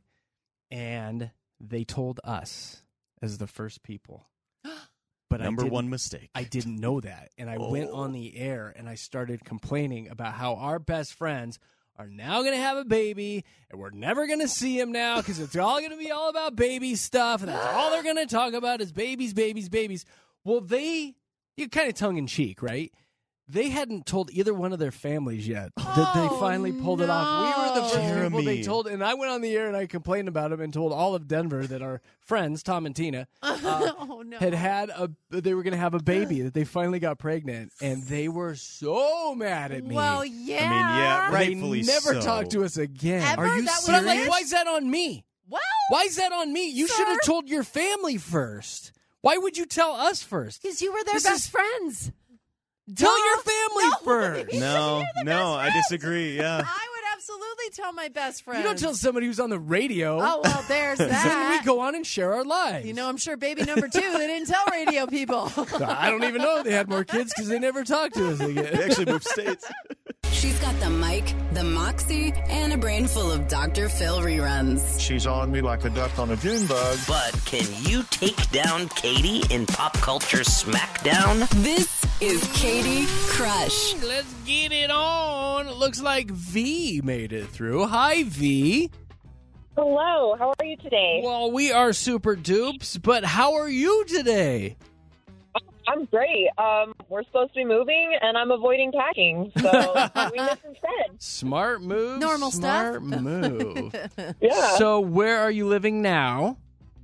Speaker 3: And they told us as the first people. But
Speaker 5: Number one mistake.
Speaker 3: I didn't know that. And I went on the air and I started complaining about how our best friends are now going to have a baby and we're never going to see him now because it's all going to be all about baby stuff. And that's all they're going to talk about is babies, babies, babies. Well, you're kind of tongue in cheek, right? They hadn't told either one of their families yet that they finally pulled it off. We were the first people they
Speaker 5: Jeremy.
Speaker 3: told, and I went on the air and I complained about them and told all of Denver that our friends, Tom and Tina,
Speaker 4: Oh, no.
Speaker 3: they were going to have a baby, that they finally got pregnant, and they were so mad at me.
Speaker 4: Well, yeah.
Speaker 5: I mean, yeah,
Speaker 3: They
Speaker 5: rightfully
Speaker 3: never
Speaker 5: so.
Speaker 3: talked to us again.
Speaker 4: Ever?
Speaker 5: Are you
Speaker 4: That was
Speaker 3: But I'm like,
Speaker 5: serious?
Speaker 3: why is that on me?
Speaker 4: Well,
Speaker 3: Why is that on me? You
Speaker 4: Sir?
Speaker 3: should have told your family first. Why would you tell us first?
Speaker 4: because you were their
Speaker 3: This
Speaker 4: best
Speaker 3: is-
Speaker 4: friends.
Speaker 3: Tell
Speaker 4: Duh.
Speaker 3: your family
Speaker 4: No.
Speaker 3: first.
Speaker 5: No, I disagree. Yeah.
Speaker 4: I would absolutely tell my best friends.
Speaker 3: You don't tell somebody who's on the radio.
Speaker 4: Oh, well, there's
Speaker 3: Then
Speaker 4: that.
Speaker 3: we go on and share our lives.
Speaker 4: I'm sure baby number 2, they didn't tell radio people.
Speaker 3: I don't even know if they had more kids because they never talked to us again.
Speaker 5: They actually moved states.
Speaker 1: She's got the mic, the moxie, and a brain full of Dr. Phil reruns.
Speaker 13: She's on me like a duck on a June bug.
Speaker 2: But can you take down Katie in Pop Culture Smackdown?
Speaker 1: This is Katie Crush.
Speaker 3: Let's get it on. It looks like V made it through. Hi, V.
Speaker 14: Hello, how are you today?
Speaker 3: Well, we are super dupes, but how are you today?
Speaker 14: I'm great. We're supposed to be moving, and I'm avoiding packing, so we this instead.
Speaker 3: Smart move.
Speaker 4: Normal
Speaker 3: smart
Speaker 4: stuff.
Speaker 3: move.
Speaker 14: Yeah.
Speaker 3: So, where are you living now?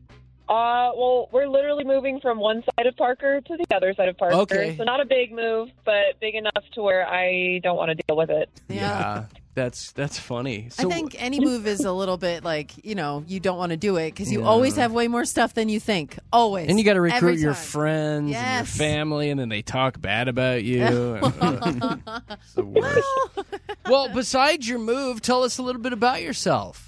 Speaker 14: Well, we're literally moving from one side of Parker to the other side of Parker.
Speaker 3: Okay.
Speaker 14: So not a big move, but big enough to where I don't want to deal with it.
Speaker 3: Yeah, that's funny. So,
Speaker 4: I think any move is a little bit like, you don't want to do it because you always have way more stuff than you think. Always.
Speaker 3: and you got to recruit
Speaker 4: Every
Speaker 3: your
Speaker 4: time.
Speaker 3: friends and your
Speaker 4: Yes.
Speaker 3: family, and then they talk bad about you. It's the worst. Well, besides your move, tell us a little bit about yourself.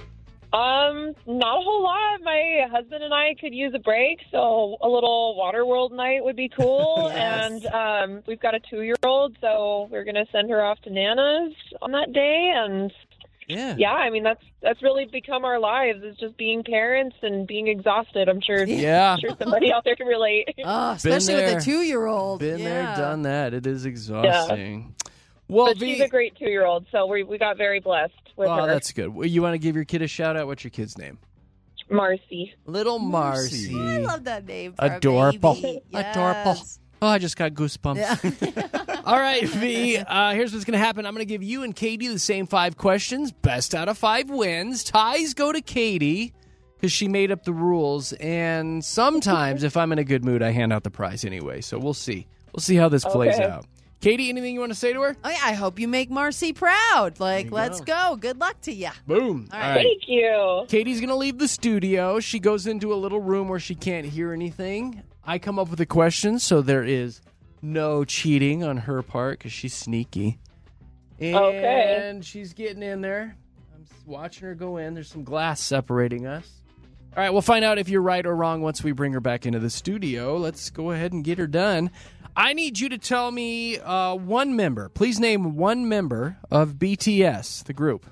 Speaker 14: Not a whole lot. My husband and I could use a break, so a little Waterworld night would be cool.
Speaker 4: Yes.
Speaker 14: And we've got a 2-year-old, so we're going to send her off to Nana's on that day. And yeah, I mean that's really become our lives, is just being parents and being exhausted. I'm sure.
Speaker 3: Yeah.
Speaker 14: I'm sure somebody out there can relate.
Speaker 4: Oh, especially with
Speaker 3: there.
Speaker 4: a 2-year-old.
Speaker 3: Been there,
Speaker 4: Yeah.
Speaker 3: done that. It is exhausting. Well,
Speaker 14: But she's a great 2-year-old, so we got very blessed with her.
Speaker 3: Oh, that's good. Well, you want to give your kid a shout out? What's your kid's name?
Speaker 14: Marcy.
Speaker 3: Little Marcy.
Speaker 4: I love that name. For
Speaker 3: Adorable.
Speaker 4: A baby.
Speaker 3: Adorable.
Speaker 4: Yes.
Speaker 3: Oh, I just got goosebumps.
Speaker 4: Yeah.
Speaker 3: All right, V. Here's what's going to happen. I'm going to give you and Katie the same 5 questions. Best out of 5 wins. Ties go to Katie because she made up the rules. And sometimes, if I'm in a good mood, I hand out the prize anyway. So we'll see. We'll see how this plays out. Katie, anything you want to say to her?
Speaker 4: Oh, yeah, I hope you make Marcy proud. Like, let's go. Good luck to you.
Speaker 3: Boom.
Speaker 4: All right.
Speaker 14: Thank you.
Speaker 3: Katie's going to leave the studio. She goes into a little room where she can't hear anything. I come up with a question, so there is no cheating on her part because she's sneaky. And she's getting in there. I'm watching her go in. There's some glass separating us. All right, we'll find out if you're right or wrong once we bring her back into the studio. Let's go ahead and get her done. I need you to tell me one member. Please name one member of BTS, the group.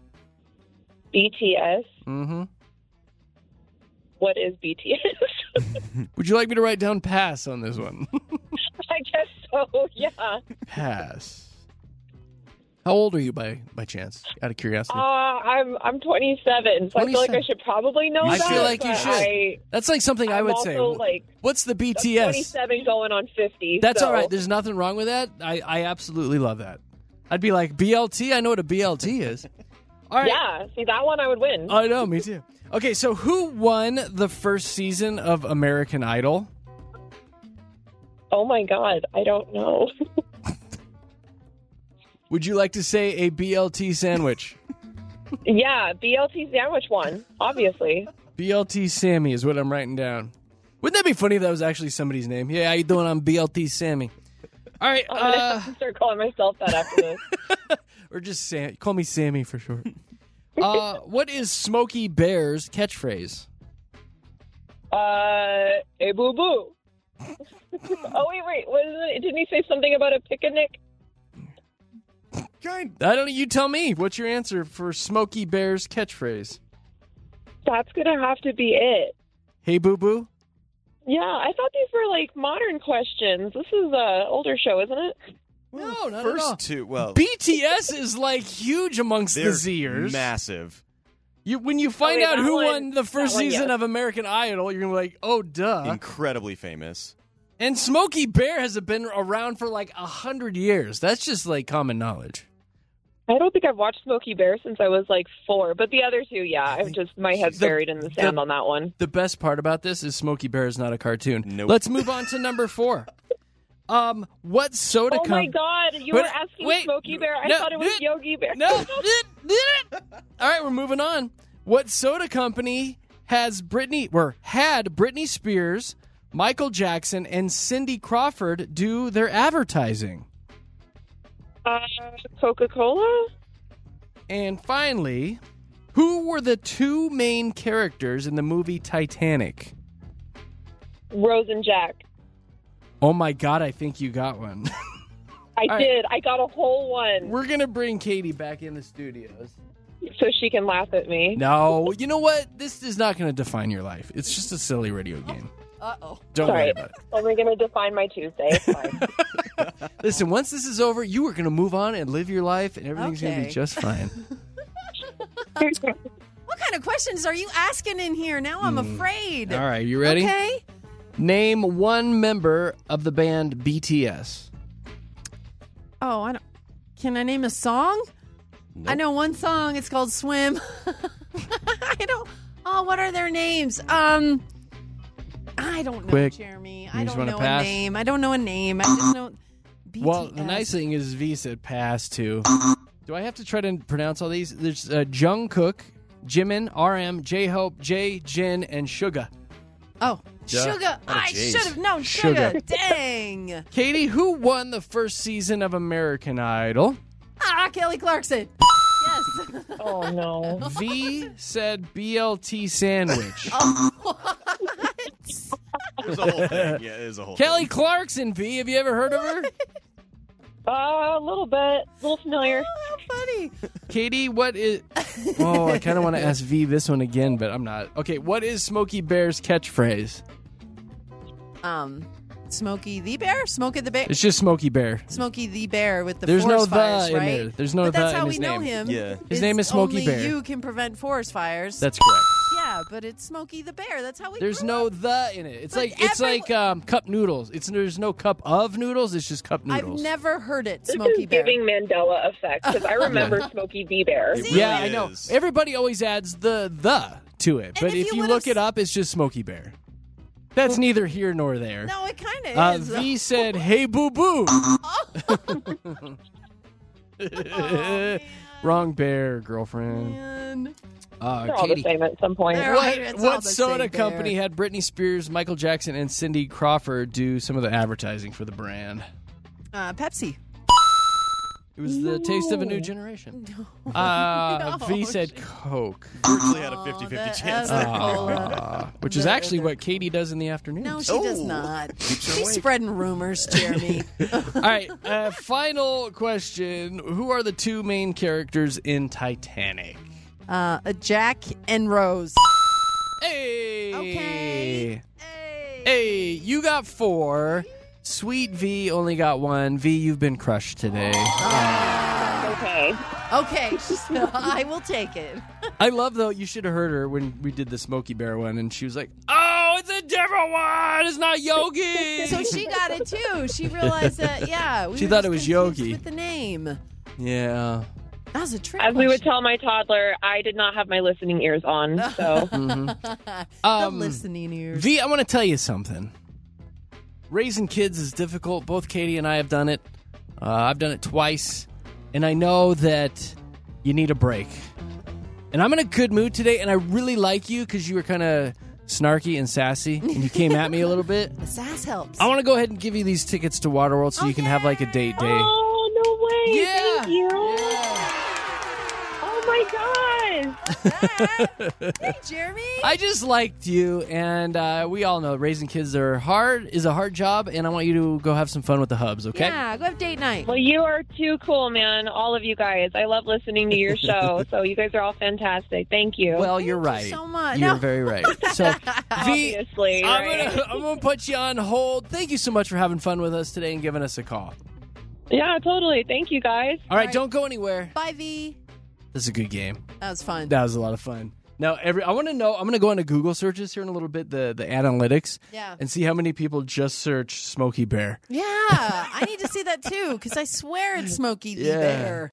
Speaker 14: BTS?
Speaker 3: Mm-hmm.
Speaker 14: What is BTS?
Speaker 3: Would you like me to write down pass on this one?
Speaker 14: I guess so, yeah.
Speaker 3: Pass. How old are you by chance? Out of curiosity.
Speaker 14: I'm 27, so I feel like I should probably know that.
Speaker 3: I feel like you should. That's like something I would say.
Speaker 14: Like,
Speaker 3: what's the BTS?
Speaker 14: 27 going on 50.
Speaker 3: That's all right. There's nothing wrong with that. I absolutely love that. I'd be like, BLT? I know what a BLT is. All right.
Speaker 14: Yeah, see, that one I would win.
Speaker 3: I know, me too. Okay, so who won the first season of American Idol?
Speaker 14: Oh, my God. I don't know.
Speaker 3: Would you like to say a BLT sandwich?
Speaker 14: Yeah, BLT sandwich one, obviously.
Speaker 3: BLT Sammy is what I'm writing down. Wouldn't that be funny if that was actually somebody's name? Yeah, how you doing? I'm BLT Sammy. All right.
Speaker 14: I'm going to have to start calling myself that after this.
Speaker 3: Or just Sam. Call me Sammy for short. What is Smokey Bear's catchphrase?
Speaker 14: Hey, boo-boo. Oh, wait. What is it? Didn't he say something about a picnic?
Speaker 3: I don't know. You tell me. What's your answer for Smokey Bear's catchphrase?
Speaker 14: That's going to have to be it.
Speaker 3: Hey, boo-boo?
Speaker 14: Yeah, I thought these were, like, modern questions. This is an older show, isn't it?
Speaker 3: No, not
Speaker 5: First
Speaker 3: at all.
Speaker 5: two, well,
Speaker 3: BTS is, like, huge amongst the
Speaker 5: they're
Speaker 3: Zers.
Speaker 5: massive.
Speaker 3: When you find out who won the first season
Speaker 14: yes.
Speaker 3: of American Idol, you're going to be like, oh, duh.
Speaker 5: Incredibly famous.
Speaker 3: And Smokey Bear has been around for, like, 100 years. That's just, like, common knowledge.
Speaker 14: I don't think I've watched Smokey Bear since I was like 4, but the other two, yeah, I've just my head's buried in the sand on that one.
Speaker 3: The best part about this is Smokey Bear is not a cartoon.
Speaker 5: Nope.
Speaker 3: Let's move on to number 4. What soda company?
Speaker 14: Oh my God, you were asking Smokey Bear. I thought it was Yogi Bear.
Speaker 3: No. All right, we're moving on. What soda company had Britney Spears, Michael Jackson, and Cindy Crawford do their advertising?
Speaker 14: Coca-Cola?
Speaker 3: And finally, who were the 2 main characters in the movie Titanic?
Speaker 14: Rose and Jack.
Speaker 3: Oh my God, I think you got one.
Speaker 14: I did. I got a whole one.
Speaker 3: We're going to bring Katie back in the studios.
Speaker 14: So she can laugh at me.
Speaker 3: No, you know what? This is not going to define your life. It's just a silly radio game.
Speaker 4: Uh-oh.
Speaker 3: Don't worry about it.
Speaker 14: Only going to define my Tuesday. It's fine.
Speaker 3: Listen, once this is over, you are going to move on and live your life, and everything's going to be just fine.
Speaker 4: What kind of questions are you asking in here? Now I'm afraid.
Speaker 3: All right, you ready?
Speaker 4: Okay.
Speaker 3: Name one member of the band BTS.
Speaker 4: Oh, I don't. Can I name a song?
Speaker 5: Nope.
Speaker 4: I know one song. It's called Swim. I don't. Oh, what are their names? I don't know,
Speaker 3: Quick.
Speaker 4: Jeremy.
Speaker 3: You
Speaker 4: I
Speaker 3: just
Speaker 4: don't
Speaker 3: wanna
Speaker 4: know
Speaker 3: pass?
Speaker 4: a name. I don't know a name. I just know BTS.
Speaker 3: Well, the nice thing is V said pass, too. Do I have to try to pronounce all these? There's Jungkook, Jimin, RM, J-Hope, Jay, Jin, and Suga.
Speaker 4: Oh,
Speaker 3: Duh.
Speaker 4: Sugar. I
Speaker 5: J's.
Speaker 4: should have known
Speaker 3: Sugar.
Speaker 4: Sugar. Dang.
Speaker 3: Katie, who won the first season of American Idol?
Speaker 4: Kelly Clarkson. Yes.
Speaker 14: Oh, no.
Speaker 3: V said BLT sandwich.
Speaker 5: There's a whole thing. Yeah, it is a whole
Speaker 3: Kelly Clarkson, V. Have you ever heard of her?
Speaker 14: A little bit. A little familiar.
Speaker 4: Oh, how funny.
Speaker 3: Katie, what is... Oh, I kind of want to ask V this one again, but I'm not. Okay, what is Smokey Bear's catchphrase?
Speaker 4: Smokey the Bear? Smokey the Bear?
Speaker 3: It's just Smokey Bear.
Speaker 4: Smokey the Bear with the
Speaker 3: There's
Speaker 4: forest
Speaker 3: no
Speaker 4: fires,
Speaker 3: the in
Speaker 4: right?
Speaker 3: there. There's no
Speaker 4: but
Speaker 3: the
Speaker 4: that's
Speaker 3: in
Speaker 4: how
Speaker 3: his
Speaker 4: we know
Speaker 3: name.
Speaker 4: him.
Speaker 5: Yeah.
Speaker 3: His name is Smokey
Speaker 4: only
Speaker 3: Bear.
Speaker 4: You can prevent forest fires.
Speaker 3: That's correct.
Speaker 4: Yeah, Yeah, but it's Smokey the Bear. That's how we
Speaker 3: There's
Speaker 4: grew
Speaker 3: no
Speaker 4: up.
Speaker 3: the in it. It's like cup noodles. There's no cup of noodles. It's just cup noodles.
Speaker 4: I've never heard it,
Speaker 14: This
Speaker 4: Smokey
Speaker 14: is
Speaker 4: Bear.
Speaker 14: giving Mandela effect because I remember Smokey the Bear.
Speaker 3: I know. Everybody always adds the to it, but if you look it up, it's just Smokey Bear. That's neither here nor there.
Speaker 4: No, it kind of is.
Speaker 3: V said, "Hey, boo boo." Wrong bear, girlfriend.
Speaker 4: Man.
Speaker 14: They're all the
Speaker 3: Katie,
Speaker 14: same at some point.
Speaker 3: what soda company had Britney Spears, Michael Jackson, and Cindy Crawford do some of the advertising for the brand?
Speaker 4: Pepsi.
Speaker 3: It was the taste of a new generation. V said Coke.
Speaker 5: Virtually had a 50-50 chance there.
Speaker 3: Which is actually what Katie does in the afternoon.
Speaker 4: No, she does not. She's spreading rumors, Jeremy.
Speaker 3: All right, final question. Who are the two main characters in Titanic?
Speaker 4: Jack and Rose.
Speaker 3: Hey!
Speaker 4: Okay.
Speaker 3: Hey, you got 4. Sweet V only got 1. V, you've been crushed today.
Speaker 14: Okay.
Speaker 4: Okay, I will take it.
Speaker 3: I love, though, you should have heard her when we did the Smokey Bear one, and she was like, oh, it's a different one. It's not Yogi.
Speaker 4: So she got it, too. She realized that,
Speaker 3: she thought it was Yogi.
Speaker 4: With the name.
Speaker 3: Yeah.
Speaker 4: That was a trick
Speaker 14: As we would tell my toddler, I did not have my listening ears on. So
Speaker 4: the listening ears.
Speaker 3: V, I want to tell you something. Raising kids is difficult. Both Katie and I have done it. I've done it twice. And I know that you need a break. And I'm in a good mood today, and I really like you because you were kind of snarky and sassy, and you came at me a little bit.
Speaker 4: The sass helps.
Speaker 3: I want to go ahead and give you these tickets to Waterworld so you can have like a date day.
Speaker 14: Oh, no way.
Speaker 3: Yeah.
Speaker 14: Thank you. Oh, my God.
Speaker 4: Hey, Jeremy.
Speaker 3: I just liked you, and we all know raising kids is a hard job, and I want you to go have some fun with the hubs, okay?
Speaker 4: Yeah, go have date night.
Speaker 14: Well, you are too cool, man. All of you guys. I love listening to your show. So you guys are all fantastic. Thank you.
Speaker 3: Well, you're right.
Speaker 4: so much.
Speaker 3: You're
Speaker 4: No.
Speaker 3: very right. So, V,
Speaker 14: Obviously, right?
Speaker 3: I'm gonna put you on hold. Thank you so much for having fun with us today and giving us a call.
Speaker 14: Yeah, totally. Thank you, guys.
Speaker 3: All right, don't go anywhere.
Speaker 4: Bye, V.
Speaker 3: This is a good game.
Speaker 4: That was fun.
Speaker 3: That was a lot of fun. Now, I want to know. I'm going to go into Google searches here in a little bit, the analytics, and see how many people just search Smokey Bear.
Speaker 4: Yeah, I need to see that too because I swear it's Smokey the Bear.